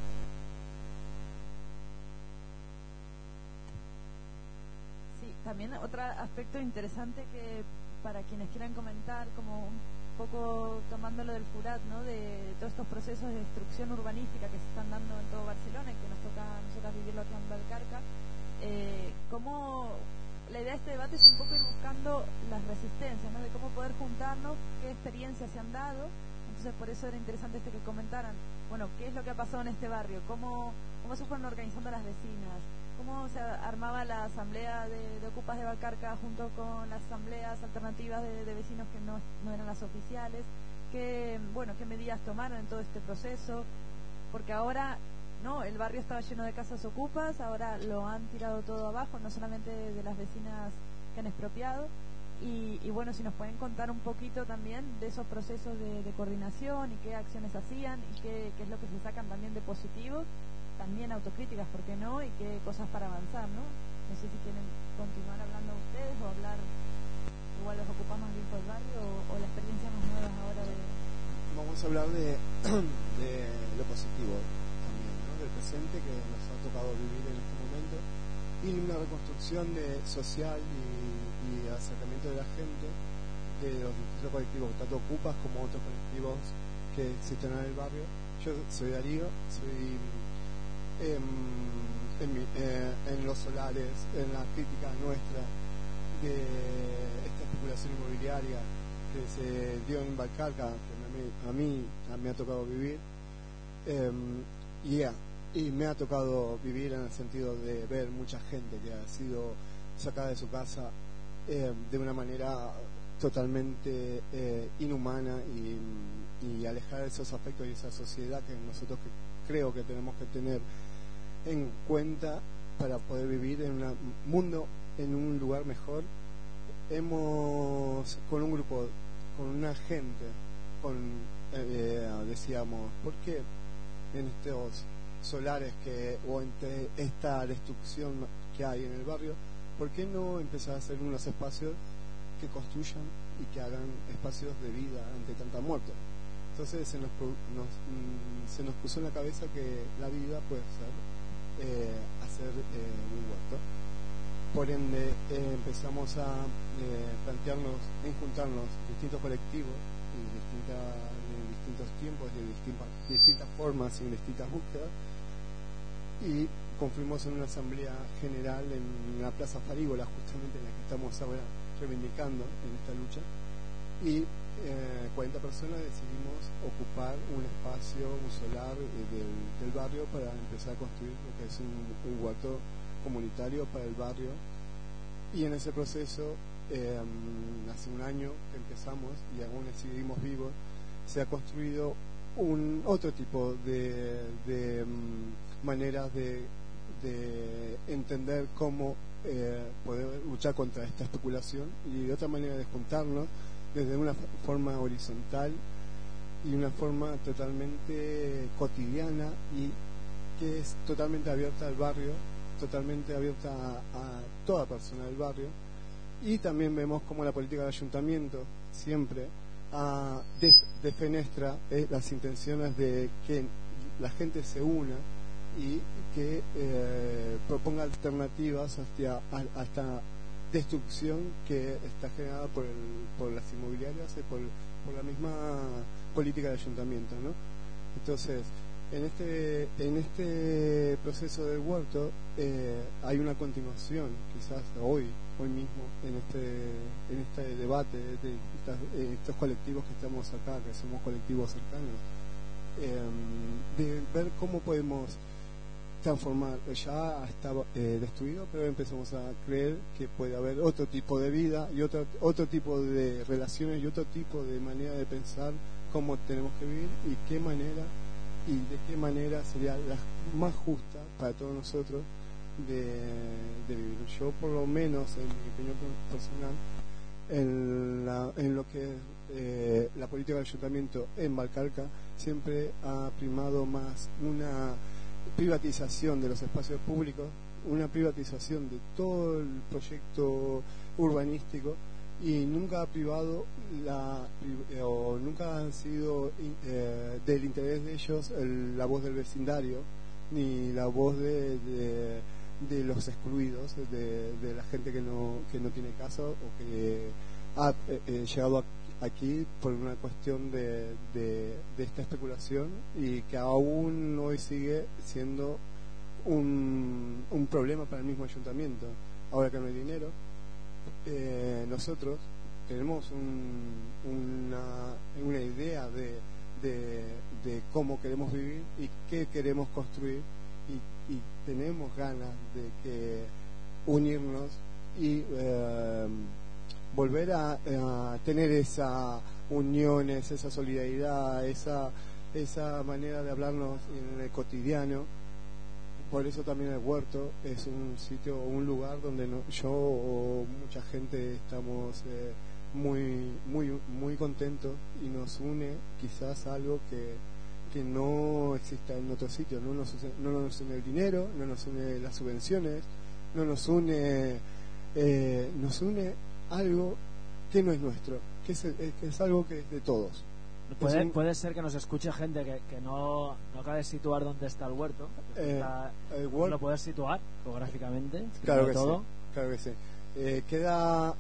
También otro aspecto interesante que para quienes quieran comentar, como un poco tomándolo del Furat, ¿no? De todos estos procesos de destrucción urbanística que se están dando en todo Barcelona y que nos toca a nosotras vivirlo aquí en Vallcarca, cómo la idea de este debate es un poco ir buscando las resistencias, ¿no? De cómo poder juntarnos, qué experiencias se han dado. Entonces por eso era interesante que comentaran, bueno, qué es lo que ha pasado en este barrio, cómo se fueron organizando las vecinas, cómo se armaba la asamblea de ocupas de Balcarca junto con las asambleas alternativas de vecinos que no eran las oficiales, qué medidas tomaron en todo este proceso, porque ahora no, el barrio estaba lleno de casas ocupas, ahora lo han tirado todo abajo, no solamente de las vecinas que han expropiado. Y bueno, si nos pueden contar un poquito también de esos procesos de coordinación y qué acciones hacían y qué es lo que se sacan también de positivo, también autocríticas, ¿por qué no? Y qué cosas para avanzar, ¿no? No sé si quieren continuar hablando ustedes o hablar, igual los ocupas más viejo del barrio o la experiencia más nueva ahora de... Vamos a hablar de lo positivo también, ¿no? Del presente que nos ha tocado vivir en este momento y una reconstrucción social y acercamiento de la gente de los distintos colectivos, tanto ocupas como otros colectivos que existen en el barrio. Yo soy Darío, soy en los solares, en la crítica nuestra de esta especulación inmobiliaria que se dio en Balcarca, que a mí me ha tocado vivir, y me ha tocado vivir en el sentido de ver mucha gente que ha sido sacada de su casa de una manera totalmente inhumana y alejar esos afectos y esa sociedad que nosotros creo que tenemos que tener en cuenta para poder vivir en un mundo, en un lugar mejor. Hemos, con un grupo, con una gente, decíamos, ¿por qué en estos solares o entre esta destrucción que hay en el barrio, ¿por qué no empezar a hacer unos espacios que construyan y que hagan espacios de vida ante tanta muerte? Entonces se nos puso en la cabeza que la vida puede ser hacer un huerto. Por ende empezamos a plantearnos, juntarnos distintos colectivos en distintos tiempos y de distintas formas y en distintas búsquedas, y confluimos en una asamblea general en la Plaza Farígola, justamente en la que estamos ahora reivindicando en esta lucha, y 40 personas decidimos ocupar un espacio, un solar del barrio para empezar a construir lo que es un huerto comunitario para el barrio. Y en ese proceso, hace un año que empezamos y aún seguimos vivos, se ha construido otro tipo de maneras de entender cómo poder luchar contra esta especulación, y otra manera de juntarnos desde una forma horizontal y una forma totalmente cotidiana y que es totalmente abierta al barrio, totalmente abierta a toda persona del barrio. Y también vemos como la política del ayuntamiento siempre defenestra las intenciones de que la gente se una y que proponga alternativas a esta destrucción que está generada por las inmobiliarias y por la misma política del ayuntamiento, ¿no? Entonces, en este proceso del huerto hay una continuación, quizás hoy mismo, en este debate de estos colectivos que estamos acá, que somos colectivos cercanos, de ver cómo podemos transformar. Ya estaba destruido, pero empezamos a creer que puede haber otro tipo de vida y otro tipo de relaciones y otro tipo de manera de pensar cómo tenemos que vivir y de qué manera sería la más justa para todos nosotros de vivir. Yo, por lo menos en mi opinión personal, en lo que la política del ayuntamiento en Balcarca siempre ha primado más una privatización de los espacios públicos, una privatización de todo el proyecto urbanístico, y nunca ha privado o nunca ha sido del interés de ellos la voz del vecindario ni la voz de los excluidos, de la gente que no tiene casa o que ha llegado aquí por una cuestión de esta especulación y que aún hoy sigue siendo un problema para el mismo ayuntamiento. Ahora que no hay dinero, nosotros tenemos una idea de cómo queremos vivir y qué queremos construir, y tenemos ganas de que unirnos y volver a tener esa uniones, esa solidaridad, esa manera de hablarnos en el cotidiano. Por eso también el huerto es un sitio, un lugar donde yo o mucha gente estamos muy contentos y nos une quizás algo que no exista en otro sitio. No nos une el dinero, no nos une las subvenciones, no nos une algo que no es nuestro, que es algo que es de todos. Puede ser que nos escuche gente que no acabe de situar dónde está el huerto. El huerto ¿Lo puedes situar geográficamente? Claro que todo? Sí, claro que sí. Queda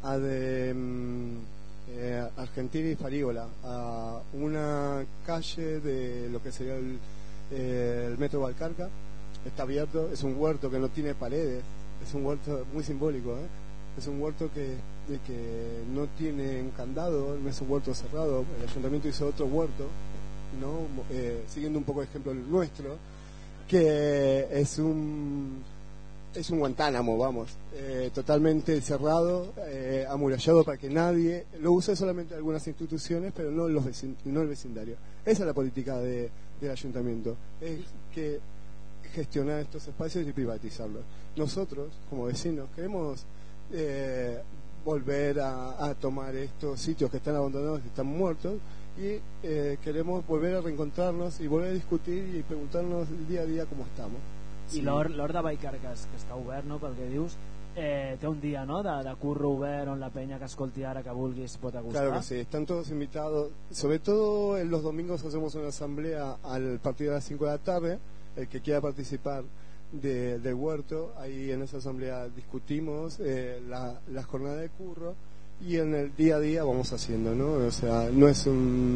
Argentina y Farigola, a una calle de lo que sería el metro Balcarca. Está abierto, es un huerto que no tiene paredes, es un huerto muy simbólico, es un huerto que no tiene un candado, no es un huerto cerrado. El ayuntamiento hizo otro huerto, ¿no? Siguiendo un poco el ejemplo nuestro, que es un Guantánamo, vamos, totalmente cerrado, amurallado para que nadie lo use, solamente algunas instituciones, pero no el vecindario. Esa es la política del ayuntamiento, es que gestionar estos espacios y privatizarlos. Nosotros, como vecinos, queremos volver a tomar estos sitios que están abandonados, que están muertos, y queremos volver a reencontrarnos y volver a discutir y preguntarnos el día a día cómo estamos. I l'Hort de Vallcarca, que està obert, no?, pel que dius, té un dia, no?, de curro obert on la penya que escolti ara que vulgui es pot acostar. Claro que sí, están todos invitados. Sobre todo en los domingos hacemos una asamblea al partir de las 5 de la tarde. El que quiera participar del huerto, ahí en esa asamblea discutimos la jornada de curro, y en el día a día vamos haciendo, ¿no? O sea, no es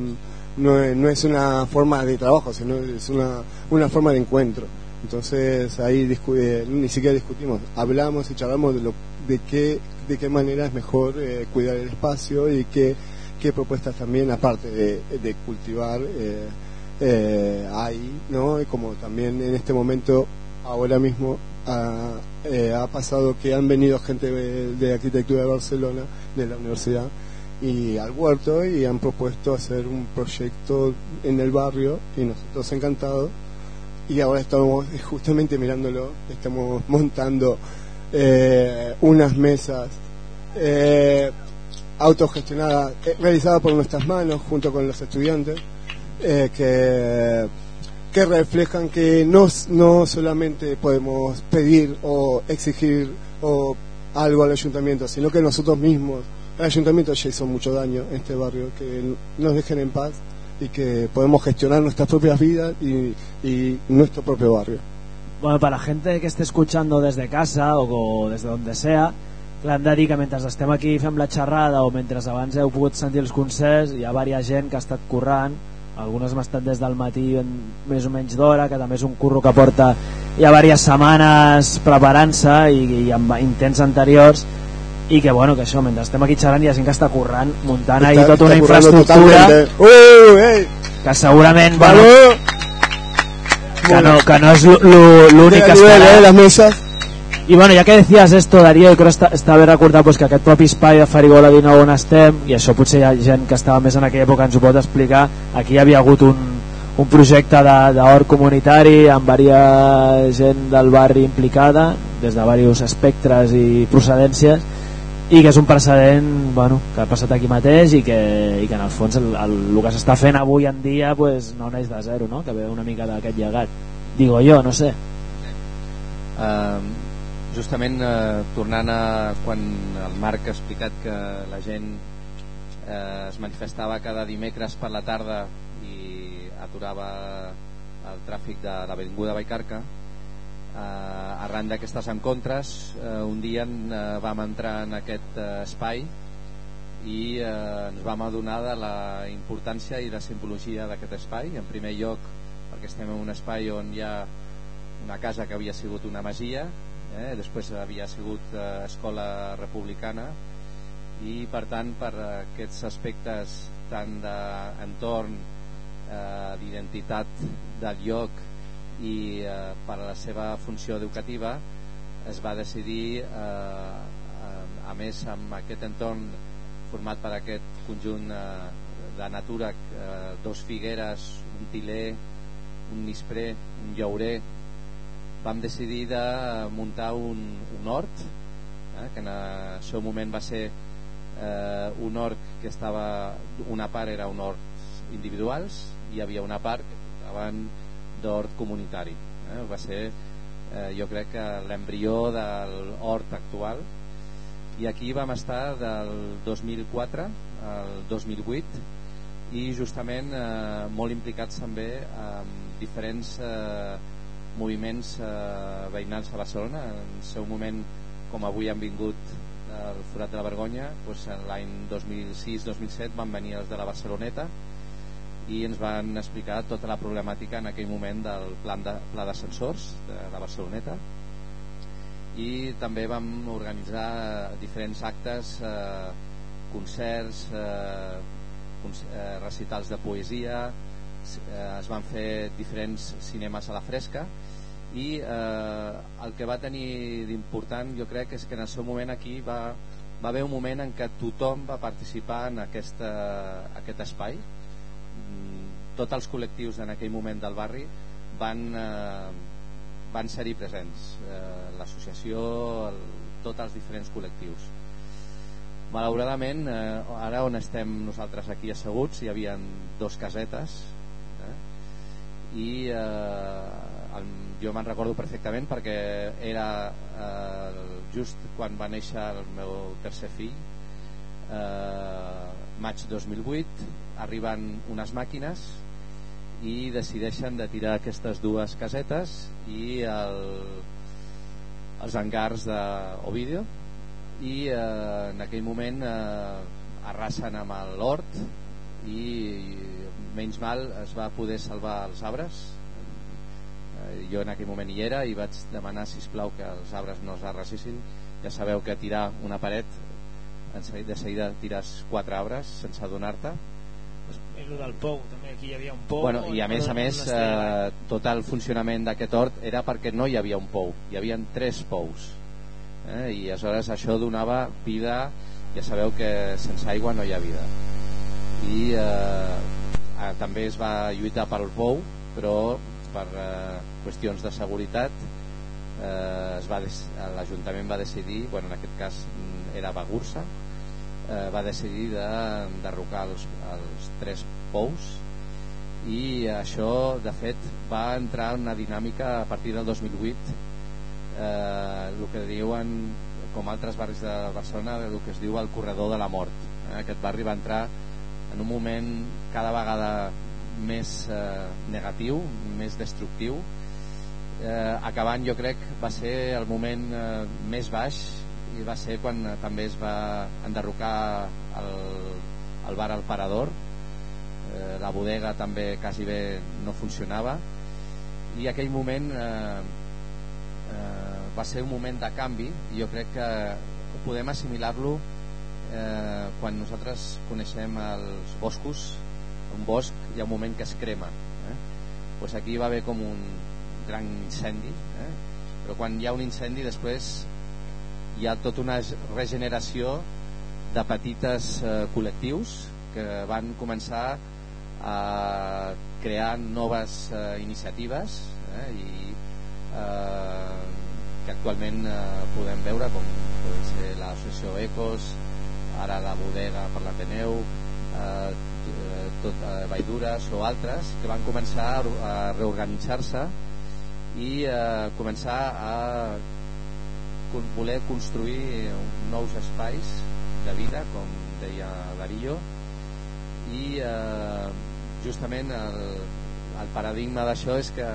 una forma de trabajo, sino es una forma de encuentro. Entonces ahí ni siquiera discutimos, hablamos y charlamos de qué manera es mejor cuidar el espacio y qué propuestas también, aparte de cultivar, hay, ¿no? Y como también en este momento, ahora mismo, ha pasado que han venido gente de arquitectura de Barcelona, de la universidad, y al huerto, y han propuesto hacer un proyecto en el barrio, y nosotros encantados. Y ahora estamos justamente mirándolo, estamos montando unas mesas autogestionadas, realizadas por nuestras manos junto con los estudiantes, que reflejan que no solamente podemos pedir o exigir algo al ayuntamiento, sino que nosotros mismos, el ayuntamiento ya hizo mucho daño en este barrio, que nos dejen en paz y que podemos gestionar nuestras propias vidas y nuestro propio barrio. Bueno, para la gente que esté escuchando desde casa o desde donde sea, clar, hem de dir que mentre estem aquí fem la xerrada o mentre abans heu pogut sentir els concerts, hi ha diversa gent que ha estat currant, algunes hem estat des del matí més o menys d'hora, que també és un curro que porta ja diverses setmanes preparant-se i amb intents anteriors, i que bueno, que això, mentre estem aquí xerrant hi ha gent que està currant, muntant ahí tota una infraestructura que segurament que no és l'únic que estarà las mesas. I bueno, ja que decías esto, Darío, crec que està bé recordar pues, que aquest propi espai de Farigola 19 on estem, i això potser hi ha gent que estava més en aquella època ens ho pot explicar, aquí hi havia hagut un projecte d'hort comunitari amb diversa gent del barri implicada des de diversos espectres i procedències, i que és un precedent, bueno, que ha passat aquí mateix i que en el fons el que s'està fent avui en dia pues, no neix de zero, no? Que ve una mica d'aquest llegat, digo jo, no sé. Justament tornant a quan el Marc ha explicat que la gent es manifestava cada dimecres per la tarda i aturava el tràfic de l'avinguda Vallcarca, arran d'aquestes encontres un dia vam entrar en aquest espai i ens vam adonar de la importància i la simbologia d'aquest espai. En primer lloc perquè estem en un espai on hi ha una casa que havia sigut una masia, després havia sigut escola republicana, i per tant per aquests aspectes tant d'entorn, d'identitat del lloc i per a la seva funció educativa es va decidir, a més amb aquest entorn format per aquest conjunt de natura, dos figueres, un tiler, un nisprer, un llaurer, vam decidir de muntar un hort, que en el seu moment va ser un hort que estava, una part era un hort individuals i hi havia una part que portaven d'hort comunitari. Va ser, jo crec que l'embrió del hort actual, i aquí vam estar del 2004 al 2008 i justament molt implicats també en diferents moviments veïnals a Barcelona. En el seu moment, com avui han vingut del Forat de la Vergonya, doncs l'any 2006-2007 van venir els de la Barceloneta i ens van explicar tota la problemàtica en aquell moment del pla d'ascensors de la Barceloneta, i també vam organitzar diferents actes, concerts, recitals de poesia, es van fer diferents cinemes a la fresca, i el que va tenir d'important jo crec és que en el seu moment aquí va haver un moment en què tothom va participar en aquest espai. Tots els col·lectius en aquell moment del barri van ser-hi presents, l'associació, tots els diferents col·lectius. Malauradament, ara on estem nosaltres aquí asseguts hi havia dos casetes, i jo me'n recordo perfectament perquè era just quan va néixer el meu tercer fill, maig 2008, arriben unes màquines i decideixen de tirar aquestes dues casetes i els hangars d'Ovidio, i en aquell moment arrasen amb l'hort i menys mal es va poder salvar els arbres. Jo en aquell moment hi era i vaig demanar sisplau que els arbres no es arrasissin. Ja sabeu que tirar una paret de seguida tires 4 arbres sense adonar-te. I el del pou, també aquí hi havia un pou. Bueno, i a més tot el funcionament d'aquest hort era perquè no hi havia un pou, hi havia 3 pous, i aleshores això donava vida. Ja sabeu que sense aigua no hi ha vida, i també es va lluitar pel pou, però per qüestions de seguretat l'Ajuntament va decidir, bueno, en aquest cas era Bagursa, va decidir d'enderrocar els 3 pous, i això de fet va entrar en una dinàmica a partir del 2008, el que diuen, com altres barris de Barcelona, el que es diu el corredor de la mort. Aquest barri va entrar en un moment cada vegada més negatiu, més destructiu, acabant, jo crec, va ser el moment més baix, i va ser quan també es va enderrocar el bar El Parador, la bodega també quasi bé no funcionava, i aquell moment va ser un moment de canvi, i jo crec que podem assimilar-lo quan nosaltres coneixem els boscos. Un bosc hi ha un moment que es crema, doncs aquí va haver com un gran incendi, però quan hi ha un incendi després hi ha tota una regeneració de petites col·lectius que van començar a crear noves iniciatives, i que actualment podem veure, com pot ser l'associació Ecos, ara la bodega per l'Ateneu, Valldures o altres, que van començar a reorganitzar-se i començar a voler construir nous espais de vida, com deia Darío, i justament el paradigma d'això és que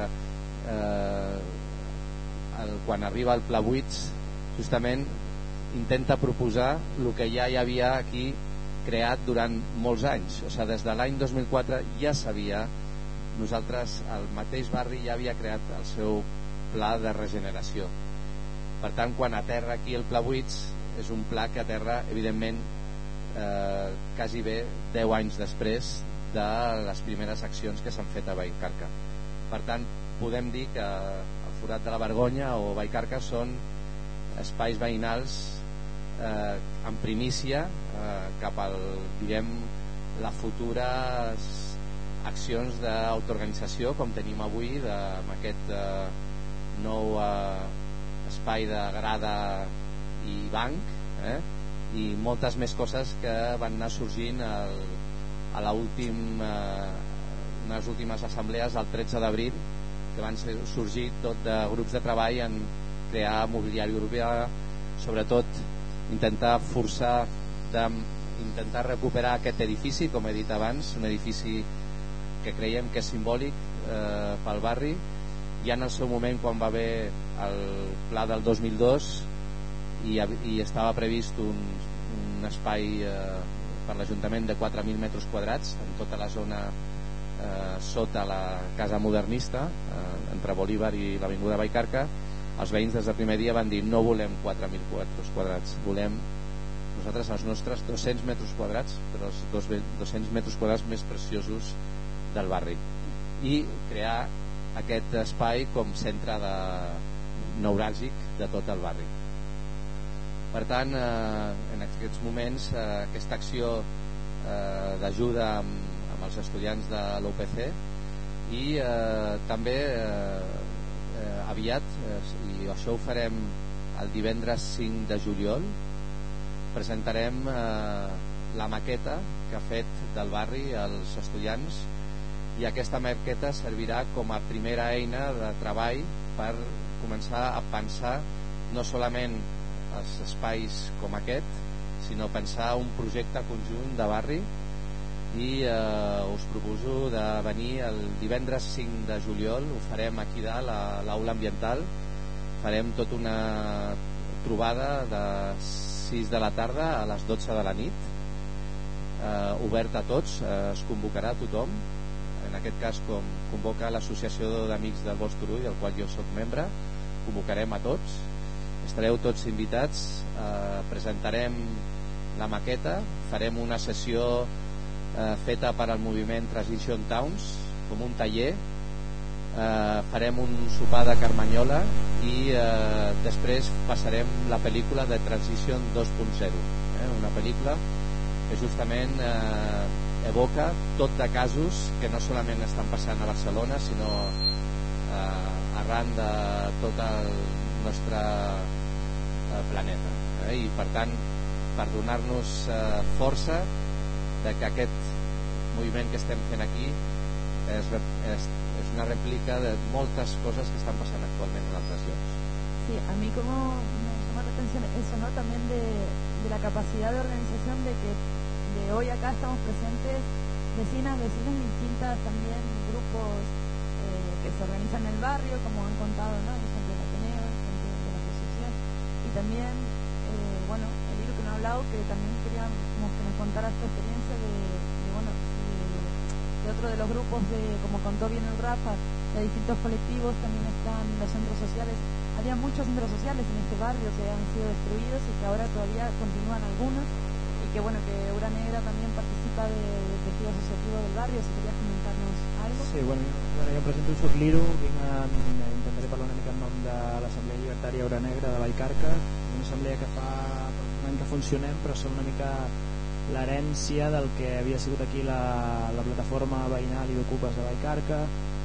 quan arriba el Pla Buits justament intenta proposar el que ja hi havia aquí creat durant molts anys. O sigui, des de l'any 2004 ja sabia, nosaltres, el mateix barri ja havia creat el seu pla de regeneració. Per tant, quan aterra aquí el Pla Buits, és un pla que aterra, evidentment, quasi bé 10 anys després de les primeres accions que s'han fet a Vallcarca. Per tant, podem dir que el Forat de la Vergonya o Vallcarca són espais veïnals en primícia cap al, diguem, la futures accions d'autoorganització com tenim avui amb aquest nou espai de grada i banc, i moltes més coses que van anar sorgint a unes últimes assemblees el 13 d'abril, que van sorgir tot de grups de treball en crear mobiliari urbà, sobretot intentar forçar intentar recuperar aquest edifici, com he dit abans, un edifici que creiem que és simbòlic pel barri. Ja en el seu moment, quan va haver el pla del 2002 i estava previst un espai per l'Ajuntament de 4.000 metres quadrats en tota la zona sota la Casa Modernista, entre Bolívar i l'Avinguda Vallcarca. Els veïns des del primer dia van dir: no volem 4.000 metres quadrats, volem nosaltres els nostres 200 metres quadrats, però els 200 metres quadrats més preciosos del barri, i crear aquest espai com centre neuràlgic de tot el barri. Per tant, en aquests moments, aquesta acció d'ajuda amb els estudiants de l'UPC, i també aviat, i això ho farem el divendres 5 de juliol, presentarem la maqueta que ha fet del barri els estudiants, i aquesta maqueta servirà com a primera eina de treball per començar a pensar no solament els espais com aquest, sinó pensar un projecte conjunt de barri. I us proposo de venir el divendres 5 de juliol, ho farem aquí dalt a l'aula ambiental, farem tota una trobada de 6 de la tarda a les 12 de la nit, oberta a tots, es convocarà a tothom. En aquest cas, com convoca l'Associació d'Amics del Bosc Turull, del qual jo soc membre, convocarem a tots, estareu tots invitats, presentarem la maqueta, farem una sessió feta per al moviment Transition Towns, com un taller, farem un sopar de carmanyola i després passarem la pel·lícula de Transition 2.0, una pel·lícula que justament evoca tot de casos que no solament estan passant a Barcelona, sinó arran de tot el nostre planeta, i per tant, per donar-nos força de que aquest moviment que estem fent aquí és una réplica de moltes cosas que están pasando actualmente en altres llocs. Sí, a mí como me llama la atención eso, ¿no? También de la capacidad de organización de que de hoy acá estamos presentes vecinos de distintas también, grupos que se organizan en el barrio, como han contado, ¿no? Gente del Ateneo, gente de la asociación, y también, bueno, el libro que no ha hablado, que también queríamos que nos contara esta experiencia de otro de los grupos como contó bien el Rafa, de distintos colectivos, también están los centros sociales. Había muchos centros sociales en este barrio que han sido destruidos y que ahora todavía continúan algunos, y que bueno, que Eura Negra también participa del tejido asociativo del barrio. Si querías comentarnos algo. Sí, bueno, jo presento el Liro, intentaré parlar una mica en nom de l'Assemblea Llibertària Eura Negra de Vallcarca, una assemblea que fa un any que funcionem, però som una mica l'herència del que havia sigut aquí la plataforma veïnal i d'ocupes de Vallcarca,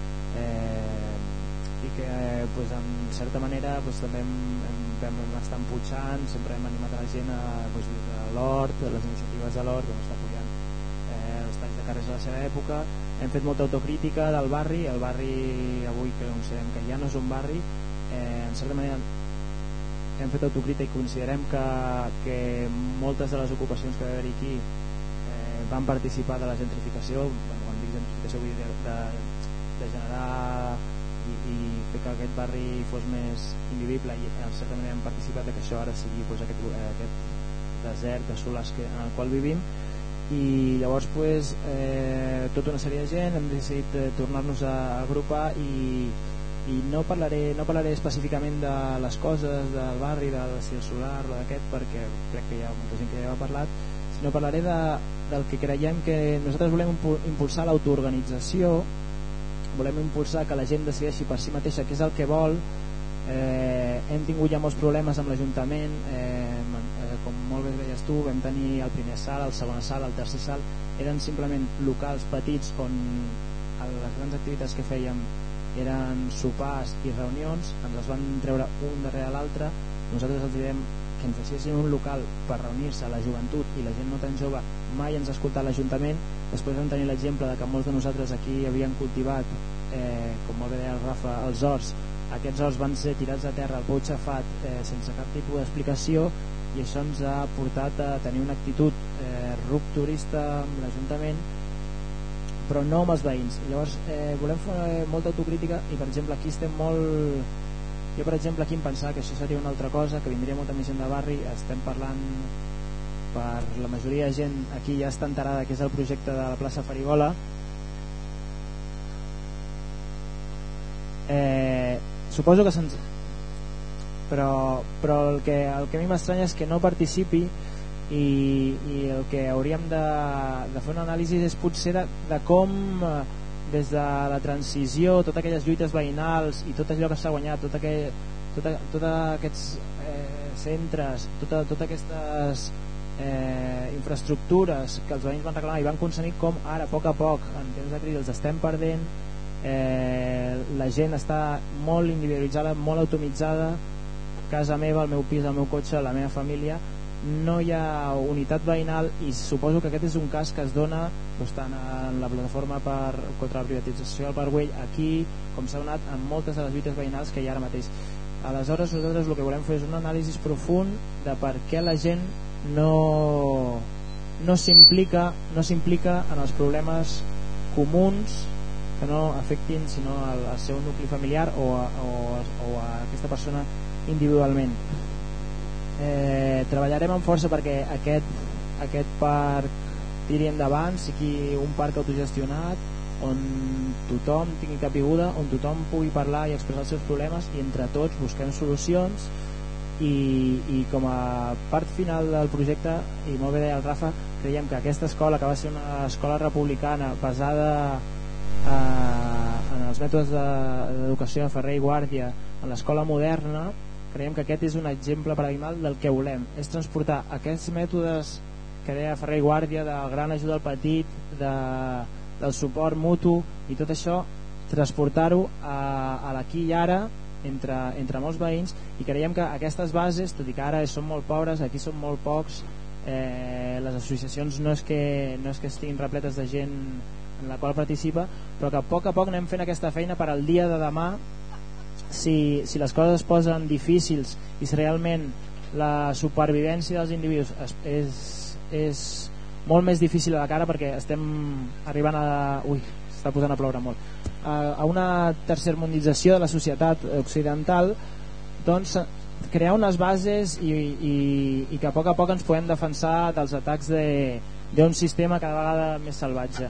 i que pues, en certa manera pues, també vam estar empujant, sempre hem animat a la gent pues, des de l'Hort, les iniciatives de l'Hort, on està apoyant els talls de carrers de la seva època. Hem fet molta autocrítica del barri, el barri avui que considerem que ja no és un barri, en certa manera hem fet autocrítica i considerem que moltes de les ocupacions que va haver aquí van participar de la gentrificació. Quan dic gentrificació vull dir de generar i fer que aquest barri fos més invivible, i en certa manera hem participat que això ara sigui pues, aquest desert de solars en el qual vivim. I llavors pues, tota una sèrie de gent hem decidit tornar-nos a agrupar i no parlaré específicament de les coses del barri, del ciel solar o d'aquest, perquè crec que hi ha molta gent que ja ha parlat, sinó parlaré del que creiem que nosaltres volem impulsar l'autoorganització volem impulsar que la gent decideixi per si mateixa què és el que vol. Hem tingut ja molts problemes amb l'Ajuntament, com molt bé deies tu, vam tenir el primer salt, el segon salt, el tercer salt, eren simplement locals petits on les grans activitats que fèiem eren sopars i reunions, ens els van treure un darrere l'altre. Nosaltres els direm que ens deixessin un local per reunir-se la joventut i la gent no tan jove. Mai ens ha escoltat l'Ajuntament. Després vam tenir l'exemple de que molts de nosaltres aquí havien cultivat, com molt bé deia el Rafa, els horts. Aquests horts van ser tirats a terra al pou xafat sense cap tipus d'explicació, i això ens ha portat a tenir una actitud rupturista amb l'Ajuntament, però no amb els veïns. Llavors volem fer molta autocrítica, i per exemple aquí estem molt... Jo per exemple aquí em pensava que això seria una altra cosa, que vindria molta més gent de barri. Estem parlant, per la majoria de gent aquí ja està enterada que és el projecte de la plaça Farigola. Suposo que se'ns... però el que a mi m'estranya és que no participi, i el que hauríem de fer una anàlisi és potser de com des de la transició, totes aquelles lluites veïnals i tot allò que s'ha guanyat, tots aquests centres, totes aquestes infraestructures que els veïns van reclamar i van aconseguir, com ara a poc en temps de crisi els estem perdent. La gent està molt individualitzada, molt atomitzada. Casa meva, el meu pis, el meu cotxe, la meva família, no hi ha unitat veïnal, i suposo que aquest és un cas que es dona tant en la plataforma contra la privatització del Parc Güell, aquí, com s'ha donat en moltes de les lluites veïnals que hi ha ara mateix. Aleshores nosaltres el que volem fer és un anàlisi profund de per què la gent no s'implica en els problemes comuns que no afectin sinó al seu nucli familiar o a aquesta persona individualment. Treballarem amb força perquè aquest parc tiri endavant, sigui un parc autogestionat on tothom tingui cabuda, on tothom pugui parlar i expressar els seus problemes, i entre tots busquem solucions. I com a part final del projecte, i molt bé deia el Rafa, creiem que aquesta escola, que va ser una escola republicana basada en els mètodes d'educació de Ferrer i Guàrdia, en l'escola moderna, creiem que aquest és un exemple paradigmal del que volem, és transportar aquests mètodes que deia Ferrer i Guàrdia, del gran ajuda al petit, del suport mutu i tot això, transportar-ho a l'aquí i ara entre molts veïns. I creiem que aquestes bases, tot i que ara són molt pobres, aquí són molt pocs, les associacions no és que estiguin repletes de gent en la qual participa, però que a poc anem fent aquesta feina per al dia de demà. Si les coses es posen difícils i si realment la supervivència dels individus és molt més difícil a la cara, perquè estem arribant s'està posant a ploure molt, a una tercermundització de la societat occidental, doncs crear unes bases i que a poc ens podem defensar dels atacs d'un sistema cada vegada més salvatge.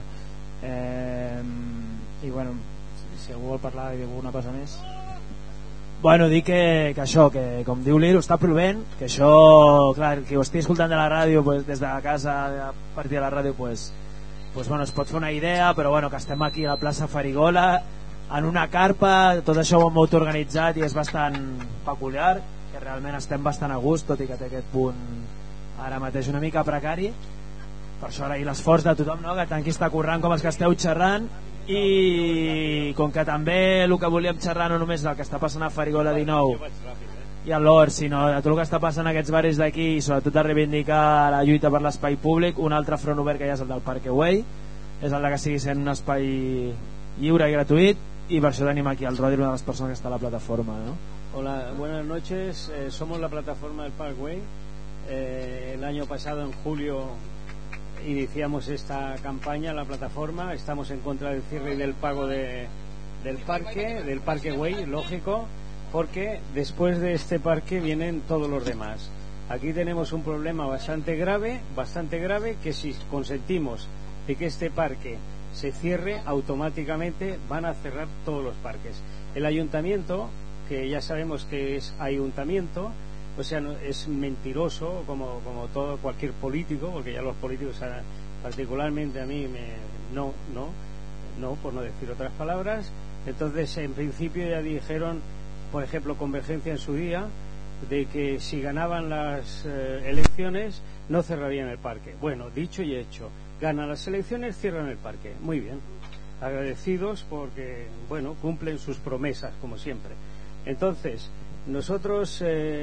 I bueno, si algú vol parlar i alguna cosa més. Bueno, dir que això, que com diu l'Iro, està plovent, que això, clar, qui ho estigui escoltant de la ràdio, pues, des de casa, a partir de la ràdio, pues, bueno, es pot fer una idea, però bueno, que estem aquí a la plaça Farigola, en una carpa, tot això ho hem autoorganitzat i és bastant peculiar, que realment estem bastant a gust, tot i que té aquest punt ara mateix una mica precari. Per això agrair l'esforç de tothom, no?, que tant qui està currant com els que esteu xerrant. I com que també el que volíem xerrar no només del que està passant a Farigola 19 i a l'Hort, sinó de tot el que està passant a aquests barris d'aquí, i sobretot de reivindicar la lluita per l'espai públic, un altre front obert que hi ha és el del Parque Güell, és el de que sigui sent un espai lliure i gratuït, i per això tenim aquí el Rodri, una de les persones que està a la plataforma, ¿no? Hola, buenas noches, somos la plataforma del Parque Güell. El año pasado en julio iniciamos esta campaña en la plataforma. Estamos en contra del cierre y del pago del Parque Güell, lógico, porque después de este parque vienen todos los demás. Aquí tenemos un problema bastante grave, que si consentimos de que este parque se cierre, automáticamente van a cerrar todos los parques. El ayuntamiento, que ya sabemos que es ayuntamiento, o sea, no, es mentiroso como cualquier político, porque ya los políticos, particularmente a mí, no, no, por no decir otras palabras. Entonces, en principio ya dijeron, por ejemplo, Convergencia en su día, de que si ganaban las elecciones no cerrarían el parque. Bueno, dicho y hecho, ganan las elecciones, cierran el parque. Muy bien, agradecidos porque, bueno, cumplen sus promesas como siempre. Entonces, nosotros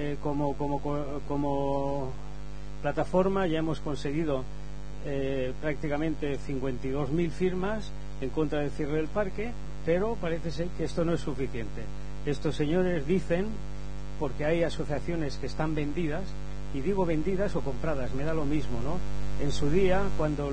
como plataforma ya hemos conseguido prácticamente 52.000 firmas en contra del cierre del parque, pero parece ser que esto no es suficiente. Estos señores dicen, porque hay asociaciones que están vendidas, y digo vendidas o compradas, me da lo mismo, ¿no? En su día, cuando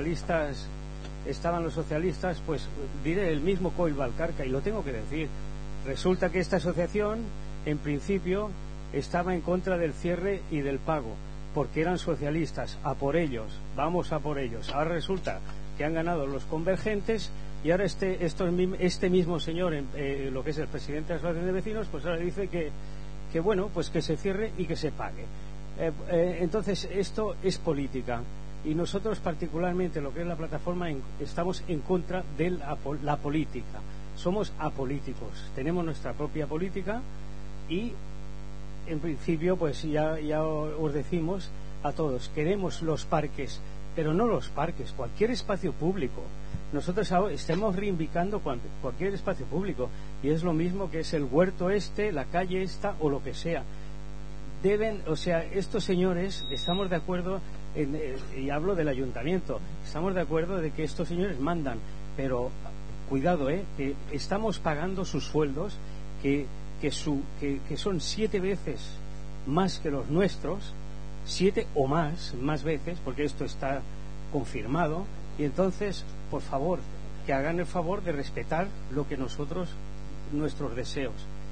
estaban los socialistas, pues diré el mismo COIL Valcarca, y lo tengo que decir, resulta que esta asociación en principio estaba en contra del cierre y del pago, porque eran socialistas, a por ellos, vamos a por ellos. Ahora resulta que han ganado los convergentes y ahora este mismo señor, lo que es el presidente de la Asociación de Vecinos, pues ahora dice que bueno, pues que se cierre y que se pague. Entonces esto es política y nosotros particularmente lo que es la plataforma estamos en contra de la política. Somos apolíticos, tenemos nuestra propia política y en principio pues ya os decimos a todos, queremos los parques, pero no los parques, cualquier espacio público. Nosotros estamos reivindicando cualquier espacio público y es lo mismo que es el huerto la calle esta o lo que sea. Estos señores, estamos de acuerdo y hablo del ayuntamiento, estamos de acuerdo de que estos señores mandan, pero cuidado, que estamos pagando sus sueldos que son 7 veces más que los nuestros, 7 o más veces, porque esto está confirmado, y entonces, por favor, que hagan el favor de respetar lo que nuestros deseos.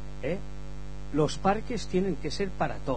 Los parques tienen que ser para todos.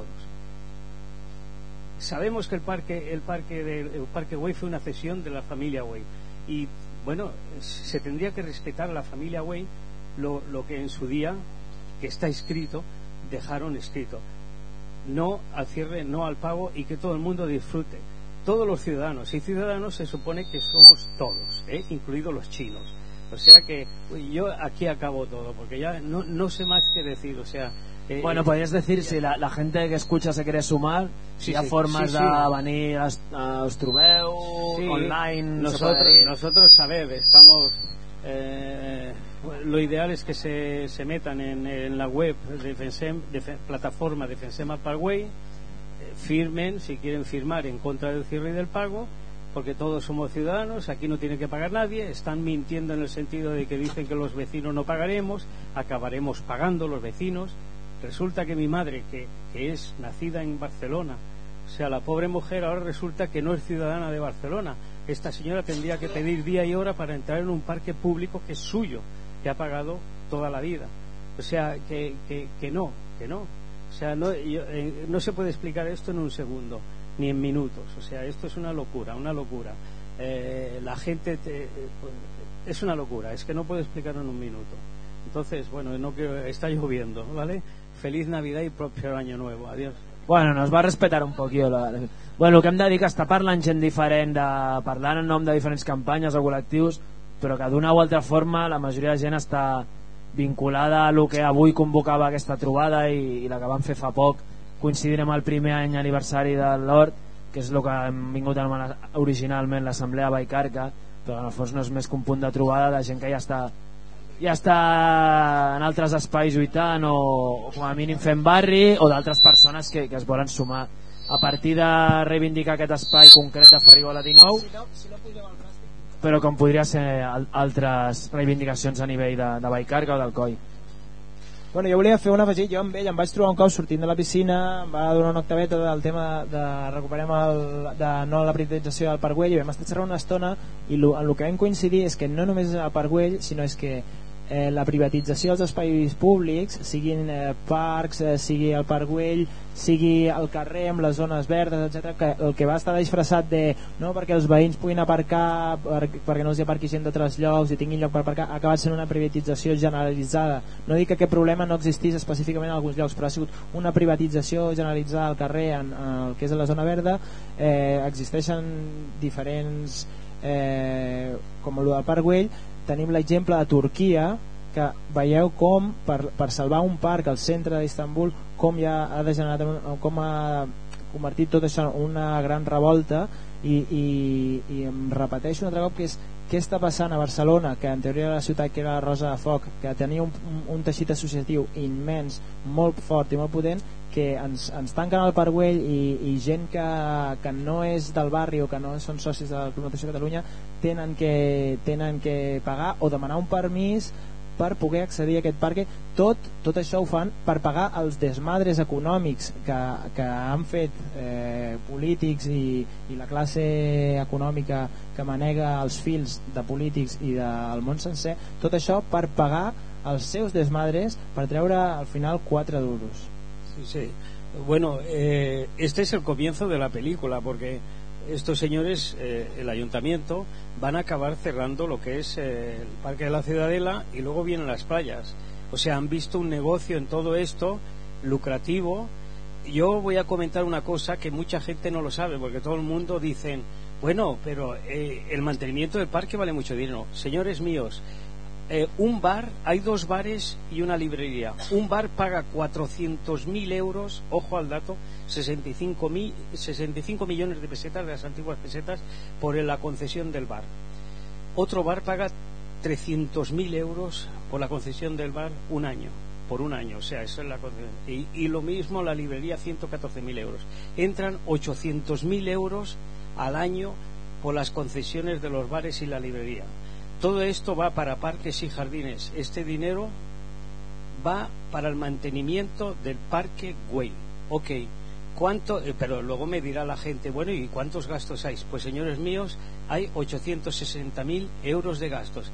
Sabemos que el parque Güell fue una cesión de la familia Güell y bueno, se tendría que respetar a la familia Güell lo que en su día, que está escrito, dejaron escrito. No al cierre, no al pago y que todo el mundo disfrute. Todos los ciudadanos y ciudadanos se supone que somos todos, incluidos los chinos. O sea que yo aquí acabo todo, porque ya no sé más qué decir, o sea... Bueno, podrías decir, si la gente que escucha se quiere sumar, si hi ha formes de venir, us trobeu, online... Nosotros, estamos... lo ideal es que se metan en la web de plataforma Defensem el Parc Güell, firmen, si quieren firmar en contra del cierre y del pago, porque todos somos ciudadanos, aquí no tiene que pagar nadie, están mintiendo en el sentido de que dicen que los vecinos no pagaremos, acabaremos pagando los vecinos. Resulta que mi madre, que es nacida en Barcelona, o sea, la pobre mujer ahora resulta que no es ciudadana de Barcelona. Esta señora tendría que pedir día y hora para entrar en un parque público que es suyo, que ha pagado toda la vida. O sea, que no. O sea, no se puede explicar esto en un segundo, ni en minutos. O sea, esto es una locura. La gente es una locura, es que no puedo explicarlo en un minuto. Entonces, bueno, está lloviendo, ¿vale? Feliz Navidad y próspero año nuevo. Adiós. Bueno, nos va a respetar un poquillo. Bueno, el que hem de dir que està parlant gent diferent, parlant en nom de diferents campanyes o col·lectius, però que d'una o altra forma la majoria de gent està vinculada a lo que avui convocava aquesta trobada i la que vam fer fa poc, coincidint amb el primer any aniversari de l'Hort, que és el que hem vingut a anomenar originalment l'Assemblea Vallcarca, però en el fons no és més que un punt de trobada de gent que ja està en altres espais lluitant o com a mínim fent barri, o d'altres persones que es volen sumar a partir de reivindicar aquest espai concret de Farigola 19, però com podria ser altres reivindicacions a nivell de Vallcarca o del Coi. Bueno, jo volia fer un afegit. Jo amb ell em vaig trobar un cop sortint de la piscina, em va donar una octaveta del tema de recuperem la privatització del Parc Güell, i vam estar xerrant una estona i el que vam coincidir és que no només el Parc Güell, sinó és que la privatització dels espais públics, siguin parcs, sigui el Parc Güell, sigui el carrer amb les zones verdes, etc., que el que va estar disfressat de no perquè els veïns puguin aparcar, perquè no els hi aparqui gent d'altres llocs i tinguin lloc per aparcar, ha acabat sent una privatització generalitzada. No dic que aquest problema no existís específicament en alguns llocs, però ha sigut una privatització generalitzada al carrer en el que és la zona verda. Existeixen diferents com el del Parc Güell, tenim l'exemple de Turquia, que veieu com per salvar un parc al centre d'Istanbul, com ja ha degenerat, com ha convertit tot això en una gran revolta. I em repeteixo un altre cop, que és què està passant a Barcelona, que en teoria era la ciutat que era la Rosa de Foc, que tenia un teixit associatiu immens, molt fort i molt potent, que ens tanquen el Parc Güell i gent que no és del barri o que no són socis del Club Natació Catalunya tenen que pagar o demanar un permís per poder accedir a aquest parc. Tot això ho fan per pagar els desmadres econòmics que han fet polítics i la classe econòmica que manega els fils de polítics i del món sencer, tot això per pagar els seus desmadres, per treure al final 4 duros. Sí. Bueno, este es el comienzo de la película, porque estos señores, el ayuntamiento, van a acabar cerrando lo que es el Parque de la Ciudadela y luego vienen las playas. O sea, han visto un negocio en todo esto lucrativo. Yo voy a comentar una cosa que mucha gente no lo sabe, porque todo el mundo dicen, bueno, pero el mantenimiento del parque vale mucho dinero. Señores míos, un bar, hay 2 bares y una librería. Un bar paga 400.000 euros, ojo al dato, 65 millones de pesetas, de las antiguas pesetas, por la concesión del bar. Otro bar paga 300.000 euros por la concesión del bar por un año, o sea, eso es la concesión. Y lo mismo la librería, 114.000 euros. Entran 800.000 euros al año por las concesiones de los bares y la librería. Todo esto va para parques y jardines. Este dinero va para el mantenimiento del Parque Güell. Ok, ¿cuánto? Pero luego me dirá la gente, bueno, ¿y cuántos gastos hay? Pues señores míos, hay 860.000 euros de gastos.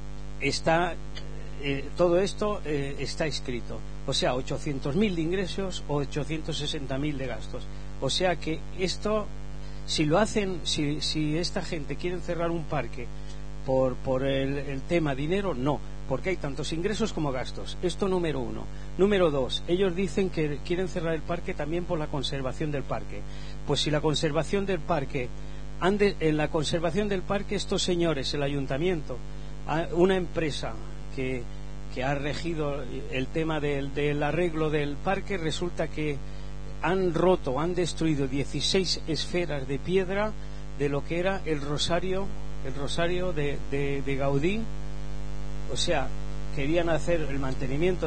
Todo esto está escrito. O sea, 800.000 de ingresos o 860.000 de gastos. O sea que esto, si lo hacen, si esta gente quiere cerrar un parque por el tema dinero, no, porque hay tantos ingresos como gastos. Esto número 1. Número 2, ellos dicen que quieren cerrar el parque también por la conservación del parque. Pues si la conservación del parque, en la conservación del parque, estos señores, el ayuntamiento, una empresa que ha regido el tema del arreglo del parque, resulta que han destruido 16 esferas de piedra de lo que era el rosario de Gaudí. O sea, querían hacer el mantenimiento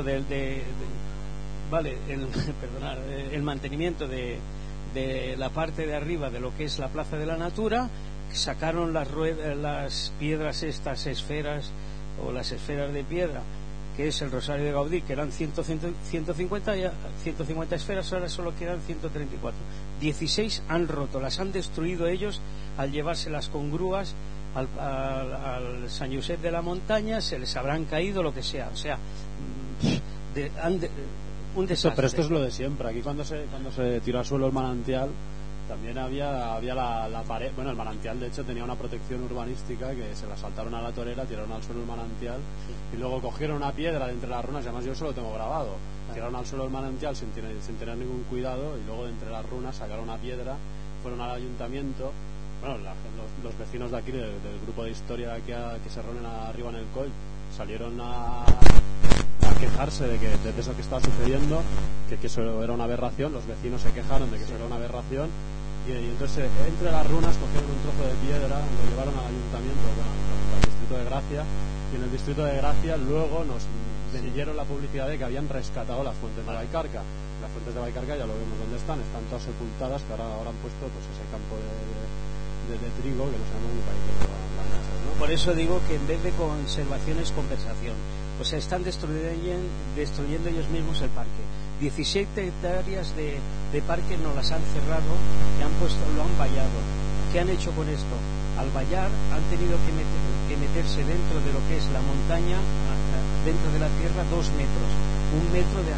el mantenimiento de la parte de arriba de lo que es la Plaza de la Natura. Sacaron las piedras, estas esferas o las esferas de piedra, que es el rosario de Gaudí, que eran 150 esferas, ahora solo quedan 134. 16 han roto, las han destruido ellos al llevárselas con grúas al San Josep de la Montaña, se les habrán caído, lo que sea. O sea, un desastre. Pero esto es lo de siempre. Aquí cuando se tiró al suelo el manantial, también había la pared. Bueno, el manantial de hecho tenía una protección urbanística, que se la saltaron a la torera, tiraron al suelo el manantial y luego cogieron una piedra de entre las runas, y además yo eso lo tengo grabado. Tiraron al suelo el manantial sin tener ningún cuidado, y luego de entre las runas sacaron una piedra, fueron al ayuntamiento. Bueno, los vecinos de aquí del grupo de historia que se reúnen arriba en el COI salieron a quejarse de eso que estaba sucediendo, que eso era una aberración. Los vecinos se quejaron de que eso era una aberración, y entonces entre las runas cogieron un trozo de piedra, lo llevaron al ayuntamiento, al distrito de Gracia, y en el distrito de Gracia luego nos vendieron la publicidad de que habían rescatado las fuentes de Baicarca. Las fuentes de Baicarca ya lo vemos dónde están todas sepultadas, que ahora han puesto pues ese campo de trigo que no sabemos ni para qué lo van a hacer, ¿no? Por eso digo que en vez de conservación es conversación. O sea, están destruyendo ellos mismos el parque. 17 hectáreas de parque no las han cerrado y lo han vallado. ¿Qué han hecho con esto? Al vallar han tenido que meterse dentro de lo que es la montaña, dentro de la tierra, 2 metros. 1 metro de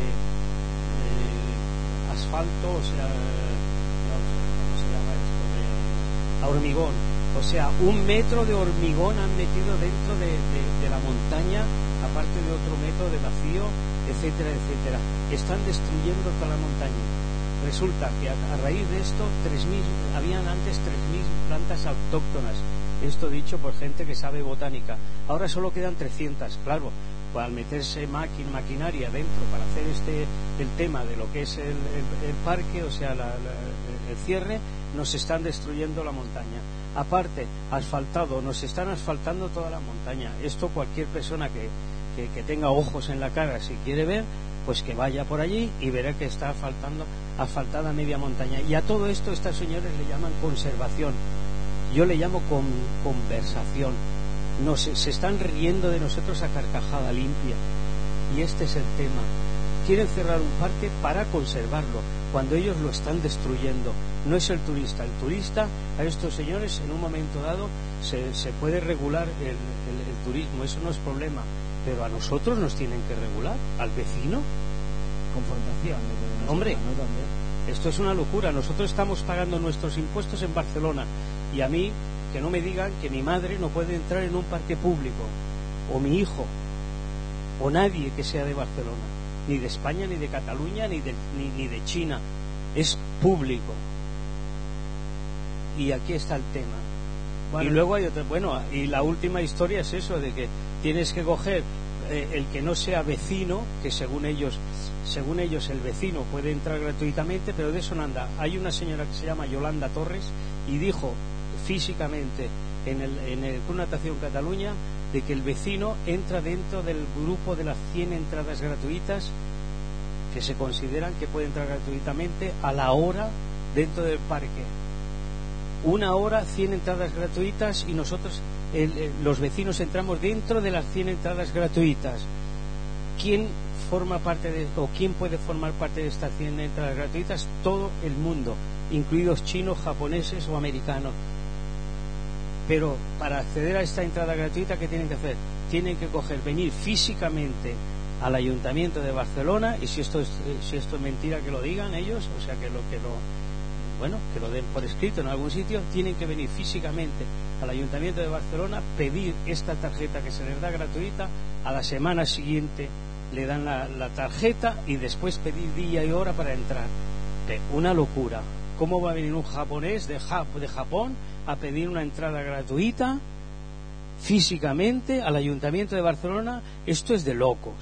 asfalto, o sea, ¿cómo se llama esto? A hormigón. O sea, 1 metro de hormigón han metido dentro de la montaña, aparte de otro metro de vacío, etcétera, etcétera. Están destruyendo toda la montaña. Resulta que a raíz de esto habían antes 3.000 plantas autóctonas Esto dicho por gente que sabe botánica. Ahora solo quedan 300, claro. Al meterse maquinaria dentro para hacer el tema de lo que es el parque, o sea, el cierre, nos están destruyendo la montaña. Aparte, asfaltado, nos están asfaltando toda la montaña. Esto cualquier persona que tenga ojos en la cara, si quiere ver, pues que vaya por allí y verá que está asfaltada media montaña. Y a todo esto estos señores le llaman conservación. Yo le llamo conversación. Se están riendo de nosotros a carcajada limpia. Y este es el tema. Quieren cerrar un parque para conservarlo, cuando ellos lo están destruyendo. No es el turista. El turista, a estos señores, en un momento dado, se puede regular el turismo. Eso no es problema. Pero a nosotros nos tienen que regular. Al vecino. Confrontación. Hombre, esto es una locura. Nosotros estamos pagando nuestros impuestos en Barcelona. Y a mí, que no me digan que mi madre no puede entrar en un parque público, o mi hijo, o nadie que sea de Barcelona, ni de España, ni de Cataluña, ni de China. Es público. Y aquí está el tema. Bueno, y luego hay otra, y la última historia es eso, de que tienes que coger el que no sea vecino, que según ellos el vecino puede entrar gratuitamente, pero de eso no anda. Hay una señora que se llama Yolanda Torres y dijo físicamente en el Club Natación Cataluña de que el vecino entra dentro del grupo de las 100 entradas gratuitas que se consideran que puede entrar gratuitamente a la hora dentro del parque. 1 hora, 100 entradas gratuitas, y nosotros los vecinos entramos dentro de las 100 entradas gratuitas. ¿Quién forma parte quién puede formar parte de estas 100 entradas gratuitas? Todo el mundo, incluidos chinos, japoneses o americanos. Pero para acceder a esta entrada gratuita, ¿qué tienen que hacer? Tienen que venir físicamente al Ayuntamiento de Barcelona, y si esto es mentira que lo digan ellos, o sea, que lo den por escrito en algún sitio, tienen que venir físicamente al Ayuntamiento de Barcelona, pedir esta tarjeta que se les da gratuita, a la semana siguiente le dan la tarjeta y después pedir día y hora para entrar. Una locura. ¿Cómo va a venir un japonés de Japón a pedir una entrada gratuita físicamente al Ayuntamiento de Barcelona? Esto es de locos.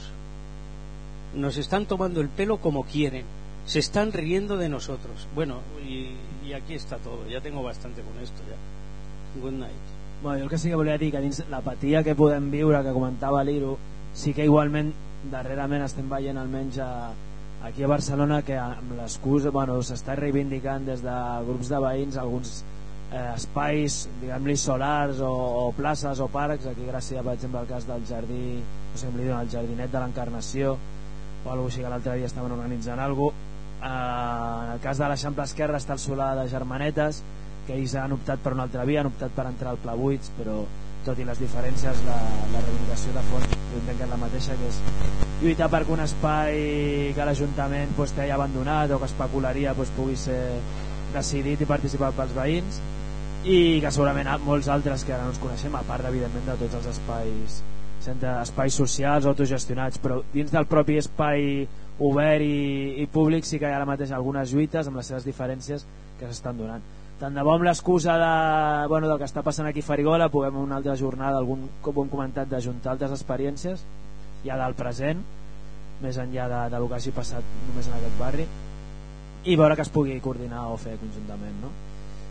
Nos están tomando el pelo como quieren. Se están riendo de nosotros. Bueno, y aquí está todo. Ja tengo bastante con esto ja. Good night. Bueno, jo el que sí que volia dir que dins l'apatia que podem viure, que comentava l'Iro, sí que igualment darrerament estem veient almenys aquí a Barcelona que amb l'excusa, s'està reivindicant des de grups de veïns alguns espais, diguem-li solars o places o parcs. Aquí Gràcia, per exemple, el cas del jardí, no sé com li diuen, el jardinet de l'Encarnació o alguna cosa així, que l'altre dia estaven organitzant alguna cosa. En el cas de l'Eixample Esquerra està el solar de Germanetes, que ells han optat per una altra via, han optat per entrar al Pla Buits, però tot i les diferències la reivindicació de fons jo entenc que és la mateixa, que és lluitar perquè un espai que l'Ajuntament té ja abandonat o que especularia pugui ser decidit i participat pels veïns, i que segurament molts altres que ara no ens coneixem, a part evidentment de tots els espais socials autogestionats, però dins del propi espai obert i públic sí que hi ha ara mateix algunes lluites amb les seves diferències que s'estan donant. Tant de bo amb l'excusa del que està passant aquí a Farigola puguem una altra jornada, com ho hem comentat, d'ajuntar altres experiències ja del present, més enllà del que hagi passat només en aquest barri, i veure que es pugui coordinar o fer conjuntament, no?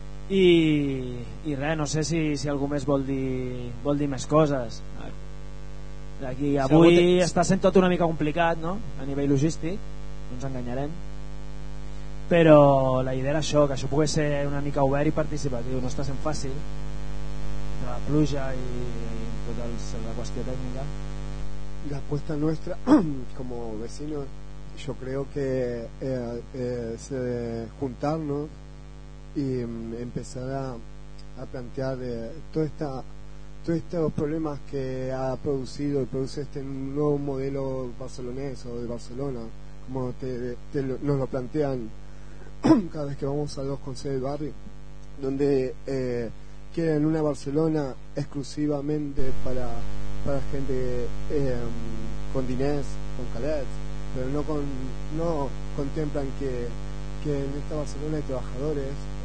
I res, no sé si algú més vol dir més coses. Aquí, avui està sent tot una mica complicat, no? A nivell logístic, no ens enganyarem, però la idea era això, que això pogués ser una mica obert i participatiu. No està sent fàcil, de la pluja y tota la cuestión técnica. La apuesta nuestra como vecinos, yo creo que es juntarnos y empezar a plantear todos estos problemas que ha producido y produce este nuevo modelo barcelonés o de Barcelona, como nos lo plantean cada vez que vamos a los consejos del barrio, donde quieren una Barcelona exclusivamente para gente con diners, con calés, pero no contemplan que en esta Barcelona hay trabajadores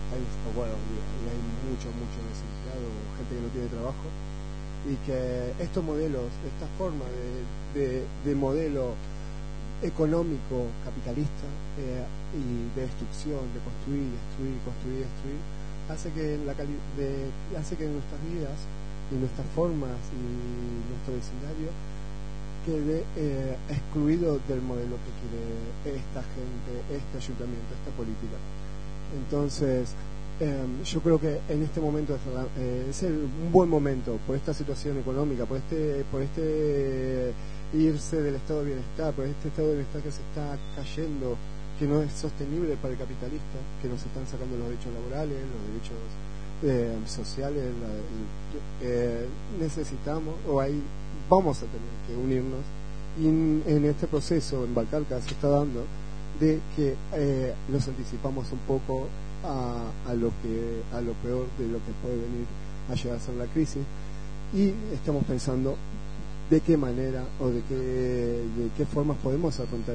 y hay mucho desempleado, gente que no tiene trabajo, y que estos modelos, esta forma de modelo económico capitalista y de destrucción, de construir, destruir, hace que nuestras vidas y nuestras formas y nuestro vecindario quede excluido del modelo que quiere esta gente, este ayuntamiento, esta política. Entonces yo creo que en este momento es un buen momento por esta situación económica, por este irse del estado de bienestar, por este estado de bienestar que se está cayendo, que no es sostenible para el capitalista, que nos están sacando los derechos laborales, los derechos sociales. Necesitamos, vamos a tener que unirnos, y en este proceso en Balcarca se está dando de que nos anticipamos un poco a lo peor de lo que puede venir a llegar a ser la crisis, y estamos pensando de qué manera o de qué formas podemos afrontar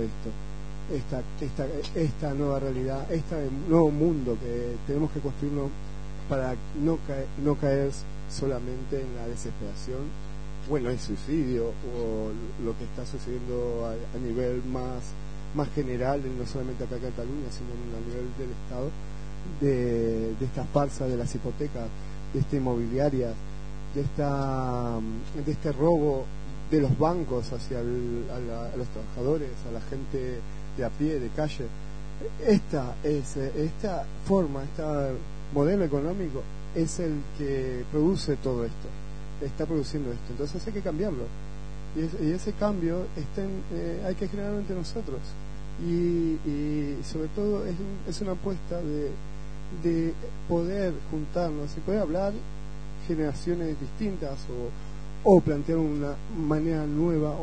esta nueva realidad, este nuevo mundo que tenemos que construirnos para no caer solamente en la desesperación o en el suicidio o lo que está sucediendo a nivel más general, no solamente acá en Cataluña, sino a nivel del Estado, de esta farsa de las hipotecas, de esta inmobiliaria, de este robo de los bancos hacia a los trabajadores, a la gente de a pie, de calle. Esta forma, este modelo económico es el que produce todo esto, está produciendo esto. Entonces hay que cambiarlo, y ese cambio hay que generarlo entre nosotros, y sobre todo es una apuesta de poder juntarnos y poder hablar generaciones distintas o plantear una manera nueva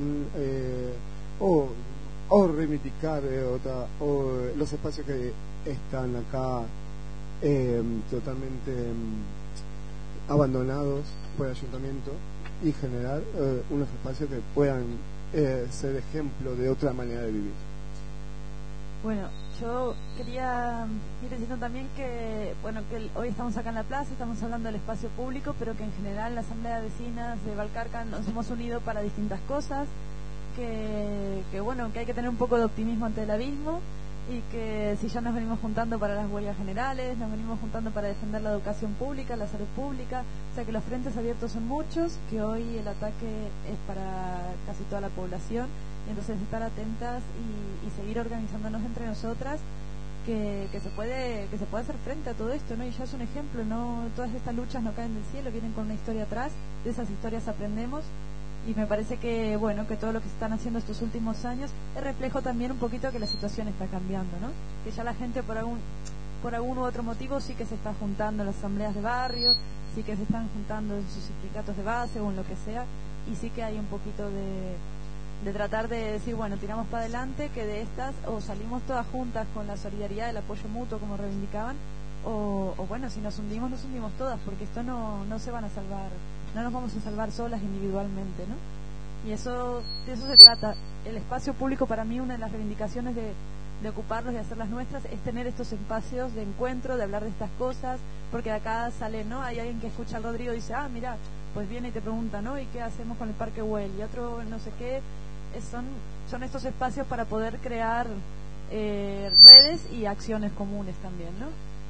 o reivindicar los espacios que están acá totalmente abandonados por el ayuntamiento, y generar unos espacios que puedan ser ejemplo de otra manera de vivir. Bueno, yo quería ir diciendo también que hoy estamos acá en la plaza, estamos hablando del espacio público, pero que en general la Asamblea de Vecinas de Balcarca nos hemos unido para distintas cosas, que hay que tener un poco de optimismo ante el abismo, y que si ya nos venimos juntando para las huelgas generales, nos venimos juntando para defender la educación pública, la salud pública, o sea que los frentes abiertos son muchos, que hoy el ataque es para casi toda la población, y entonces estar atentas y seguir organizándonos entre nosotras, que se puede hacer frente a todo esto, ¿no? Y ya es un ejemplo, ¿no? Todas estas luchas no caen del cielo, vienen con una historia atrás, de esas historias aprendemos, y me parece que que todo lo que se están haciendo estos últimos años es reflejo también un poquito que la situación está cambiando, ¿no? Que ya la gente por algún u otro motivo sí que se está juntando en las asambleas de barrio, sí que se están juntando en sus sindicatos de base o en lo que sea, y sí que hay un poquito de tratar de decir, bueno, tiramos para adelante, que de estas o salimos todas juntas con la solidaridad, el apoyo mutuo como reivindicaban, o si nos hundimos todas, porque esto no se van a salvar, no nos vamos a salvar solas individualmente, ¿no? Y de eso se trata. El espacio público, para mí, una de las reivindicaciones de ocuparlos, de hacerlas nuestras, es tener estos espacios de encuentro, de hablar de estas cosas, porque de acá sale, ¿no? Hay alguien que escucha al Rodrigo y dice, mira, pues viene y te pregunta, ¿no? ¿Y qué hacemos con el Parque Güell? Y otro no sé qué. Son estos espacios para poder crear redes y acciones comunes también, ¿no?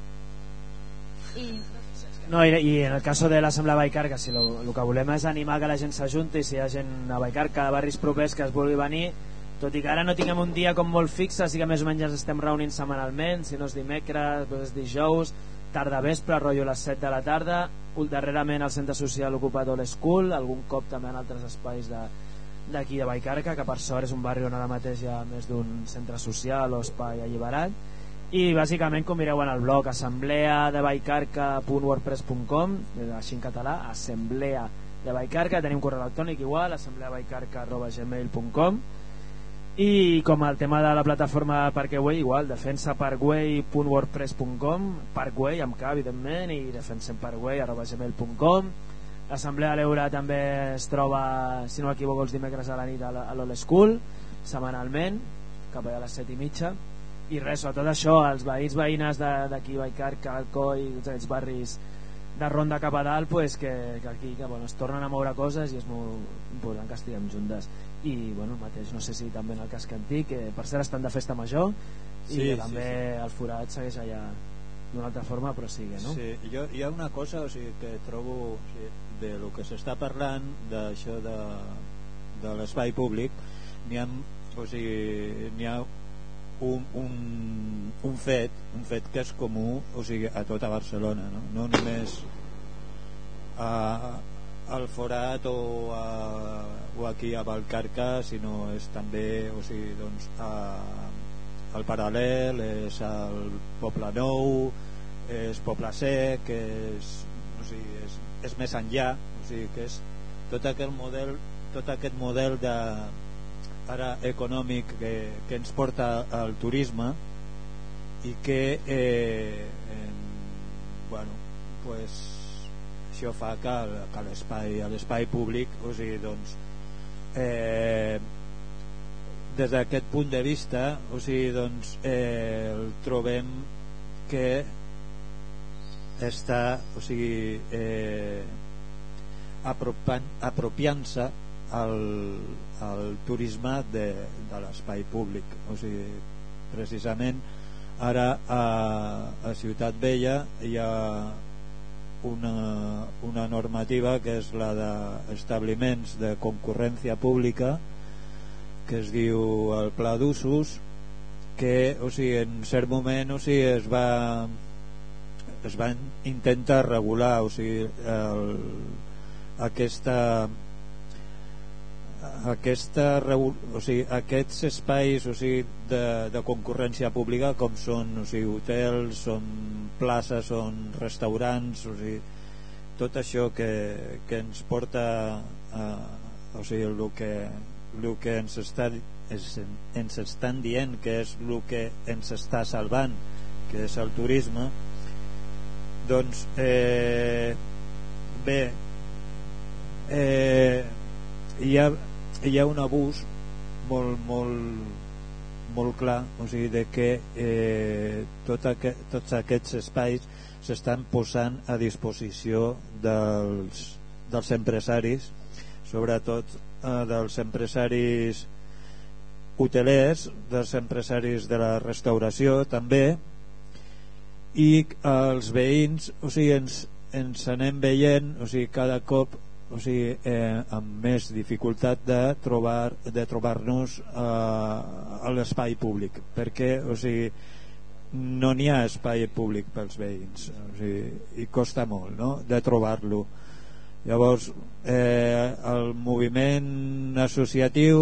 I en el cas de l'Assemblea Balcarca, si el que volem és animar que la gent s'ajunti, si hi ha gent a Balcarca, a barris propers que es vulgui venir, tot i que ara no tinguem un dia com molt fixe, sí que més o menys ens estem reunint setmanalment, si no és dimecres, doncs és dijous, tarda vespre, rotllo a les 7 de la tarda, darrerament al centre social ocupat Old School, algun cop també en altres espais d'aquí de Balcarca, que per sort és un barri on ara mateix hi ha més d'un centre social o espai alliberat. I bàsicament, com mireu en el blog, assembleadebalcarca.wordpress.com, així en català, assemblea de Balcarca, tenim correu electrònic igual, assembleabalcarca@gmail.com, i com el tema de la plataforma Parkway, igual, defensaparkway.wordpress.com, Parkway amb K, evidentment, i defensemparkway@gmail.com. L'Assemblea de l'Eure també es troba, si no m'equivoco, els dimecres a la nit a l'Old School, setmanalment, cap allà a les 7:30. I res, sobretot això, els veïns veïnes d'aquí, Vallcarca, Alcoi, tots aquests barris de ronda cap a dalt, pues, que aquí es tornen a moure coses i és molt important que estiguem juntes. I bueno, el mateix, no sé si també en el casc antic, que per cert estan de festa major, i que també el forat segueix allà d'una altra forma, però sigue, no? Sí, hi ha una cosa, o sigui, que trobo, o sigui, de lo que s'està parlant d'això de l'espai públic, n'hi ha un fet que és comú, o sigui, a tota Barcelona, no només al Forat o aquí a Vallcarca, sinó és també, o sigui, doncs al Paral·lel, és al Poble Nou, és Poble Sec, o sigui, és més enllà, o sigui, que és tot aquest model de ara econòmic que ens porta al turisme i que bueno, pues això fa que l'espai públic, o sigui, doncs des d'aquest punt de vista, o sigui, doncs el trobem que està, o sigui, apropiant-se al turisme de l'espai públic. O sigui, precisament ara a Ciutat Vella hi ha una normativa que és la d'establiments de concurrència pública, que es diu el Pla d'Usos, que, o sigui, en cert moment, o sigui, es va intentar regular, o sigui, o sigui, aquests espais, o sigui, de concurrència pública, com són, o sigui, hotels, són places, són restaurants, o sigui, tot això que ens porta o sigui, el que ens estan dient que és el que ens està salvant, que és el turisme, doncs bé, hi ha un abús molt clar, o sigui, de que tots aquests espais s'estan posant a disposició dels empresaris, sobretot dels empresaris hotelers, dels empresaris de la restauració també, i els veïns, o sigui, ens anem veient, o sigui, cada cop, o sigui, amb més dificultat de trobar-nos a l'espai públic, perquè, o sigui, no n'hi ha espai públic pels veïns, o sigui, i costa molt, no?, de trobar-lo. Llavors el moviment associatiu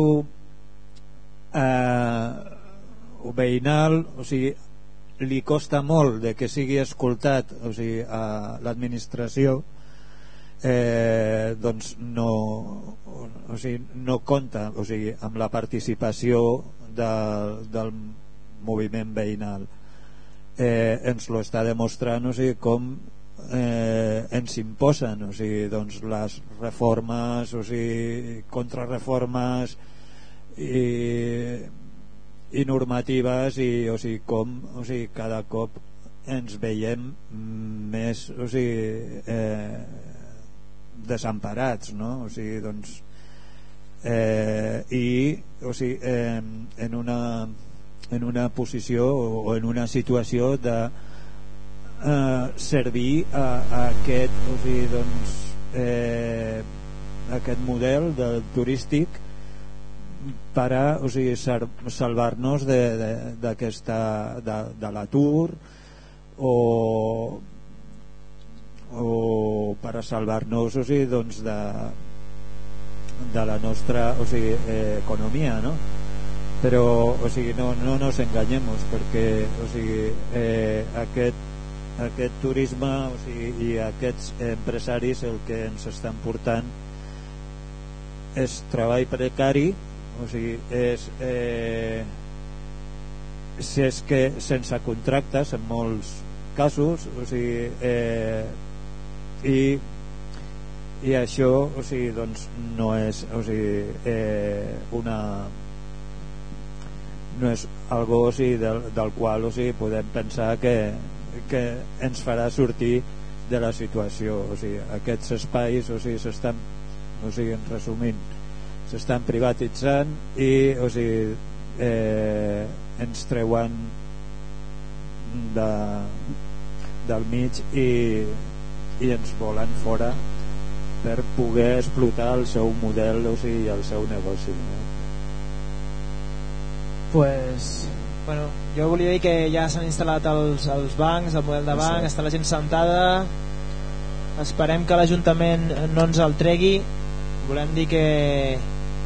o veïnal, o sigui, li costa molt de que sigui escoltat, o sigui, a l'administració, doncs no compta, o sigui, amb la participació del moviment veïnal. Ens lo està demostrant, o sigui, com ens imposen, o sigui, doncs les reformes, o sigui, contrarreformes i normatives, i, o sigui, com, o sigui, cada cop ens veiem més, o sigui, desemparats, no? O sigui, doncs i, o sigui, en una posició o en una situació de servir a aquest, o sigui, doncs aquest model turístic per a, o sigui, salvar-nos de l'atur, o per a salvar-nos, o sigui, doncs de la nostra, o sigui, economia, no? Però, o sigui, no nos enganyem, perquè, o sigui, aquest turisme, o sigui, i aquests empresaris el que ens estan portant és treball precari, o sigui, si és que sense contractes en molts casos, o sigui, i això, o sigui, doncs no és, o sigui, no és algo, o sigui, del qual, o sigui, podem pensar que ens farà sortir de la situació. O sigui, aquests espais, o sigui, s'estan, o sigui, resumint, s'estan privatitzant i, o sigui, ens treuen del mig i ens volen fora per poder explotar el seu model, o sigui, el seu negoci, no? Pues, bueno, jo volia dir que ja s'han instal·lat els bancs, el model de banc, està la gent sentada, esperem que l'Ajuntament no ens el tregui, volem dir que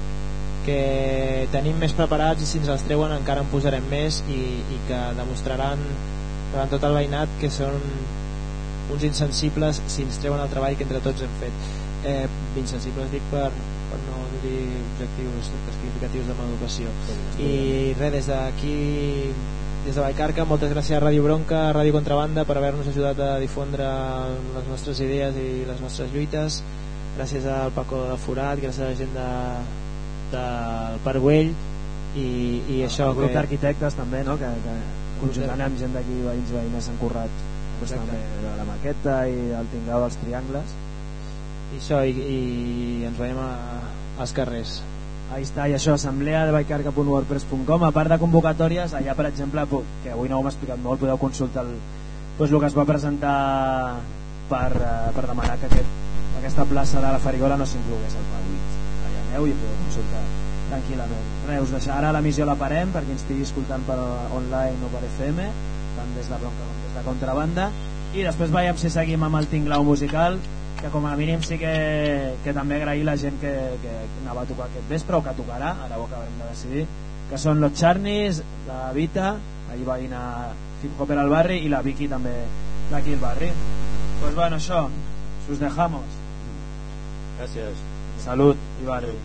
tenim més preparats i si ens els treuen encara en posarem més i que demostraran davant tot el veïnat que són uns insensibles si ens treuen el treball que entre tots hem fet. Insensibles dic per no dir objectius significatius de l'educació. I res, des d'aquí, des de Vallcarca, moltes gràcies a Ràdio Bronca, a Ràdio Contrabanda per haver-nos ajudat a difondre les nostres idees i les nostres lluites. Gràcies al Paco de Forat, gràcies a la gent del Parc Güell i això, el grup d'arquitectes també, no? que conjuntament amb gent d'aquí, veïns i veïnes, s'han currat la maqueta i el tinglao dels triangles i això, i ens veiem als carrers. Ahí està, i això, assemblea de vallcarca.wordpress.com. A part de convocatòries, allà per exemple, que avui no ho hem explicat molt, podeu consultar el que es va presentar per demanar que aquesta plaça de la Farigola no s'inclogués al Parc Güell. Allà aneu i podeu consultar tranquil·lament. Res, us deixarà ara l'emissió la parem per qui ens estigui escoltant per online o per FM, tant des de Bronca com des de Contrabanda, i després veiem si seguim amb el tinglau musical, que com a mínim sí que també agrair la gent que anava a tocar aquest vespre o que tocarà, ara ho acabarem de decidir, que són los Charnis, la Vita, ahir va anar hip hopper al barri, i la Vicky també d'aquí al barri. Pues bueno, això, us dejamos. Gràcies. Salut i barri.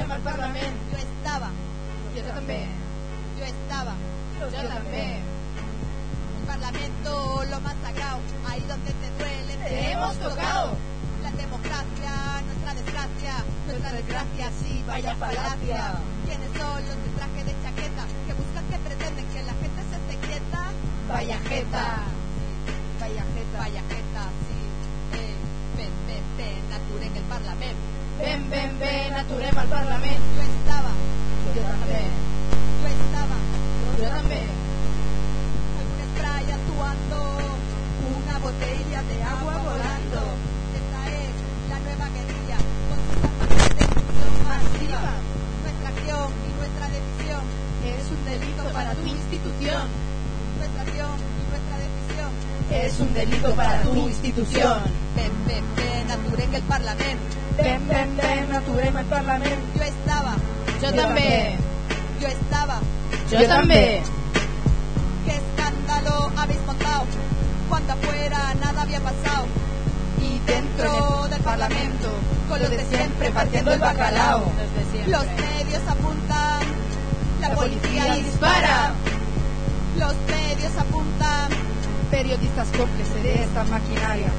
Naturem al Parlament. Yo estaba. Jo també. Yo estaba. Jo també. El Parlamento, lo más sagrado, ahí donde te duele, Te hemos tocado. La democracia, nuestra desgracia, sí, vaya falacia. ¿Quiénes son los de traje de chaqueta que buscan, que pretenden que la gente se esté quieta? Vaya jeta. Vaya jeta, sí. Ven, Naturem el Parlamento. Ven, aturem al Parlament. Yo estaba. Jo també. Yo estaba. Jo també. Un spray actuando, una botella de agua volando. Esta es la nueva guerrilla con sus armas de destrucción masiva. Nuestra acción y nuestra decisión Es un delito para tu institución. Nuestra acción y nuestra decisión Es un delito para tu institución. Ven, Naturem el Parlamento. Ven, aturem al Parlament. Yo estaba. Jo també. Yo estaba. Jo també. ¿Qué escándalo habéis montado? Cuando afuera nada había pasado. Y dentro del Parlamento, con los de siempre partiendo el bacalao. Los medios apuntan, la policía dispara. Los medios apuntan, Periodistas cómplices de esta maquinaria.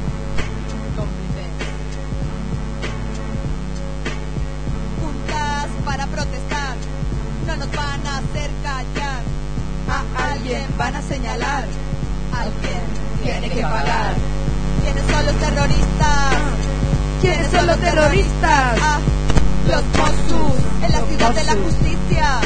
juntas para protestar. No nos van a hacer callar. A alguien van a señalar. Alguien tiene que pagar. ¿Quiénes son los terroristas? ¿Quiénes son los terroristas? Ah, los Mossos en la ciudad de la justicia.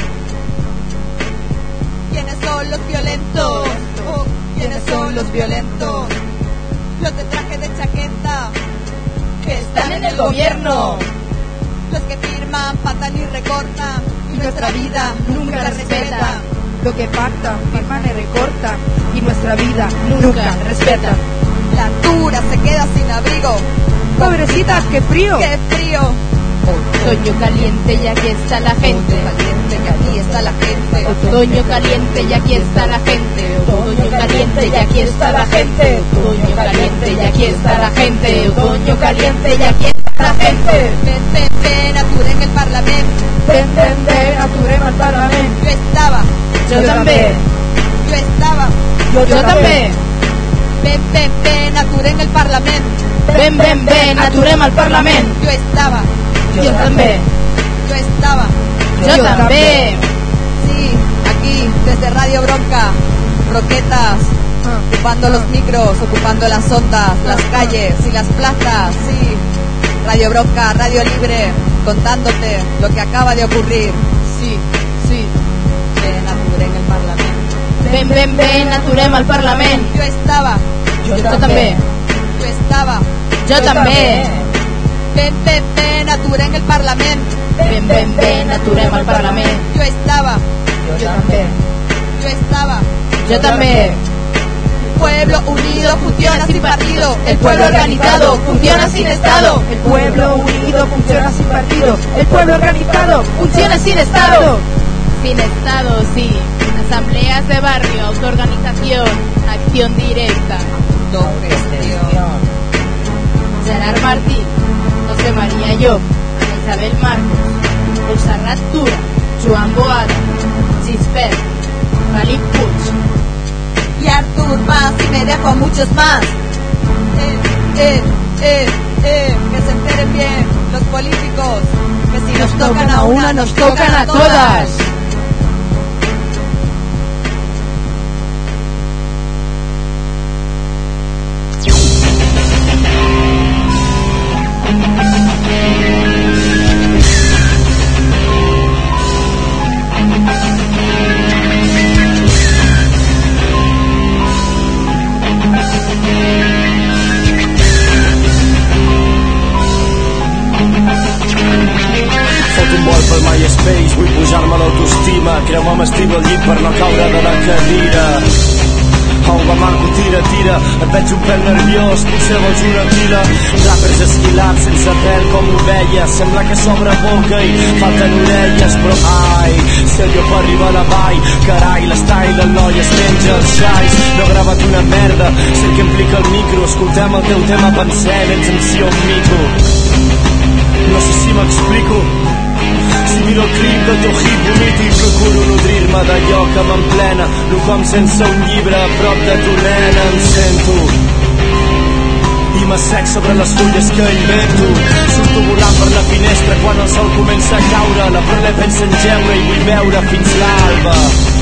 ¿Quiénes son los violentos? Oh, ¿quiénes son los violentos? Los de traje de chaqueta que están en el gobierno. Los que firman, patan y recortan y nuestra vida nunca la respetan. Lo que pacta, firman y recorta y nuestra vida nunca respeta. La altura se queda sin abrigo. Pobrecitas, qué frío. ¡Qué frío! Otoño caliente y aquí está la gente. Caliente que aquí está la gente. Otoño caliente y aquí está la gente. Otoño caliente y aquí está la gente. Otoño caliente y aquí está la gente. Otoño caliente y aquí está la gente. Ven, Naturem el Parlamento. Ven, aturem al Parlament. Yo estaba. Jo també. Yo estaba. Jo també. Ven, Naturem el Parlamento. Ven, aturem al Parlament. Yo estaba. Jo també. Yo estaba. Jo també. Sí, aquí, desde Radio Bronca, Roquetas, ocupando los micros, ocupando las ondas, las calles y las plazas, sí. Radio Bronca, Radio Libre, contándote lo que acaba de ocurrir. Sí. Ven, Naturem el Parlamento. Ven, aturem al Parlament. Yo estaba. Jo també. Yo estaba. Jo també. Ven, Naturem el Parlamento. Ven, aturem al Parlament. Yo estaba. Jo també. Yo estaba. Jo també. Pueblo unido funciona sin partido. El pueblo organizado funciona sin Estado. El pueblo unido funciona sin partido. El pueblo organizado funciona sin Estado. Sin Estado, sí. Asambleas de barrio, autoorganización, acción directa. Autogestión. Gerard Martí, José María Llop, Ana Isabel Marcos, Montserrat Tura, Joan Boada, Gispert, Felip Puig y Artur Mas, y me dejo a muchos más. Que se enteren bien los políticos, que si nos tocan a una, nos tocan a todas. Pel MySpace vull pujar-me l'autoestima, creu-me m'estiro al llit per no caure de la cadira. Auga manco, tira, et veig un pèl nerviós, potser vols una tira. Rappers esquilats sense pèl com ovelles, sembla que s'obre boca i falten orelles, però ai, si el llop arriba a la vall, carai, l'estall del noi es menja els xais. No he gravat una merda, sé que implica el micro, escoltem el teu tema, pensem, ets en si o un mico. No sé si m'explico. Si miro el crim del teu hit polític, procuro nodrir-me d'allò que m'emplena. No com sense un llibre a prop de tu, nena. Em sento i m'assec sobre les fulles que invento. Surto volant per la finestra quan el sol comença a caure. La perla pensa en geure i vull veure fins l'alba.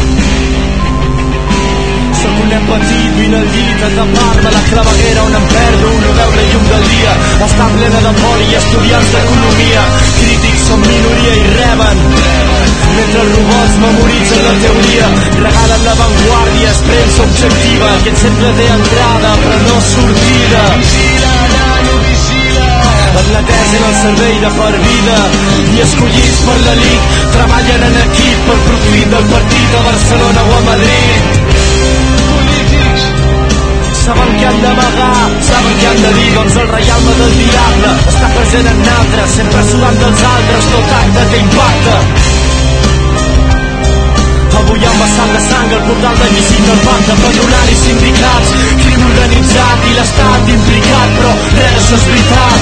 Soc un nen petit, vine al llit a tapar-me la claveguera on em perdo, no veure llum del dia. Està plena de por i estudiants d'economia. Crítics són minoria i reben, mentre els robots memoritzen la teoria. Regalen l'avantguàrdia, és premsa objectiva, que sempre té entrada però no sortida. Admetesen el servei de per vida i escollits per l'elit treballen en equip per profit del partit a Barcelona o a Madrid. Saben què han d'amagar, saben què han de dir, doncs el reialme del diable està present en altres, sempre sudant dels altres, tot acte que impacta. Avui han vessat de sang el portal de llicit del pacte, patronals i sindicats, crim organitzat i l'estat implicat, però res d'això és veritat.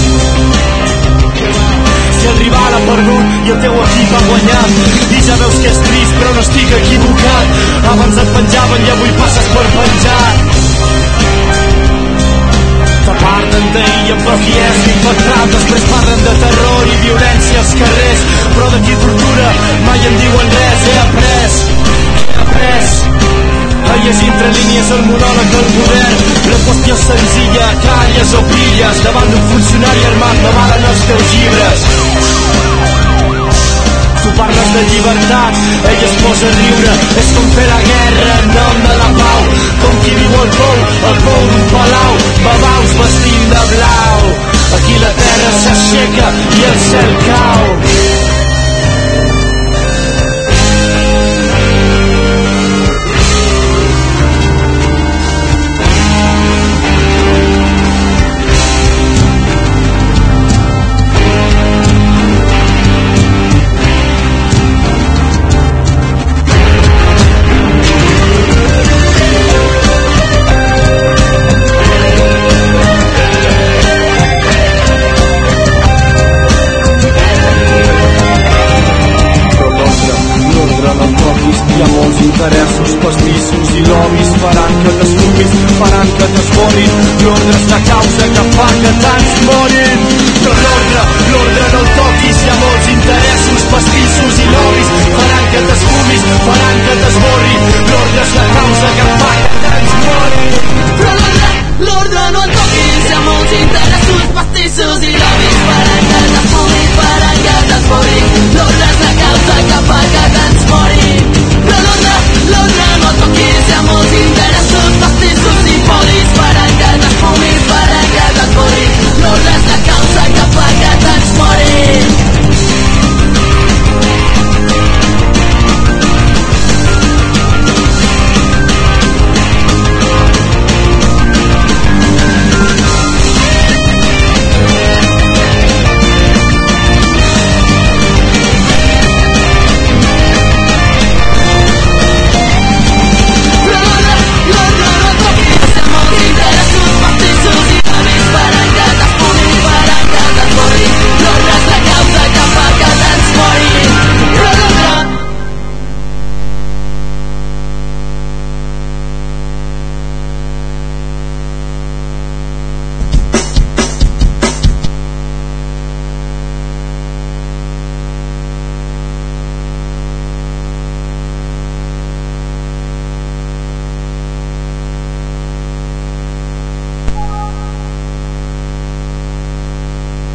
Si el rival ha perdut i el teu equip ha guanyat, i ja veus que és trist però no estic equivocat, abans et penjaven i avui passes per penjat. T'aparten d'ahir amb pafies infectat, després parlen de terror i violència als carrers, però d'aquí tortura mai en diuen res. He après a llegir entre línies el monòleg del poder. La qüestió és senzilla, calles o pilles, davant d'un funcionari armat no valen els teus llibres. Tu parles de llibertat, ell es posa a riure. És com fer la guerra en nom de la pau, com qui viu al pou d'un palau, babaus vestint de blau. Aquí la terra s'aixeca i el cel cau. Interessos, pastissos i lobbies faran que t'esfumis, faran que t'esborin. L'ordre és la causa que fa que tants morin. Però l'ordre no el toquis. Hi ha molts interessos, pastissos i lobbies faran que t'esfumis, faran que t'esborrin. L'ordre és la causa que fa que tants morin. Però l'ordre no el